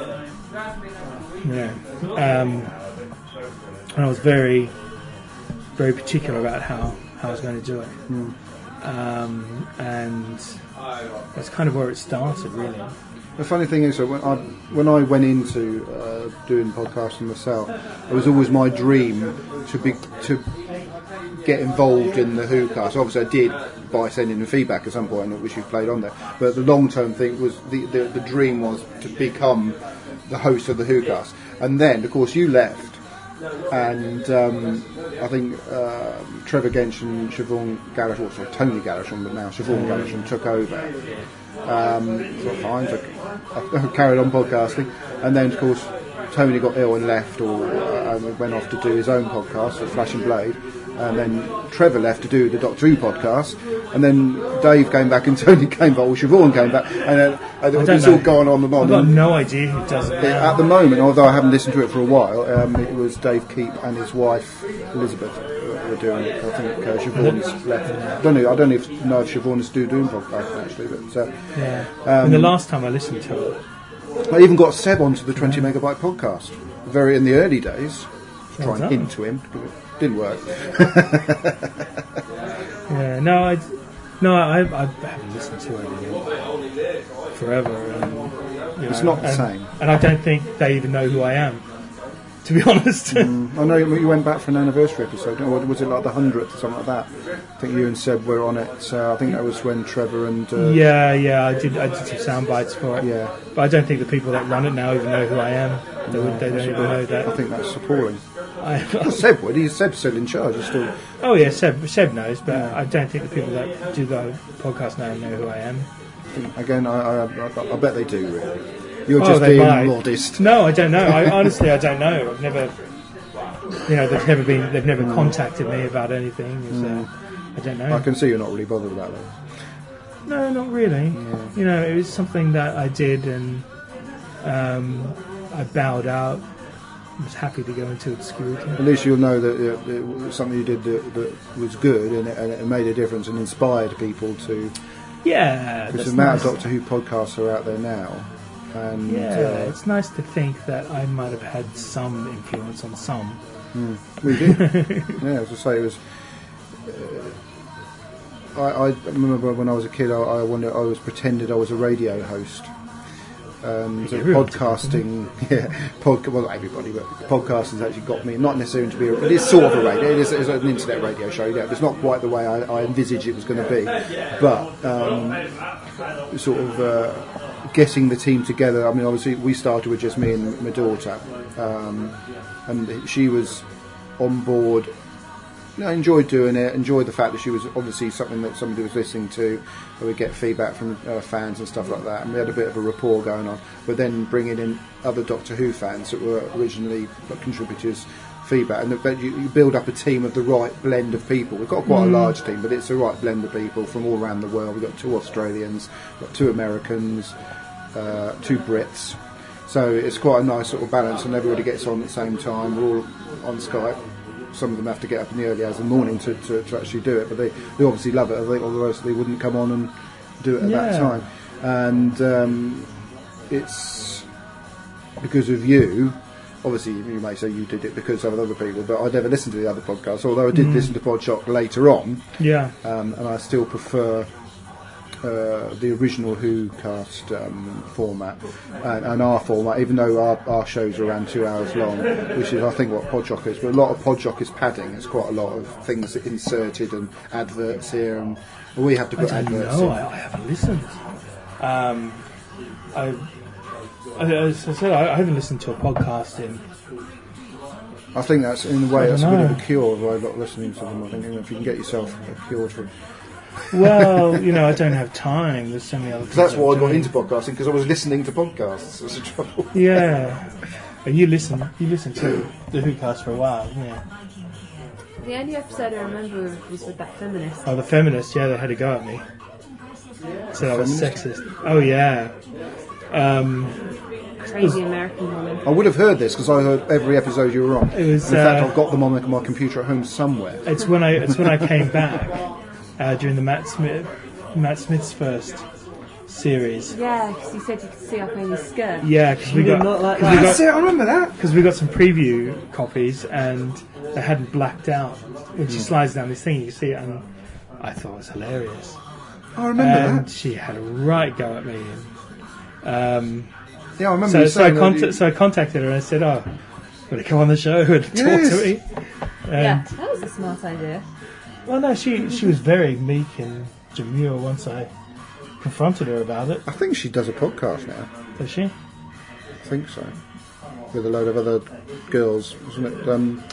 you know, um, and I was very very particular about how, how I was going to do it. Mm. Um, and that's kind of where it started, really. The funny thing is that when I when I went into uh, doing podcasting myself, it was always my dream to be to get involved in the WhoCast. Obviously, I did by sending them feedback at some point, which you played on there. But the long term thing was the, the the dream was to become the host of the WhoCast. And then, of course, you left. And um, I think uh, Trevor Gench and Siobhan Gallagher, well, sorry, Tony Gallagher, but now Siobhan Gallagher took over. Um, so fine, so I carried on podcasting, and then of course Tony got ill and left, or uh, and went off to do his own podcast, Flash and Blade. And then Trevor left to do the Doctor Who podcast, and then Dave came back and Tony came back, or Siobhan came back, and uh, uh, it's all gone on and on. I've got no idea who does it now. At the moment, although I haven't listened to it for a while, um, it was Dave Keep and his wife Elizabeth were doing it. I think uh, Siobhan's left. I don't know. I don't know if, know if Siobhan is still doing podcasts actually, but uh, Yeah. Um, and the last time I listened to it, I even got Seb onto the twenty megabyte podcast. Very in the early days, to try Well and done. hint to him. Didn't work. yeah, no, I, no, I, I haven't listened to it in forever. And, you It's know, not the and, same. and I don't think they even know who I am, to be honest. I know you went back for an anniversary episode, or was it like the hundredth or something like that? I think you and Seb were on it. So I think that was when Trevor and uh, Yeah, yeah, I did. I did some sound bites for it. Yeah. But I don't think the people that run it now even know who I am. They, would, they don't even know I that. think that's appalling. I, Well, Seb would. He's Seb's still in charge. He's still. oh yeah, Seb, Seb knows, but I don't think the people that do the podcast now know who I am. Again, I, I, I, I bet they do. Really. You're Oh, just they being might. modest. No, I don't know. I honestly, I don't know. I've never, you know, they've never been, they've never contacted me about anything. So I don't know. I can see you're not really bothered about that. No, not really. You know, it was something that I did, and um, I bowed out. I was happy to go into obscurity. At least you'll know that uh, it was something you did that, that was good and it, and it made a difference and inspired people to. Yeah, Because that's the amount nice. of Doctor Who podcasts are out there now, and Yeah, uh, it's nice to think that I might have had some influence on some. we did. Yeah, as I say, it was. Uh, I, I remember when I was a kid, I, I wanted, I was pretended I was a radio host. Um, so Everyone podcasting, yeah, podca- well, not everybody, but podcasting's actually got me, not necessarily to be a, it is sort of a radio, it is, it's an internet radio show, yeah, but it's not quite the way I, I envisaged it was going to be, but um, sort of uh, getting the team together. I mean, obviously we started with just me and my daughter, um, and she was on board. You know, enjoyed doing it, enjoyed the fact that she was obviously something that somebody was listening to, that we get feedback from uh, fans and stuff like that, and we had a bit of a rapport going on. But then bringing in other Doctor Who fans that were originally contributors feedback, and that you, you build up a team of the right blend of people. We've got quite mm. a large team, but it's the right blend of people from all around the world. We've got two Australians, we've got two Americans, uh, two Brits. So it's quite a nice sort of balance, and everybody gets on at the same time. We're all on Skype. Some of them have to get up in the early hours of the morning to, to, to actually do it, but they, they obviously love it. I think otherwise they wouldn't come on and do it at yeah. that time. And um, it's because of you. Obviously, you may say you did it because of other people, but I never listened to the other podcasts, although I did mm. listen to Podshock later on. Yeah. Um, and I still prefer uh, the original Who cast um, format and, and our format, even though our, our shows are around two hours long, which is, I think, what Podshock is. But a lot of Podshock is padding. It's quite a lot of things inserted and adverts here, and we have to put I don't adverts know. in. I, I haven't listened. Um, I... As I said, I haven't listened to a podcast in. I think that's, in a way, that's know. a bit of a cure by not listening to them. I think, you know, if you can get yourself cured from. Well, you know, I don't have time. There's so many other things. That's why I got doing. into podcasting, because I was listening to podcasts. That's the trouble. Yeah. But you listen, you listen to the WhoCast for a while, yeah. The only episode I remember was with that feminist. Oh, the feminist, yeah, they had a go at me. So I was sexist. Oh, yeah. Um, Crazy American woman. I would have heard this because I heard every episode you were on. It was, in fact, uh, I've got them on my computer at home somewhere. It's when I it's when I came back uh, during the Matt Smith Matt Smith's first series. Yeah, because you said you could see up Amy's skirt. Yeah, because we did got not like cause we that. got- That's it, I remember that. because we got some preview copies and they hadn't blacked out. When she slides down this thing, you can see it, and I thought it was hilarious. I remember And that. she had a right go at me. Um, Yeah, I remember so, you so, I saying that contact, you- so I contacted her and I said, "Oh, will you come on the show and talk Yes. to me?" And, Yeah, that was a smart idea. Well, no, she she was very meek and demure once I confronted her about it. I think she does a podcast now. Does she? I think so. With a load of other girls, wasn't it? Um,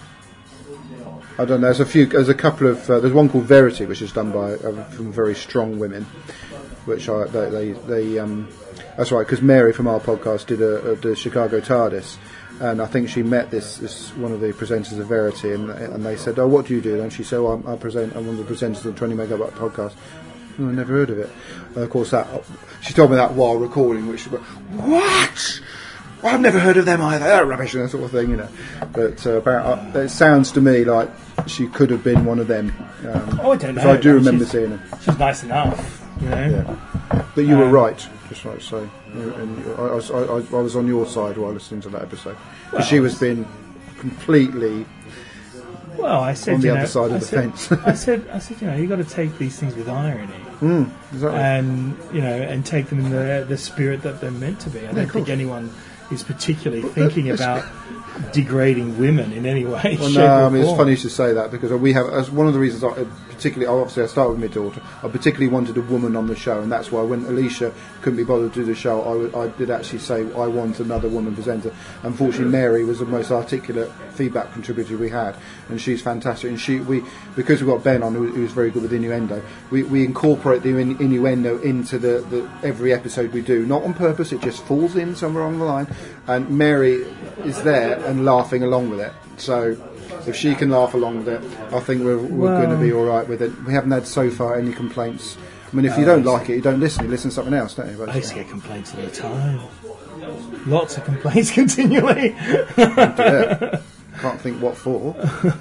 I don't know. There's a few. There's a couple of. Uh, there's one called Verity, which is done by uh, from very strong women, which I they they, they um. That's right, because Mary from our podcast did a, a the Chicago TARDIS, and I think she met this, this one of the presenters of Verity, and and they said, "Oh, what do you do?" And she said, "Oh, I, I present. I'm one of the presenters of the twenty Megabyte podcast." Oh, I never heard of it. And of course, that she told me that while recording, which she went, "What? Well, I've never heard of them either. They're rubbish," and that sort of thing, you know. But uh, about, uh, it sounds to me like she could have been one of them. Um, Oh, I don't know. 'cause I do No, remember she's- seeing her. She's nice enough, you know. Yeah. But you were Um, right, just like to say. You- And you- I, I, was- I, I was on your side while listening to that episode. Because she was being completely Well, I said on the you other know, side of I the said, fence. I said, I said, you know, you got to take these things with irony, Mm, exactly. and you know, and take them in the the spirit that they're meant to be. I of don't think course. anyone is particularly Well, thinking it's- about degrading women in any way, Well, shape, no, or I mean, it's form. funny you should say that because we have, as one of the reasons I particularly, obviously I started with my daughter, I particularly wanted a woman on the show, and that's why when Alicia couldn't be bothered to do the show, I, would- I did actually say I want another woman presenter. Unfortunately, Mary was the most articulate feedback contributor we had, and she's fantastic. And she, we, because we've got Ben on, who, who's very good with innuendo, we, we incorporate the in, innuendo into the, the every episode we do, not on purpose, it just falls in somewhere on the line, and Mary is there and laughing along with it. So if she can laugh along with it, I think we're, we're Well- going to be all right with it. We haven't had so far any complaints. I mean, if you don't like it, you don't listen. You listen to something else, don't you? I used to get complaints all the time. Lots of complaints continually. Yeah. Can't think what for.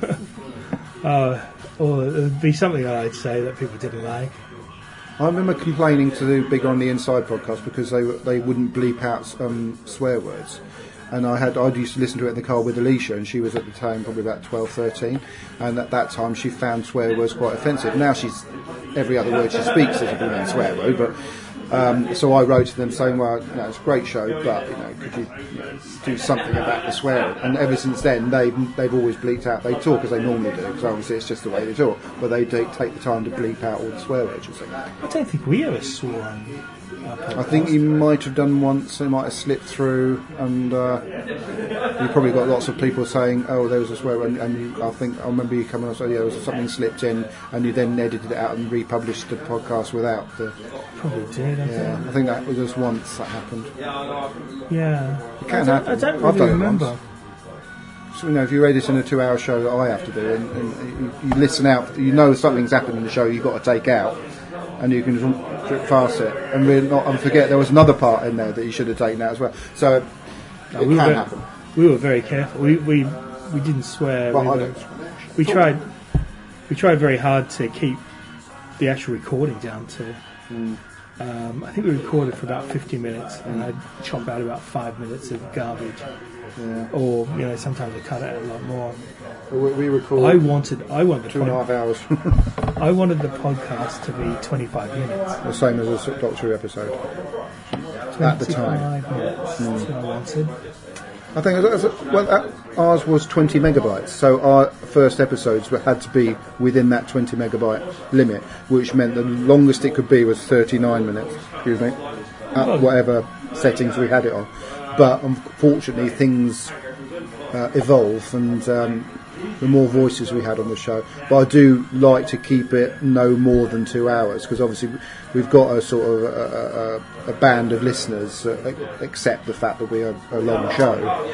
uh, or it'd be something that I'd say that people didn't like. I remember complaining to the Bigger on the Inside podcast because they they wouldn't bleep out um, swear words. And I had I used to listen to it in the car with Alicia, and she was at the time probably about twelve, thirteen, and at that time she found swear words quite offensive. Now she's every other word she speaks is a blooming swear word, but um, so I wrote to them saying, well, you know, it's a great show, but you know, could you, you know, do something about the swearing? And ever since then, they've they've always bleeped out. They talk as they normally do, because obviously it's just the way they talk, but they do take the time to bleep out all the swear words. You see. I don't think we ever swore on our podcast. I think you might have done once. It might have slipped through, and uh, you probably got lots of people saying, "Oh, there was a swear," and, and you, I think I remember you coming and saying, "Yeah, there was something slipped in," and you then edited it out and republished the podcast without the. Probably did. I Yeah, think. I think that was just once that happened. Yeah. It can I don't, happen. I don't I've really done it remember. once. so, you know, if you're editing a two-hour show that I have to do, and, and you, you listen out, you know something's happened in the show, you've got to take out, and you can just drip past it, and really not and forget there was another part in there that you should have taken out as well. So No, it we, can were, happen. we were very careful. We we, we didn't swear. Well, we, I were, don't. we tried we tried very hard to keep the actual recording down to. Mm. Um, I think we recorded for about fifty minutes, and I'd chop out about five minutes of garbage. Yeah. Or you know, sometimes I cut out a lot more. We, we record I wanted, I wanted the two and a half hours. pod- I wanted the podcast to be twenty-five minutes. The same as a Doctor Who episode. At the time. twenty-five minutes. That's what I wanted. I think it was- well, that, ours was twenty megabytes, so our first episodes were, had to be within that twenty megabyte limit, which meant the longest it could be was thirty-nine minutes. Excuse me, at whatever settings we had it on. But unfortunately, things uh, evolve, and um, the more voices we had on the show. But I do like to keep it no more than two hours, because obviously we've got a sort of a, a, a band of listeners that accept the fact that we are a long show,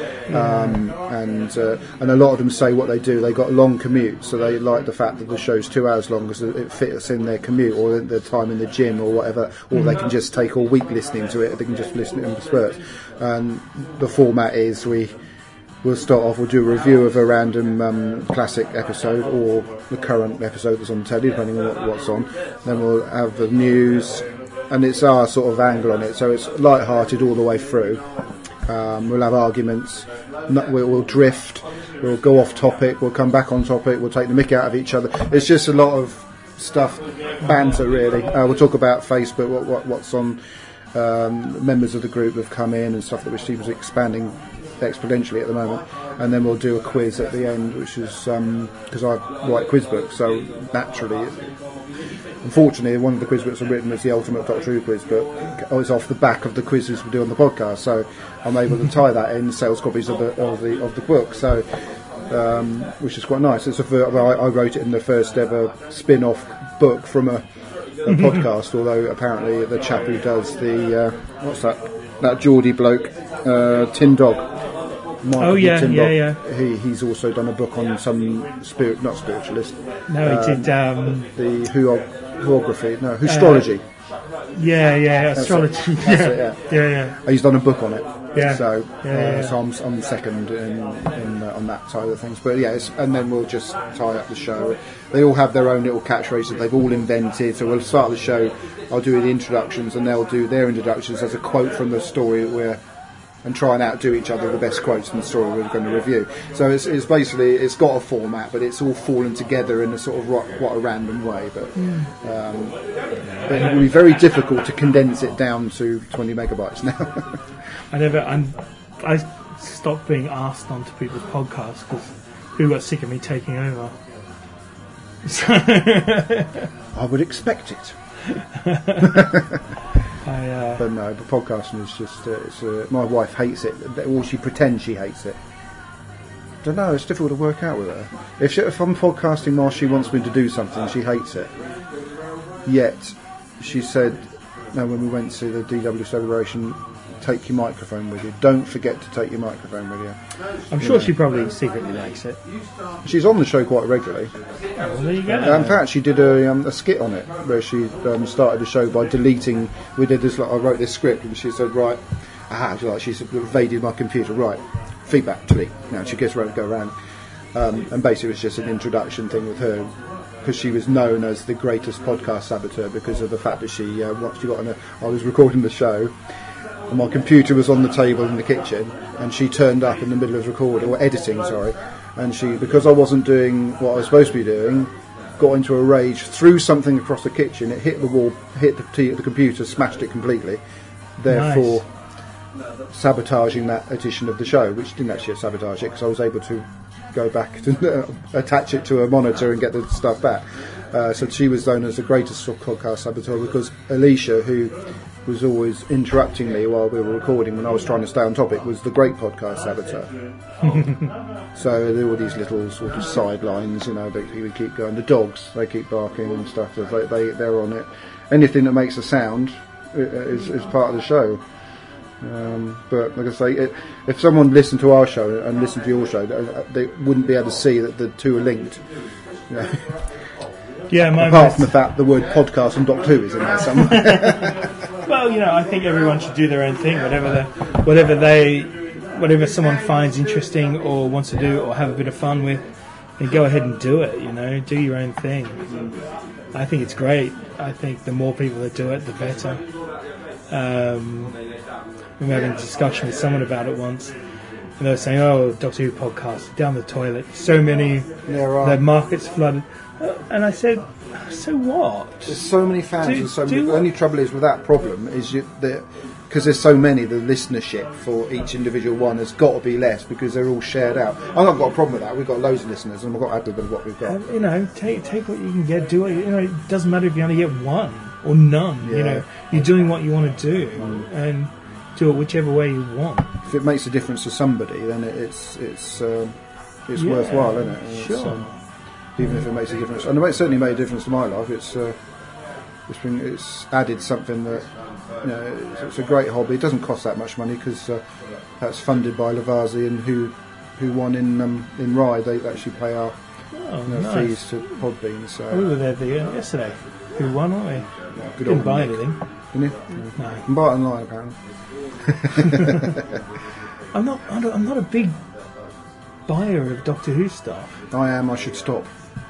um, and uh, and a lot of them say what they do. They got a long commute, so they like the fact that the show's two hours long because it fits in their commute or their time in the gym or whatever, or they can just take all week listening to it. They can just listen in spurts. And the format is we. We'll start off, we'll do a review of a random um, classic episode or the current episode that's on telly, depending on what, what's on. Then we'll have the news, and it's our sort of angle on it, so it's light-hearted all the way through. Um, we'll have arguments, no- we'll, we'll drift, we'll go off topic, we'll come back on topic, we'll take the mick out of each other. It's just a lot of stuff, banter really. Uh, we'll talk about Facebook, what, what, what's on, um, members of the group have come in and stuff that which seems expanding exponentially at the moment, and then we'll do a quiz at the end, which is because um, I write quiz books, so naturally, unfortunately, one of the quiz books I've written is the Ultimate Doctor Who quiz book. It's off the back of the quizzes we do on the podcast, so I'm able to tie that in sales copies of the of the of the book. So, um, which is quite nice. It's a fir- well, I, I wrote it in the first ever spin-off book from a, a podcast. Although apparently the chap who does the uh, what's that that Geordie bloke, uh, Tin Dog. Michael Oh yeah, Tin yeah, Dog, yeah. He he's also done a book on some spirit, not spiritualist. No, he did. Um, The who whoography, no, astrology. yeah, yeah, astrology. That's yeah. it, yeah. yeah, yeah. He's done a book on it. Yeah. So, Yeah, uh, yeah, yeah. so I'm, I'm second in, in uh, on that side of things. But yeah, it's, and then we'll just tie up the show. They all have their own little catchphrases that they've all invented. So we'll start the show. I'll do the introductions, and they'll do their introductions as a quote from the story that we're. And try and outdo each other the best quotes in the story we're going to review. So it's, it's basically it's got a format, but it's all fallen together in a sort of ro- quite a random way. But, um, but it will be very difficult to condense it down to twenty megabytes now. I never. I'm, I stopped being asked onto people's podcasts because people got sick of me taking over. So I would expect it. I, uh, But no, but podcasting is just, uh, it's, uh, my wife hates it, or she pretends she hates it. Don't know, it's difficult to work out with her. If, she, if I'm podcasting while she wants me to do something, she hates it. Yet, she said, no, when we went to the D W celebration, take your microphone with you. Don't forget to take your microphone with you. I'm sure she probably secretly likes it. She's on the show quite regularly. Oh, well, there you go. Uh, in fact, she did a, um, a skit on it where she um, started the show by deleting. We did this. Like, I wrote this script, and she said, "Right, aha." She like she invaded my computer. Right, feedback, delete. Now she gets ready to go around, um, and basically it was just an introduction thing with her because she was known as the greatest podcast saboteur because of the fact that she uh, once she got on a. I was recording the show. And my computer was on the table in the kitchen, and she turned up in the middle of recording or editing. Sorry, and she because I wasn't doing what I was supposed to be doing, got into a rage, threw something across the kitchen. It hit the wall, hit the, t- the computer, smashed it completely. Therefore, nice. Sabotaging that edition of the show, which didn't actually sabotage it because I was able to go back to uh, attach it to a monitor and get the stuff back. Uh, so she was known as the greatest podcast saboteur because Alicia, who was always interrupting me while we were recording when I was trying to stay on topic, was the great podcast saboteur. So there were these little sort of sidelines, you know, they, they would keep going. The dogs, they keep barking and stuff. They, they, they're on it. Anything that makes a sound is, is part of the show. Um, but like I say, it, if someone listened to our show and listened to your show, they wouldn't be able to see that the two are linked. You know? Yeah, my apart from the fact the word podcast and Doctor Who is in there somewhere. Well, you know, I think everyone should do their own thing, whatever the, whatever they, whatever someone finds interesting or wants to do or have a bit of fun with, then go ahead and do it. You know, do your own thing. I think it's great. I think the more people that do it, the better. Um, we were having a discussion with someone about it once, and they were saying, "Oh, Doctor Who podcast down the toilet. So many, Yeah, right. the market's flooded." And I said, "So what?" There's so many fans, Do- and so do many, the what? only trouble is with that problem is you, that because there's so many, the listenership for each individual one has got to be less because they're all shared out. I've not got a problem with that. We've got loads of listeners, and we've got happy with what we've got. Um, you know, take take what you can get. Do it. You know, it doesn't matter if you only get one or none. You Yeah. know, you're doing what you want to do, and do it whichever way you want. If it makes a difference to somebody, then it, it's it's um, it's Yeah, worthwhile, isn't it? And it's, Sure. um, even if it makes a difference, and it certainly made a difference to my life. It's uh, it's been it's added something that you know it's, it's a great hobby. It doesn't cost that much money because uh, that's funded by Lavazzi, and who who won in um, in Rye. They actually pay our Oh, you know, nice. fees to Podbean. So We were there the, uh, yesterday. Who won, weren't we? yeah, good Didn't old buy Nick. anything. Didn't you? No, You can buy it online apparently. I'm not. I'm not- I'm not a big buyer of Doctor Who stuff. I am. I should stop.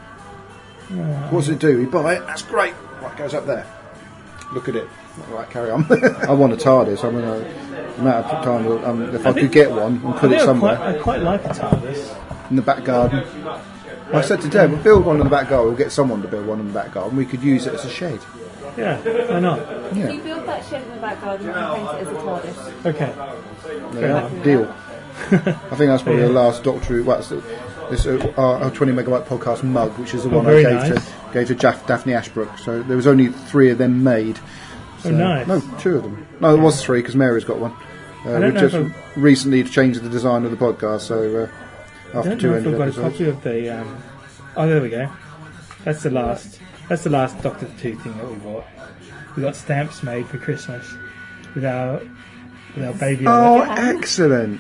What does it do? You buy it. That's great. Right, it goes up there. Look at it. Right, carry on. I want a TARDIS. I mean, uh, the amount of time that, um, if I, could think- get one and I put think it I somewhere quite, I quite like a TARDIS. in the back garden. I said to Deb, we'll build one in the back garden. We'll get someone to build one in the back garden. We could use it as a shed. Yeah, why not? Yeah. You build that shed in the back garden and paint it as a TARDIS. Okay. There you are. Deal. I think that's probably the last Doctor Who. Well, it's the- this uh, our, our twenty megabyte podcast mug, which is the Oh, one I very gave nice. to gave to Jaff, Daphne Ashbrook. So there was only three of them made. So, Oh, nice. No, two of them. No, there was three because Mary's got one. Uh, don't we know just if recently changed the design of the podcast, so uh, I after don't two know if ended I've got a episodes. copy of the. Um, oh, there we go. That's the last. That's the last Doctor Who thing that we bought. We got stamps made for Christmas with our with our baby Oh, on it. excellent!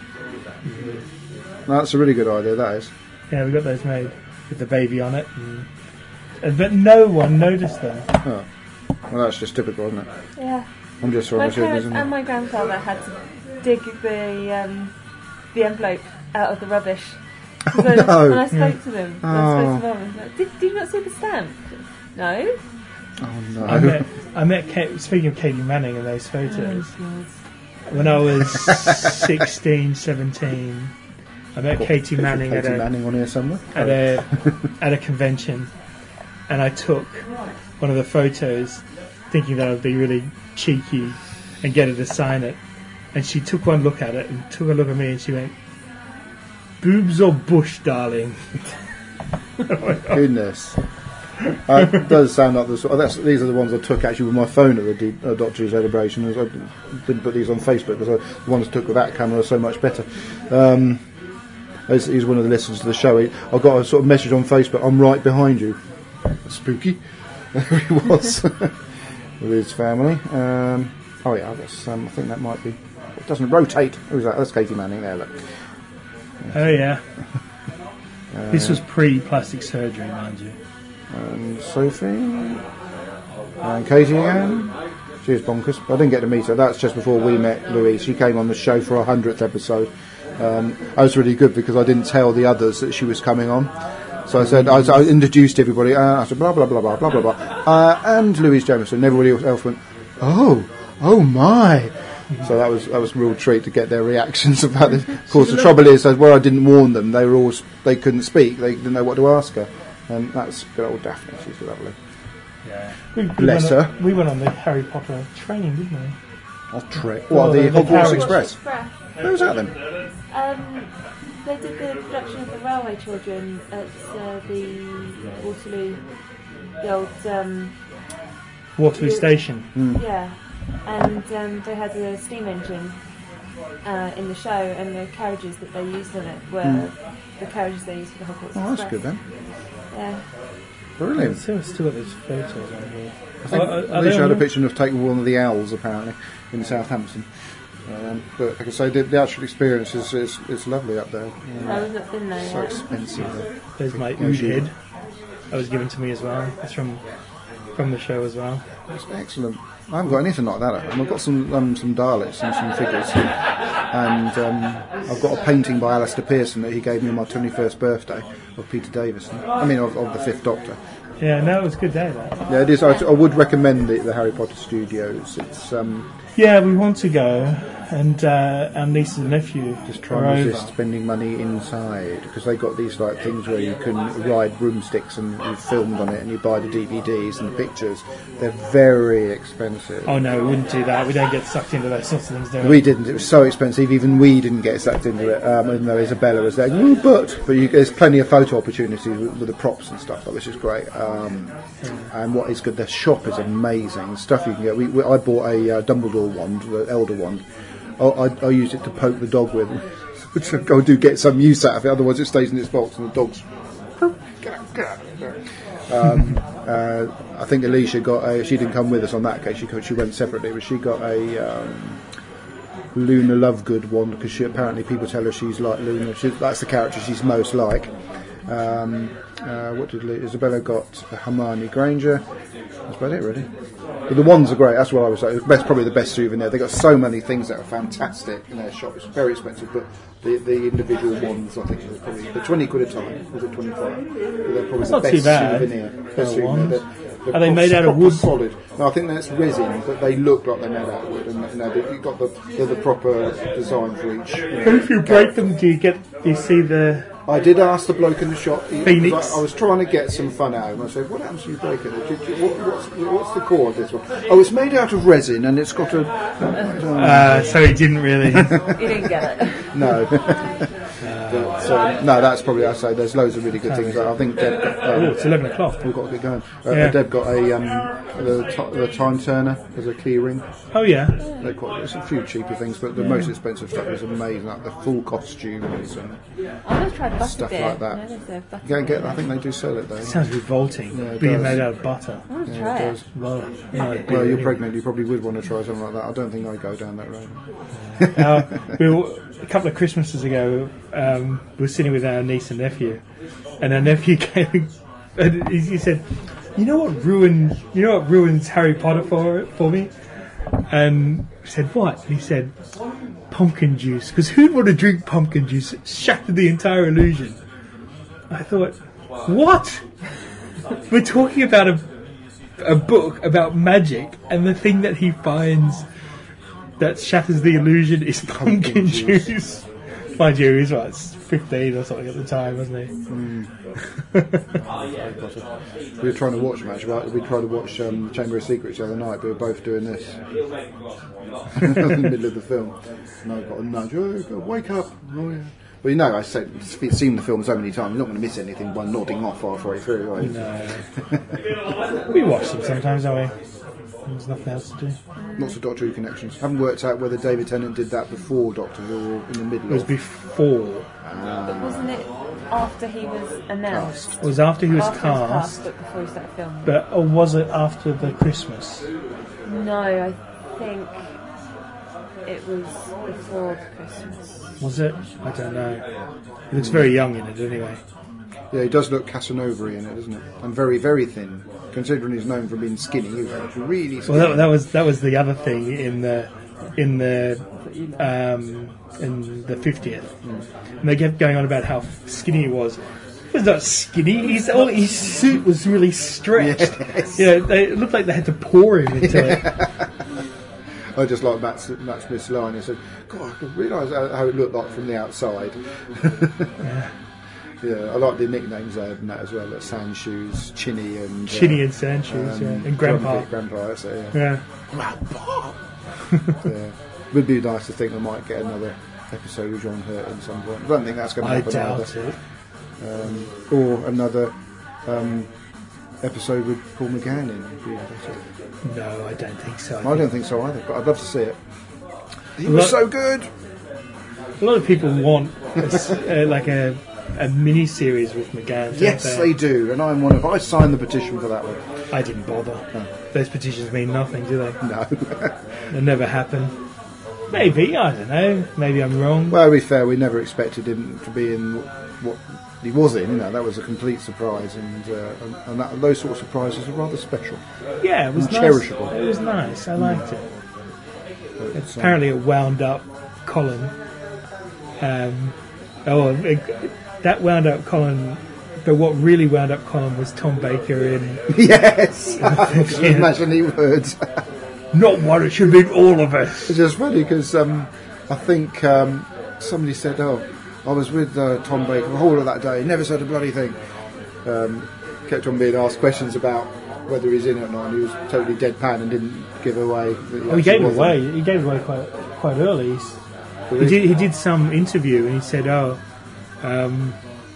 No, that's a really good idea. That is. Yeah, we got those made with the baby on it, and, and but no one noticed them. Oh. Well, that's just typical, isn't it? Yeah. I'm just My trying to parents isn't and it? my grandfather had to dig the um, the envelope out of the rubbish. So no. when I spoke to them, when I spoke to Oh. Mum, I was like, did, did you not see the stamp? No. Oh no! I met I met Kate, speaking of Katie Manning and those photos. Oh, When I was sixteen, seventeen, I met Katie Manning at Katie a Manning on here somewhere. at a at a convention, and I took one of the photos, thinking that I'd be really cheeky and get her to sign it. And she took one look at it and took a look at me, and she went, "Boobs or bush, darling?" Goodness. Uh, it does sound like the sort. That's, these are the ones I took actually with my phone at the D, uh, Doctor Who celebration. I didn't put these on Facebook because I, the ones I took with that camera are so much better. Um, he's, he's one of the listeners to the show. He, I got a sort of message on Facebook. I'm right behind you. Spooky. There he was with his family. Um, oh yeah, that's, um, I think that might be. It doesn't rotate. Who's that? That's Katie Manning there. Look. Oh yeah. This was pre-plastic surgery, mind you. And Sophie and Katie again. She was bonkers. I didn't get to meet her. That's just before we met Louise. She came on the show for our hundredth episode. Um, I was really good because I didn't tell the others that she was coming on. So I said, I, I introduced everybody. Uh, I said, blah, blah, blah, blah, blah, blah, blah. Uh, and Louise Jameson. And everybody else went, oh, oh my. So that was that was a real treat to get their reactions about this. Of course, the trouble is, where I didn't warn them, they were all they couldn't speak. They didn't know what to ask her. And that's good old Daphne. She's lovely. Yeah. We, we Bless went her. On, we went on the Harry Potter train, didn't we? I'll trick. Well, What, the the- the Hogwarts carriage. Express? Express. Who was that then? Um, they did the production of the Railway Children at uh, the Waterloo, the old, um, Waterloo Station. yeah, and um, they had a steam engine uh, in the show, and the carriages that they used in it were the carriages they used for the Hogwarts Oh, Express. that's good then. Yeah. Brilliant. So I've still got those photos on here. I think Are- are- are Alicia they had a on- picture of taking one of the owls, apparently, in Southampton. Um, but like I say, the, the actual experience is, is, is lovely up there. I was not been there So yet. expensive. though. There's my Yeah, oud she- head. That was given to me as well. It's from from the show as well. It's excellent. I haven't got anything like that at home. I've got some um, some Daleks and some figures, and um, I've got a painting by Alistair Pearson that he gave me on my twenty-first birthday of Peter Davison. I mean, of, of the Fifth Doctor. Yeah, no, it was a good day, that. Yeah, it is. I, I would recommend the, the Harry Potter Studios. It's um, Yeah, we want to go, and uh, our niece and nephew just try are and over. resist spending money inside, because they got these like things where you can ride broomsticks and you've filmed on it, and you buy the D V Ds and the pictures. They're very expensive. Oh no, we wouldn't do that. We don't get sucked into those sorts of things, do we? We didn't. It was so expensive. Even we didn't get sucked into it. Um, even though Isabella was there, "Ooh, but but you, there's plenty of photo opportunities with, with the props and stuff, which is great. Um, and what is good, the shop is amazing. Stuff you can get. We, we, I bought a uh, Dumbledore wand, the Elder wand. I, I, I use it to poke the dog with, which I go do get some use out of it. Otherwise, it stays in its box and the dog's. Get out, get out of there. Um, uh, I think Alicia got a. She didn't come with us on that case. She she went separately, but she got a um, Luna Lovegood wand, because she apparently people tell her she's like Luna. She, that's the character she's most like. Um, uh, what did Li- Isabella got? A Hermione Granger. That's about it, really. But the wands are great. That's what I was saying. It's best, probably the best souvenir. They got so many things that are fantastic in their shop. It's very expensive, but the, the individual wands, I think, are probably the twenty quid a time. Was it twenty five? They're probably That's the not best too bad souvenir. for Best a souvenir. wand. They're- they're Are they made out of proper wood? Solid. No, I think that's resin, but they look like they're made out of wood, and you know, they've got the they're the proper design for each. You know, If you break them, do you get? Do you see the? I did ask the bloke in the shop. He, Phoenix. I, I was trying to get some fun out of him. I said, "What happens if you break it? Do- do- What, what's, what's the core of this one?" Oh, it's made out of resin, and it's got a. Uh, so he didn't really. You didn't get it. No. But, um, no, that's probably. I say there's loads of really good things. I think Deb. Got, um, Oh, it's eleven o'clock. we've got to get going. Uh, Yeah. Deb got a um, the, t- the time turner as a key ring. Oh yeah. They're quite. There's a few cheaper things, but the most expensive stuff is amazing. Like the full costumes and I'm going to try butter Stuff beer. like that. No, there's a butter you go and get. I think they do sell it though. Sounds revolting. Yeah, it being does. made out of butter. I want to Yeah, try it it. does. Well, no, Well, you're pregnant. You probably would want to try something like that. I don't think I go down that road. uh, we were, a couple of Christmases ago, um, we were sitting with our niece and nephew, and our nephew came and he, he said, "You know what ruined? You know what ruins Harry Potter for for me?" And I said, "What?" And he said, "Pumpkin juice." Because who'd want to drink pumpkin juice? It shattered the entire illusion. I thought, what? We're talking about a a book about magic, and the thing that he finds that shatters the illusion is pumpkin, Pumpkin juice. juice. Mind you, he was what, fifteen or something at the time, wasn't he? We were trying to watch match. Right? We tried to watch um, Chamber of Secrets the other night. But we were both doing this in the middle of the film. And I got a nudge. Oh, go, wake up! Oh, yeah. Well, you know, I said, seen the film so many times. You're not going to miss anything by nodding off halfway through, are you? No. We watch them sometimes, don't we? There's nothing else to do. Lots of Doctor Who connections. Haven't worked out whether David Tennant did that before Doctor Who or in the middle It was of. before. But wasn't it after he was announced? It was after he was After he was cast, cast, but before he started filming. but or was it after the Christmas? No, I think it was before Christmas. Was it? I don't know. He looks very young in it, anyway. Yeah, he does look Casanova in it, doesn't it? And very, very thin. Considering he's known for being skinny, he was really skinny. Well, that, that was that was the other thing in the in the um, in the fiftieth, and they kept going on about how skinny he was. He was not skinny. He's all, his suit was really stretched. Yes. You know, they, it looked like they had to pour him into it. I just like Matt, Matt Smith's line. He said, "God, I didn't realise how, how it looked like from the outside." Yeah. Yeah, I like the nicknames they had in that as well. Like Sand Shoes, Chinny, and Chinny uh, and Sand Shoes, um, yeah, and Grandpa. Grumpy Grandpa, that's it, yeah. Yeah. Grandpa. Yeah, would be nice to think we might get another episode with John Hurt at some point. I don't think that's going to I happen. doubt either. it. Um, or another um, episode with Paul McGann in. Would be better. No, I don't think so. I don't think so either, but I'd love to see it. He A was lot- so good. A lot of people want a s- uh, like a a mini series with McGann. don't Yes, they do, and I'm one of. I signed the petition for that one. I didn't bother. Those petitions mean nothing, do they? No. They never happen. Maybe, I don't know. Maybe I'm wrong. Well, to be fair, we never expected him to be in what he was in. You know, that was a complete surprise, and uh, and, and that, those sort of surprises are rather special. Yeah, it was and nice. cherishable. It was nice. I liked it. But, um, Apparently, it wound up Colin. Um, oh, it, that wound up Colin. But what really wound up Colin was Tom Baker in. Yes, I can imagine he would. Not one, it should be all of us. It's just funny because um, I think um, somebody said, "Oh, I was with uh, Tom Baker the whole of that day. Never said a bloody thing." Um, kept on being asked questions about whether he's in it or not, and he was totally deadpan and didn't give away. That he Oh, he gave it wasn't. away. He gave it away quite quite early. He's, Did he he? did. He did some interview and he said, "Oh, um,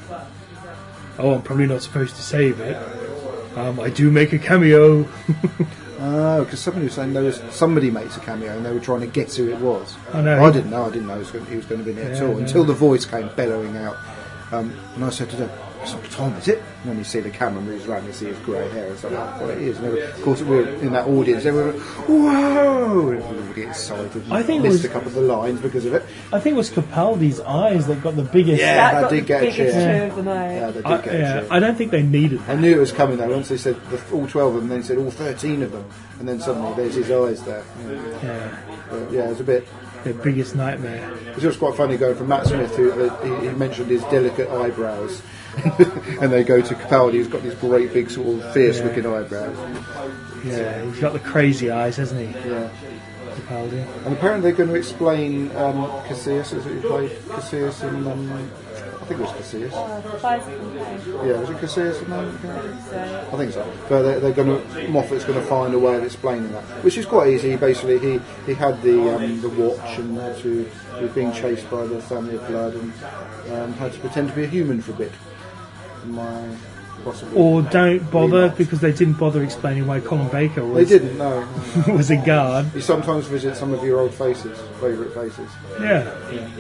oh, I'm probably not supposed to save it. Um, I do make a cameo." Oh, because somebody was saying there was somebody makes a cameo and they were trying to guess who it was. I know. I didn't know. I didn't know he was going, he was going to be in it at Yeah, all no. until the voice came bellowing out. Um, and I said to them, "It's not Tom, is it?" And then you see the camera moves around and you see his grey hair and stuff. Like, well, it is. And they were, of course, we were in that audience. They were, "Whoa!" And everybody excited. I think it missed was- a couple of the lines because of it. I think it was Capaldi's eyes that got the biggest. Yeah. That I got did the get a biggest cheer. cheer of the night. Yeah, they did I, get a yeah, cheer. I don't think they needed I that. knew it was coming though. Once they said the, all twelve of them, then they said all thirteen of them, and then suddenly there's his eyes there. Yeah, Yeah, but, yeah it was a bit. their biggest nightmare. It's just quite funny going from Matt Smith, who uh, he, he mentioned his delicate eyebrows, and they go to Capaldi, who's got these great big sort of fierce-looking eyebrows. Yeah, he's got the crazy eyes, hasn't he, Yeah, Capaldi? and apparently they're going to explain um, Casillas, is it who played Casillas in? Um, I think it was Casillas. Uh, bicycle play. Yeah, was it Casillas? No, So, I think so. But they're, they're going to Moffat's going to find a way of explaining that, which is quite easy. Basically, he, he had the um, the watch and had to he was being chased by the family of blood and um, had to pretend to be a human for a bit. My possibly. Or don't bother because they didn't bother explaining why Colin Baker They was didn't, no. was a guard. You sometimes visit some of your old faces, favourite faces. Yeah,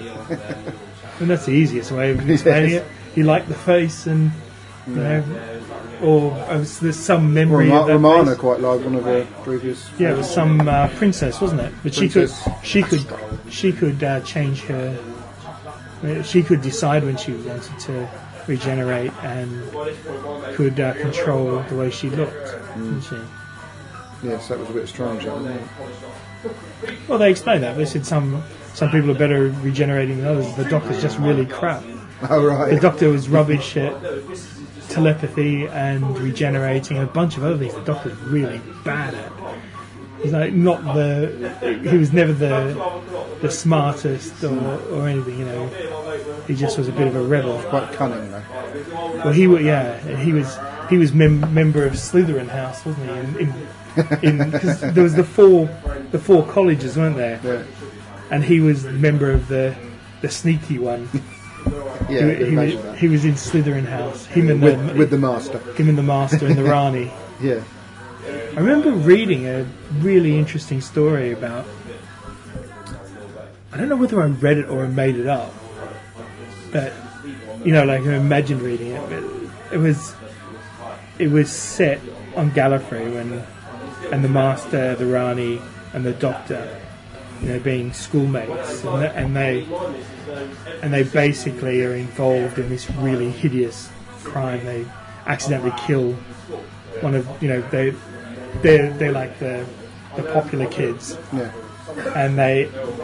and that's the easiest way of explaining Yes. it. You like the face, and you know, or uh, there's some Well, memory Roma- of that Romana face. quite liked one of her previous. Yeah, it was some uh, princess, wasn't it? But Princess. she could, she could, she could uh, change her. uh, She could decide when she wanted to regenerate and could uh, control the way she looked. Didn't she? Yes, that was a bit strange. Wasn't it? Well, they explained that. They said some some people are better at regenerating than others. The Doctor's just really crap. Oh right. The Doctor was rubbish at telepathy and regenerating and a bunch of other things the Doctor's really bad at. He's like not the he was never the the smartest or, or anything, you know. He just was a bit of a rebel. Quite cunning though. Well, he was yeah, he was he was mem- member of Slytherin House, wasn't he? In, in, in cause there was the four the four colleges, weren't there? Yeah. And he was a member of the the sneaky one. Yeah, I he, can he, imagine was, that. he was in Slytherin House. Him and With, the, with the master. him and the Master and the Rani. Yeah. I remember reading a really interesting story about. I don't know whether I read it or I made it up, but you know, like I imagined reading it. But it was it was set on Gallifrey when and the Master, the Rani, and the Doctor, you know, being schoolmates, and, the, and they and they basically are involved in this really hideous crime. They accidentally kill one of you know they they're they're like the the popular kids, Yeah. and they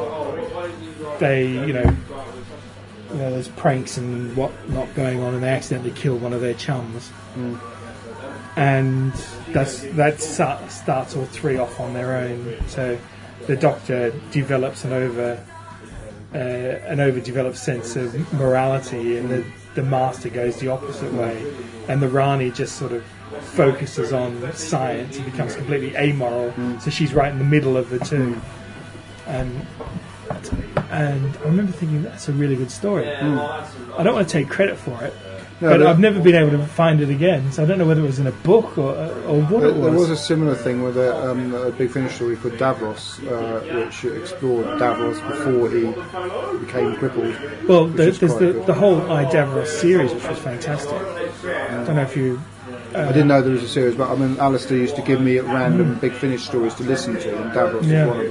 they you know you know there's pranks and what not going on, and they accidentally kill one of their chums, Mm. and that's that sta- starts all three off on their own. So the Doctor develops an over uh, an overdeveloped sense of morality, and the the Master goes the opposite way, and the Rani just sort of focuses on science and becomes completely amoral. So she's right in the middle of the two, and and I remember thinking that's a really good story. I don't want to take credit for it, No, but there- I've never been able to find it again. So I don't know whether it was in a book or or what There, it there was was. a similar thing with a, um, a Big Finish story called Davros, uh, which explored Davros before he became crippled. Well, which the, is there's quite the, good. the whole Idavros series, which was fantastic. I don't know if you. I didn't know there was a series, but I mean, Alistair used to give me at random Big Finish stories to listen to, and Davros Yeah. was one of the ones.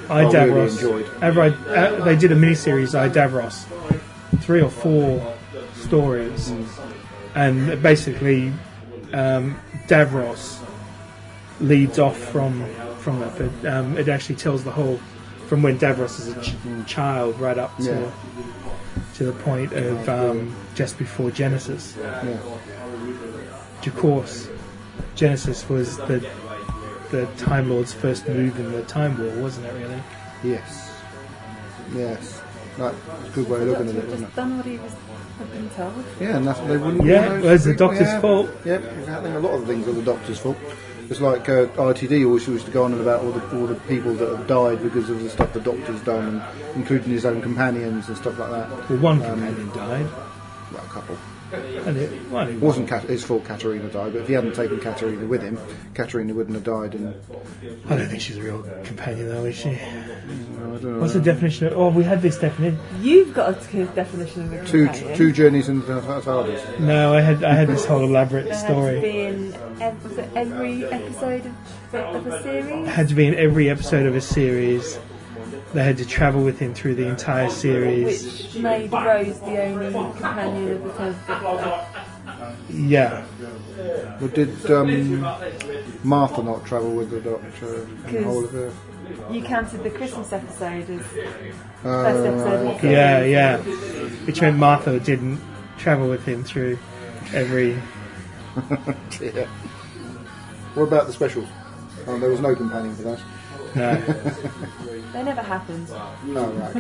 I really Davros. enjoyed. Ever I, uh, they did a miniseries, I Davros, three or four stories, Mm. and basically um, Davros leads off from from that, but um, it actually tells the whole from when Davros is a ch- child right up to Yeah. to the point of um, just before Genesis. Yeah. Which of course, Genesis was the the Time Lord's first move in the Time War, wasn't it? Really? Yes. Yes. That's a good way of looking at it, isn't it? Just done what he was had been told. Yeah, and that's they wouldn't. Yeah, you know, well, it's the people- Doctor's yeah, fault. Yep, I think a lot of things are the Doctor's fault. It's like uh, I T D always used to go on about all the all the people that have died because of the stuff the Doctor's done, and including his own companions and stuff like that. Well, one Um, companion died. Well, a couple. And it, well, It wasn't Kat- his fault Katerina died, but if he hadn't taken Katerina with him, Katerina wouldn't have died. And I don't think she's a real companion, though, is she? I don't know. What's the definition of... Oh, we had this definition. You've got a good definition of a two companion. two journeys into the TARDIS. No, I had I had this whole elaborate There had story. to be in ev- was it every episode of, of a series. It had to be in every episode of a series. They had to travel with him through the entire series. Which made Rose the only companion of the tenth Doctor. Yeah. Well, did um, Martha not travel with the Doctor in the whole of it? You counted the Christmas episode as Uh, first episode of the Yeah, series. yeah. Which meant Martha didn't travel with him through every... Yeah. What about the specials? Oh, there was no companion for those. No. They never happened. Oh, right.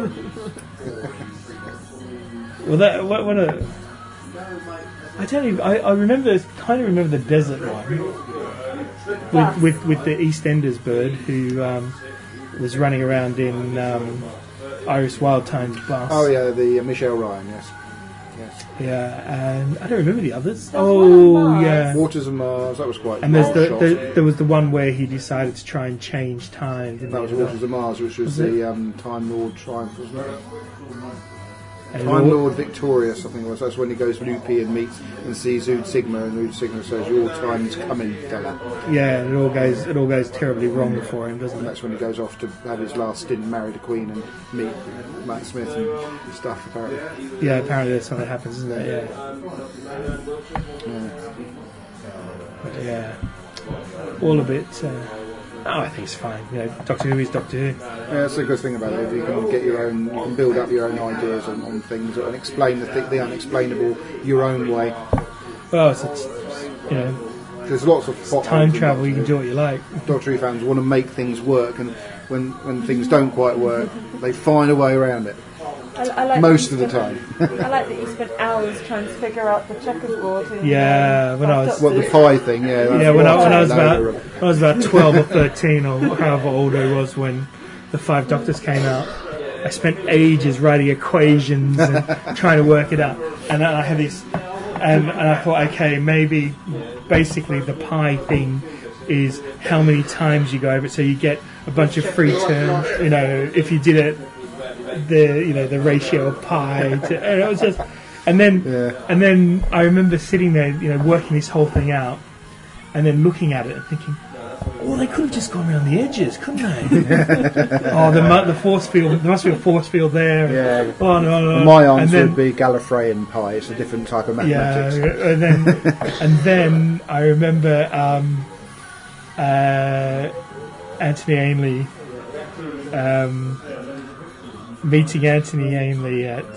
Well, that... What, what a... I tell you, I, I remember, kind of remember the desert one. With, with, with the EastEnders bird who um, was running around in um, Iris Wildtime's bus. Oh, yeah, the uh, Michelle Ryan, yes. Yes. Yeah, and I don't remember the others. There was one on Oh, Mars. yeah. Waters of Mars, that was quite And there's well the, shot. the there was the one where he decided to try and change time. Didn't That was he? Waters of Mars, which was Was it? the um, Time Lord Triumph, wasn't it? And Time all- Lord Victorious, I think it was. That's when he goes to Loopy and meets and sees Ood Sigma, and Ood Sigma says, "Your time's coming, fella." Yeah, and it all goes it all goes terribly wrong for him, doesn't And it? that's when he goes off to have his last stint, marry the Queen, and meet Matt Smith and stuff, apparently. Yeah, apparently that's how that happens, isn't it? Yeah. But yeah. All of it. Uh, oh, I think it's fine. You know, Doctor Who is Doctor Who. Yeah, that's the good thing about it. You can get your own, you can build up your own ideas on, on things and explain the, th- the unexplainable your own way. Well, it's, it's you know There's lots of plot time holes in travel. Doctor You can Who. do what you like. Doctor Who fans want to make things work, and when when things don't quite work, they find a way around it. I, I like Most that of you the spent- I like that you spent hours trying to figure out the checkerboard. In, Yeah, um, when I Five was- What the Doctors. pie thing? Yeah, that's Yeah, when I, what when I was saying. about Loader when I was about twelve or thirteen or however old I was when the Five Doctors came out, I spent ages writing equations and trying to work it out. And then I had this, and, and I thought, okay, maybe basically the pi thing is how many times you go over it, so you get a bunch of free terms. You know, if you did it, the you know the ratio of pi. To, and it was just, and then Yeah. and then I remember sitting there, you know, working this whole thing out, and then looking at it and thinking, well, they could have just gone around the edges, couldn't they? oh, the, mu- the force field, there must be a force field there. Yeah. Oh, no, no, no. My And answer then- would be Gallifreyan pi. It's a different type of yeah, mathematics. and then and then I remember um, uh, Anthony Ainley, um, meeting Anthony Ainley at.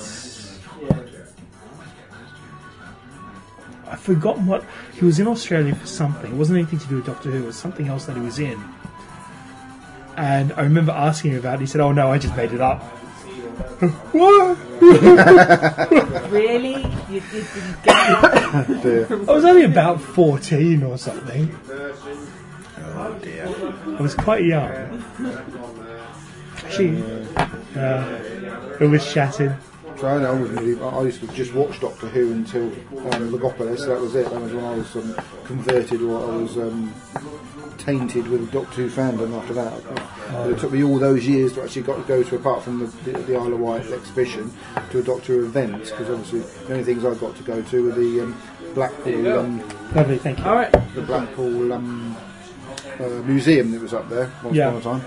I've forgotten what he was in Australia for something. It wasn't anything to do with Doctor Who. It was something else that he was in. And I remember asking him about it. He said, "Oh no, I just made it up." What? Really? You, you didn't get it? Dear. I was only about fourteen or something. Oh dear. I was quite young. She, uh, it was shattered. So I, know, I, wasn't really, I used to just watch Doctor Who until um, Logopolis. That was it. That was when I was um, converted, or I was um, tainted with Doctor Who fandom. After that, but it took me all those years to actually got to go to, apart from the, the, the Isle of Wight exhibition, to a Doctor Who event. Because obviously the only things I got to go to were the um, Blackpool, um, Lovely, thank you. All right. the Blackpool um, uh, museum that was up there once Yeah. upon a time.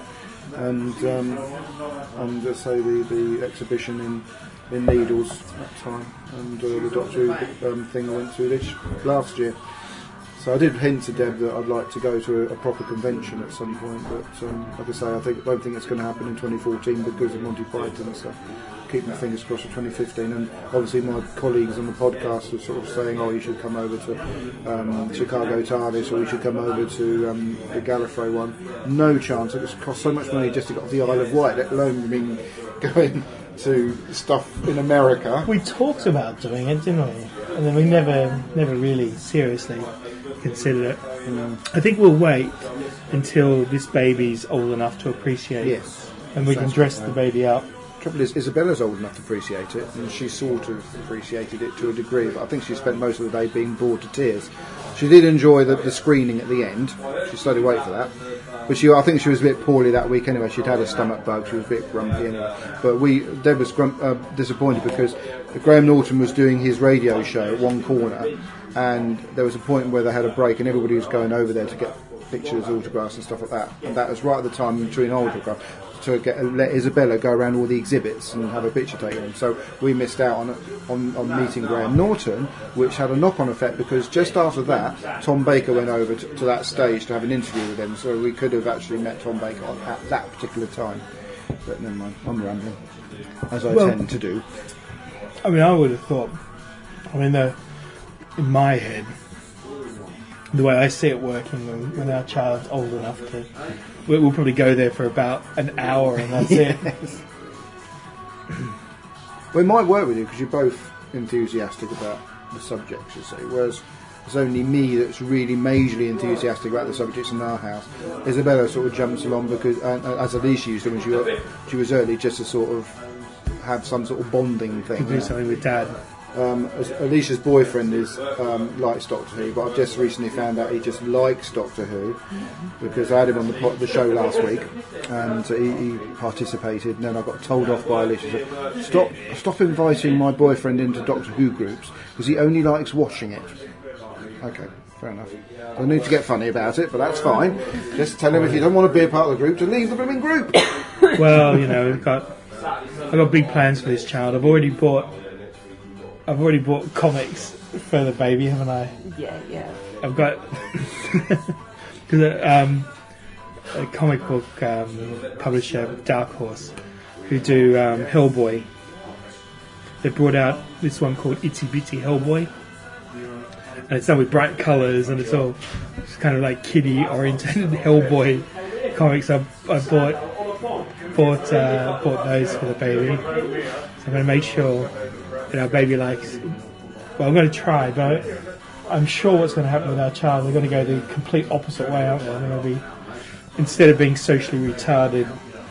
and um, and uh, say the, the exhibition in, in Needles at that time, and uh, the Doctor Who um, thing I went to this last year. So I did hint to Deb that I'd like to go to a, a proper convention at some point, but um, like I say, I think I don't think it's going to happen in twenty fourteen because of Monty Python and stuff. Keep my fingers crossed for twenty fifteen, and obviously my colleagues on the podcast are sort of saying, oh, you should come over to um, Chicago TARDIS, or you should come over to um, the Gallifrey one. No chance. It costs so much money just to get off the Isle of Wight, let alone being going to stuff in America. We talked about doing it, didn't we? And then we never, never really seriously considered it. Mm. I think we'll wait until this baby's old enough to appreciate it, Yes. and we can Sounds dress right. the baby up. Trouble is, Isabella's old enough to appreciate it, and she sort of appreciated it to a degree, but I think she spent most of the day being bored to tears. She did enjoy the, the screening at the end. She slowly waited for that. But she, I think she was a bit poorly that week anyway. She'd had a stomach bug. She was a bit grumpy anyway. But we, Deb was grump, uh, disappointed because Graham Norton was doing his radio show at one corner, and there was a point where they had a break, and everybody was going over there to get pictures, autographs, and stuff like that. And that was right at the time between autographs to get let Isabella go around all the exhibits and have a picture taken. So we missed out on on, on meeting Graham Norton, which had a knock-on effect because just after that, Tom Baker went over to, to that stage to have an interview with him. So we could have actually met Tom Baker on, at that particular time. But never mind, I'm rambling, as I Well, tend to do. I mean, I would have thought, I mean, the, in my head, the way I see it working when, when our child's old enough to, we'll, we'll probably go there for about an hour and that's it. Well, it might work with you because you're both enthusiastic about the subjects, you see, whereas it's only me that's really majorly enthusiastic about the subjects in our house. Isabella sort of jumps along because, uh, as Alicia used to when she was, she was early, just to sort of have some sort of bonding thing. To do something with Dad. Um, as- Alicia's boyfriend is um, likes Doctor Who, but I've just recently found out he just likes Doctor Who because I had him on the, po- the show last week and uh, he, he participated, and then I got told off by Alicia, said, stop, stop inviting my boyfriend into Doctor Who groups because he only likes watching it. Okay, fair enough. I need to get funny about it, but that's fine. Just tell him if you don't want to be a part of the group to leave the blooming group. Well, you know, we've got, I've got big plans for this child. I've already bought, I've already bought comics for the baby, haven't I? Yeah, yeah. I've got because um, a comic book um, publisher, Dark Horse, who do um, Hellboy. They brought out this one called Itsy Bitsy Hellboy, and it's done with bright colours, and it's all it's kind of like kiddie oriented Hellboy comics. I, I bought bought uh, bought those for the baby, so I'm going to make sure that our baby likes. Well, I'm going to try, but I'm sure what's going to happen with our child, they're going to go the complete opposite way, aren't they? They're going to be, instead of being socially retarded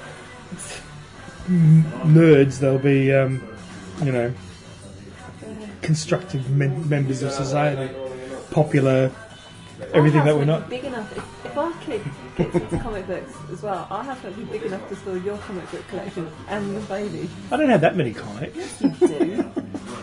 n- nerds, they'll be, um, you know, constructive mem- members of society, popular, everything that we're not. Big enough. If, if our kid gets into comic books as well, our house won't be big enough to store your comic book collection and the baby. I don't have that many comics. You do.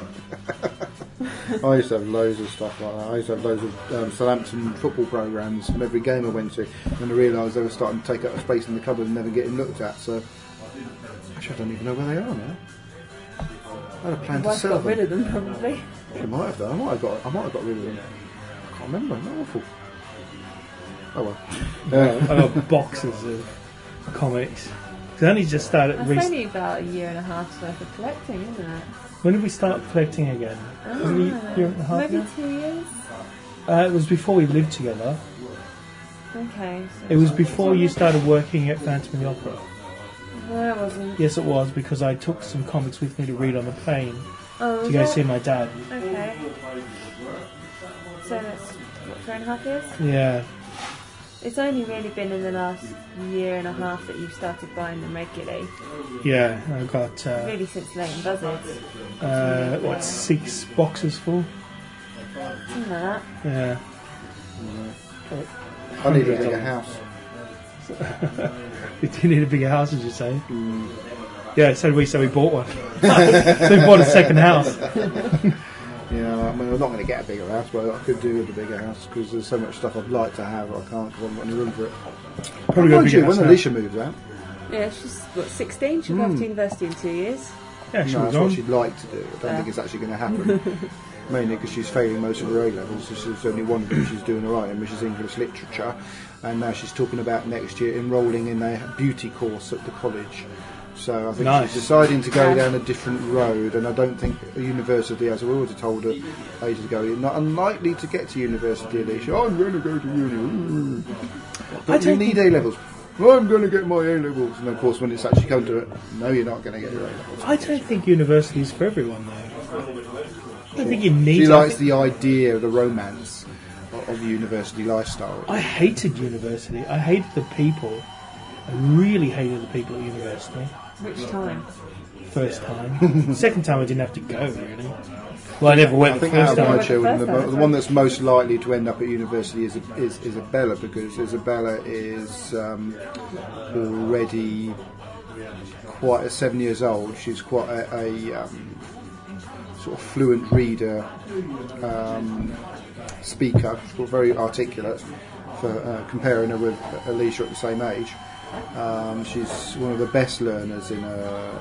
I used to have loads of stuff like that. I used to have loads of um, Southampton football programmes from every game I went to, and I realised they were starting to take up space in the cupboard and never getting looked at, so actually I don't even know where they are now. I had a plan to Wife sell got them. rid of them probably. I might have done. I might have got. I might have got rid of them. I can't remember. They're awful. Oh well. Well, I've got boxes of comics. 'Cause I only just started. That's Re- only about a year and a half's worth of collecting, isn't it? when did we start collecting again? Was it a year and a half Maybe now? two years? Uh, it was before we lived together. Okay. So It was before you started working at Phantom of the Opera. No, it wasn't. Yes, it was, because I took some comics with me to read on the plane Oh, to was go it? see my dad. Okay. So that's, what, three and a half years? Yeah. It's only really been in the last year and a half that you've started buying them regularly. Yeah, I got, uh, Really since Leighton Buzzards. uh, what, six boxes full? Something like that. Yeah. I need a bigger house. You do need a bigger house, did you say? Yeah, so we so we bought one. So we bought a second house. Yeah, I mean, I'm not going to get a bigger house, but I could do with a bigger house because there's so much stuff I'd like to have. I can't because I haven't got any room for it. Probably got a Mind bigger you, house when now. Alicia moves out, Yeah, she's what, sixteen. She'll go off to university in two years. Yeah, she No, was that's what on. she'd like to do. I don't Yeah. think it's actually going to happen. Mainly because she's failing most of her A levels. There's only one thing she's doing all right in, which is English literature. And now she's talking about next year enrolling in a beauty course at the college. So I think Nice. she's deciding to go Yeah. down a different road. And I don't think a university, as we already told her ages ago, you're not unlikely to get to university, Alicia. Oh, I'm going to go to uni. But you don't need A levels. I'm going to get my A levels. And of course, when it's actually come to it, no, you're not going to get your A levels. I don't think university is for everyone, though. I don't think you need. She I likes think- the idea, the romance of, of the university lifestyle. I hated university. I hated the people. I really hated the people at university. Which time? First time. Second time I didn't have to go, really. Well, I never went I the think first out of my time. children, the, First time. the one that's most likely to end up at university is is Isabella, because Isabella is um, already quite a seven years old. She's quite a, a um, sort of fluent reader, um, speaker. She's got very articulate. For uh, comparing her with Alicia at the same age, um, she's one of the best learners in her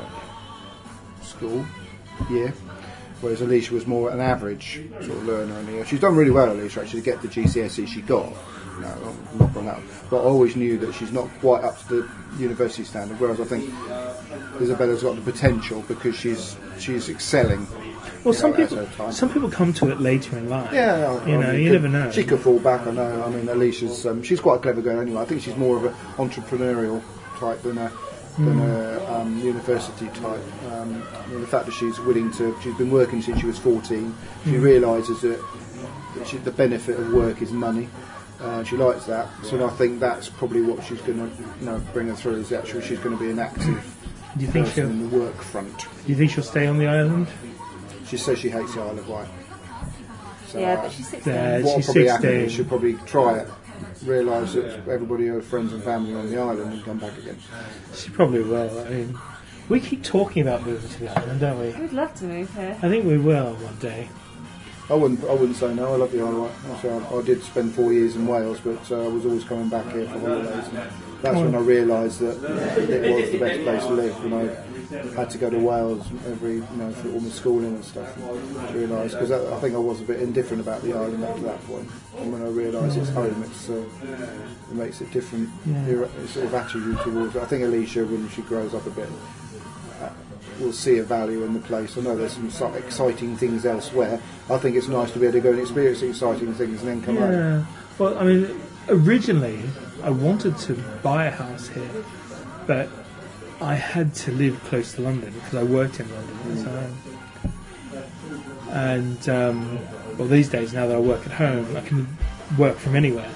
school year. Whereas Alicia was more an average sort of learner in the year. She's done really well, Alicia, actually, to get the G C S E she got. No, I'm not on that. But I always knew that she's not quite up to the university standard, whereas I think Isabella's got the potential because she's she's excelling. Well, you some know, as people, her time. some people come to it later in life. Yeah, I- you I know, mean, you could- never know. She could fall back. I know. I mean, Alicia's um, she's quite a clever girl anyway. I think she's more of an entrepreneurial type than a than a um, university type. Um, I mean, the fact that she's willing to, she's been working since she was fourteen. She realises that, that she, the benefit of work is money. Uh, she likes that, so I think that's probably what she's going to, you know, bring her through. Is actually she's going to be an active Do you think person she'll? in the work front. Do you think she'll stay on the island? She says she hates the Isle of Wight. So, Yeah, uh, but she's sixteen. Yeah, what will she's probably happen sixteen. is she'll probably try it, realise that everybody, her friends and family are on the island, and come back again. She probably will. I mean, we keep talking about moving to the island, don't we? We'd love to move here. I think we will one day. I wouldn't, I wouldn't say no. I love the Isle of Wight. So I, I did spend four years in Wales, but uh, I was always coming back here for holidays. And that's when I realised that it was the best place to live. When I had to go to Wales every, you know, for all my schooling and stuff. I realised because I, I think I was a bit indifferent about the island up to that point. And when I realised it's home, it's uh, it makes it different. Your sort of attitude towards it. I think Alicia, when she grows up a bit, uh, will see a value in the place. I know there's some so- exciting things elsewhere. I think it's nice to be able to go and experience exciting things and then come home. Yeah. Well, I mean, originally I wanted to buy a house here, but I had to live close to London because I worked in London at the time. And um, well, these days now that I work at home, I can work from anywhere.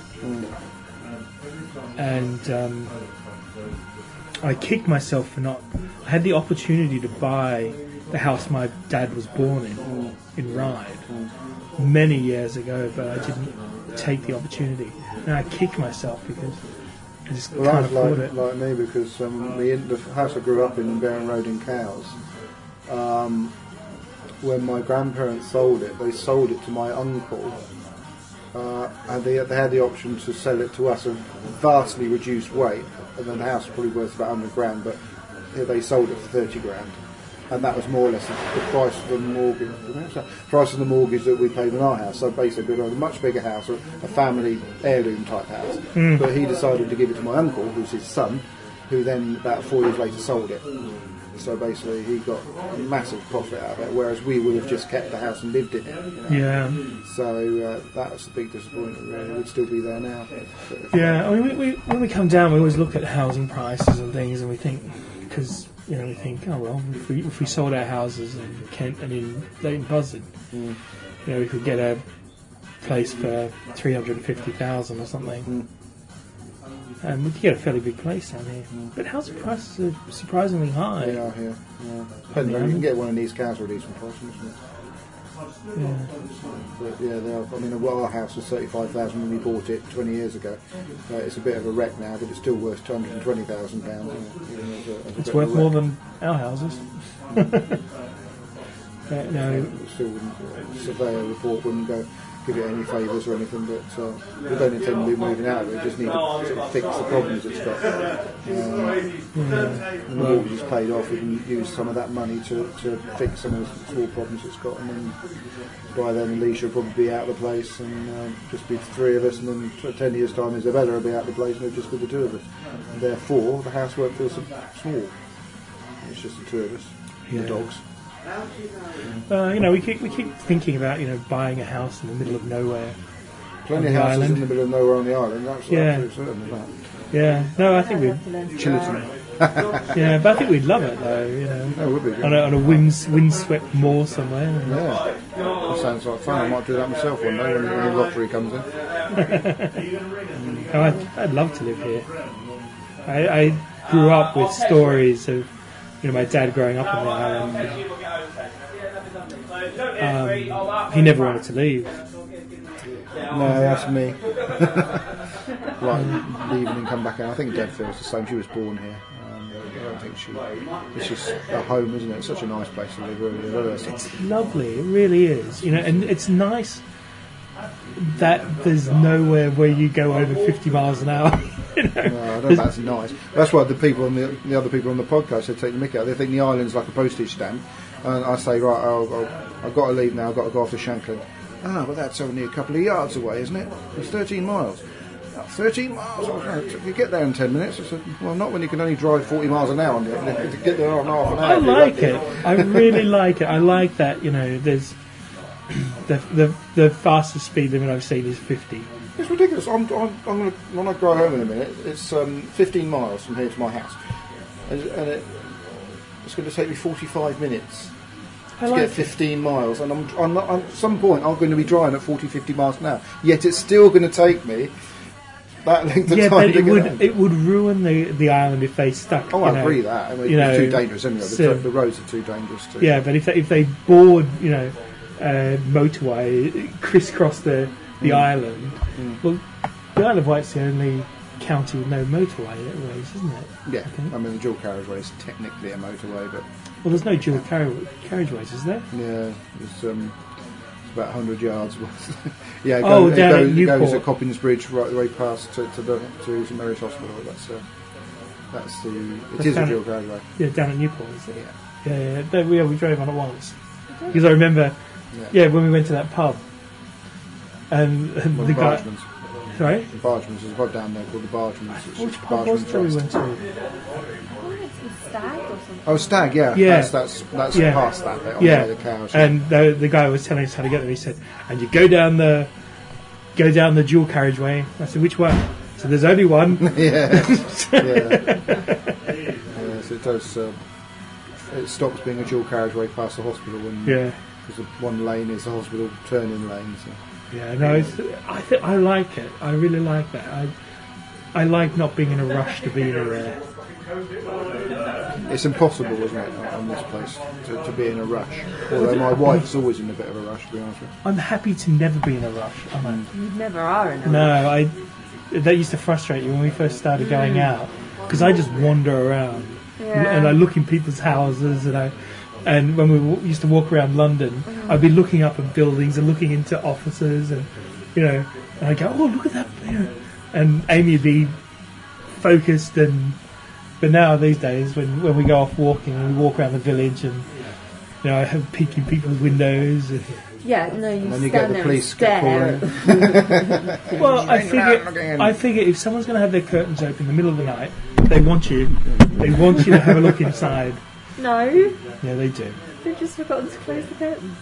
And um, I kicked myself for not. I had the opportunity to buy the house my dad was born in, in Ryde, many years ago, but I didn't take the opportunity. And I kicked myself because I just Well, can't that afford was it. like, like me because um, the, the house I grew up in, in Baron Road in Cowes, um, when my grandparents sold it, they sold it to my uncle, uh, and they, they had the option to sell it to us at vastly reduced rate, and then the house was probably worth about one hundred grand, but they sold it for thirty grand. And that was more or less the price of the mortgage, the price of the mortgage that we paid on our house. So basically, we had a much bigger house, a a family heirloom type house. But he decided to give it to my uncle, who's his son, who then about four years later sold it. So basically, he got a massive profit out of it, whereas we would have just kept the house and lived in it. You know? Yeah, So uh, that was a big disappointment. Really, we'd still be there now. But, yeah. I mean, we, we, when we come down, we always look at housing prices and things, and we think because. You know, we think, oh well, if we if we sold our houses in Kent and in Leighton Buzzard, Mm. you know, we could get a place for three hundred and fifty thousand or something, Mm. and we could get a fairly big place down here. But housing prices are surprisingly high. They are here. Yeah. Depends on- you can get one of these cows for a decent price, isn't it? Yeah. But yeah, they are. I mean, well, our house was thirty-five thousand when we bought it twenty years ago. Uh, it's a bit of a wreck now, but it's still worth two hundred and twenty thousand pounds. It's worth more than our houses. Uh, no, Still, wouldn't, uh, surveyor report wouldn't go give it any favours or anything, but uh, we don't intend to be moving out of it. We just need to sort of fix the problems it's got. Um, yeah. When the mortgage is paid off, we can use some of that money to, to fix some of the small problems it's got, and then by then Alicia will probably be out of the place, and uh, just be the three of us, and then t- ten years' time Isabella will be out of the place, and it'll just be the two of us. And therefore, the house won't feel so small. It's just the two of us, Yeah. the dogs. Uh, you know, we keep we keep thinking about you know buying a house in the middle of nowhere. Plenty On of the houses island. in the middle of nowhere on the island. That's Yeah. absolutely certain of that. Yeah, no, I think I'd we. love to learn to Chilliton. drive. Yeah, but I think we'd love it though. You know, No, it would be good. on a, on a wind windswept moor somewhere. Yeah, that sounds like fun. I might do that myself one day when the when the lottery comes in. Oh, I'd, I'd love to live here. I, I grew up with stories of you know my dad growing up on the island. Um, he never wanted to leave. No, that's me. Like leaving and come back out. I think Deb feels the same. She was born here. Um, I don't think she. It's just a home, isn't it? It's such a nice place to live. Really, I love it. It's lovely, it really is. You know, and it's nice that there's nowhere where you go over fifty miles an hour. You know? No, I don't know if that's nice. That's why the people on the, the other people on the podcast they take the mick out. They think the island's like a postage stamp, and I say, right, I'll, I'll, I've got to leave now. I've got to go off to Shanklin. Ah, but that's only a couple of yards away, isn't it? It's thirteen miles. Oh, thirteen miles. Oh, you get there in ten minutes. I said, well, not when you can only drive forty miles an hour. To get there in half an hour. I like it. I really like it. I like that. You know, there's the the the fastest speed limit I've seen is fifty. It's ridiculous. I'm, I'm, I'm gonna, when I go home in a minute, it's um, fifteen miles from here to my house, and, and it, it's going to take me forty-five minutes I to like get fifteen miles, and I'm, I'm not, at some point I'm going to be driving at forty, fifty miles an hour. Yet it's still going to take me that length of yeah, time but to it get would home. it would ruin the, the island if they stuck. Oh, you I know, agree with that. I mean, you it's know, too dangerous anyway. The, so- the roads are too dangerous. To, Yeah, but if they, if they bored, you know, uh, motorway crisscross the the Mm. island, well, the Isle of Wight's the only county with no motorway ways, isn't it? yeah. Okay. I mean, the dual carriageway is technically a motorway, but Well, there's no dual carri- carriageways, is there? yeah, it's, um, it's about one hundred yards. yeah, it Oh, goes, down it at goes, it goes Newport. at Coppins Bridge right the way past to, to the to St Mary's Hospital. That's uh, that's the it That's is a down dual at- carriageway. Yeah, down at Newport, is it? Yeah. Yeah, yeah, yeah. We, yeah, we drove on it once because I remember, Yeah. yeah, when we went to that pub, and, and Well, the the guy, Bargeman's. sorry, The Bargeman's. There's a pub down there called the Bargeman's. It's which just pub was Bargeman's that we Rest. went to? Oh, it's the stag or something. Oh, Stag, yeah. Yeah. That's that's, that's Yeah. past that bit. On Yeah, the, way the cows. and the, the guy was telling us how to get there. He said, "And you go down the, go down the dual carriageway." I said, "Which one?" So there's only one. yeah. yeah. yeah. So it does. Uh, it stops being a dual carriageway past the hospital, and Yeah, because one lane is the hospital turning lane. So. yeah. No, it's, I think I like it. I really like that. I, I like not being in a rush to be there. It's impossible, isn't it, on this place, to, to be in a rush. Although my wife's always in a bit of a rush, to be honest with you. I'm happy to never be in a rush. I'm a, You never are in a no, I. That used to frustrate you when we first started going out because I just wander around Yeah. and I look in people's houses and I. And when we w- used to walk around London, I'd be looking up at buildings and looking into offices, and you know, and I go, "Oh, look at that!" You know, and Amy would be focused, and but now these days, when when we go off walking and we walk around the village, and you know, I have peeking people's windows. And, Yeah, no, you And then stand you get the there police and get stare. calling. well, I Looking figure, I figure if someone's going to have their curtains open in the middle of the night, they want you, they want you to have a look inside. No, Yeah, they do. they've just forgotten to close the curtains.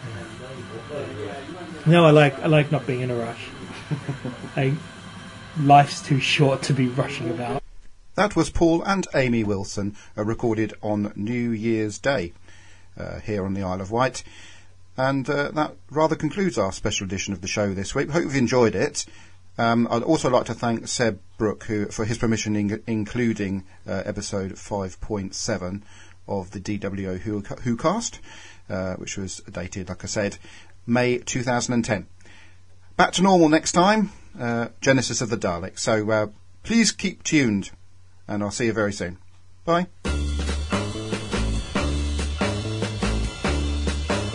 No, I like I like not being in a rush. I, life's too short to be rushing about. That was Paul and Amy Wilson, uh, recorded on New Year's Day uh, here on the Isle of Wight. And uh, that rather concludes our special edition of the show this week. Hope you've enjoyed it. Um, I'd also like to thank Seb Brooke who, for his permission in including uh, episode five point seven of the D W O Who, Who cast, uh, which was dated, like I said, May two thousand ten. Back to normal next time, uh, Genesis of the Daleks. So uh, please keep tuned, and I'll see you very soon. Bye.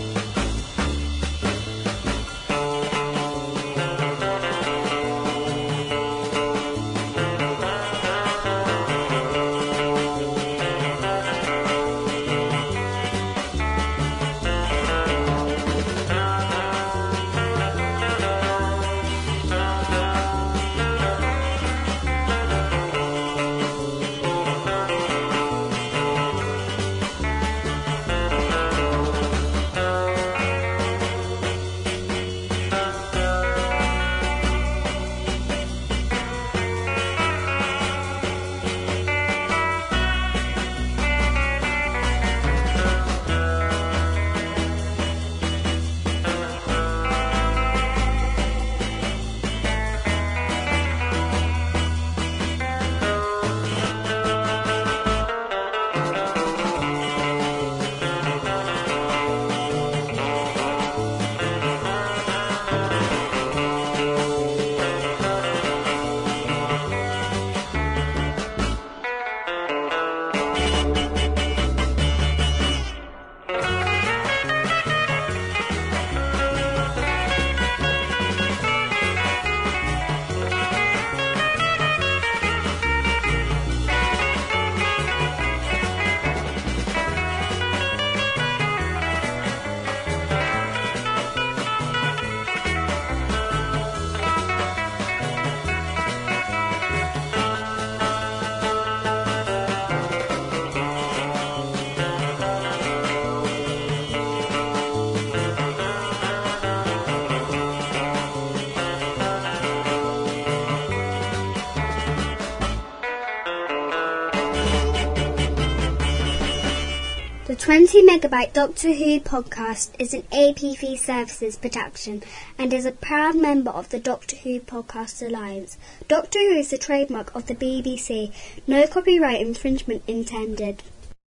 twenty Megabyte Doctor Who podcast is an A P V Services production and is a proud member of the Doctor Who Podcast Alliance. Doctor Who is the trademark of the B B C. No copyright infringement intended.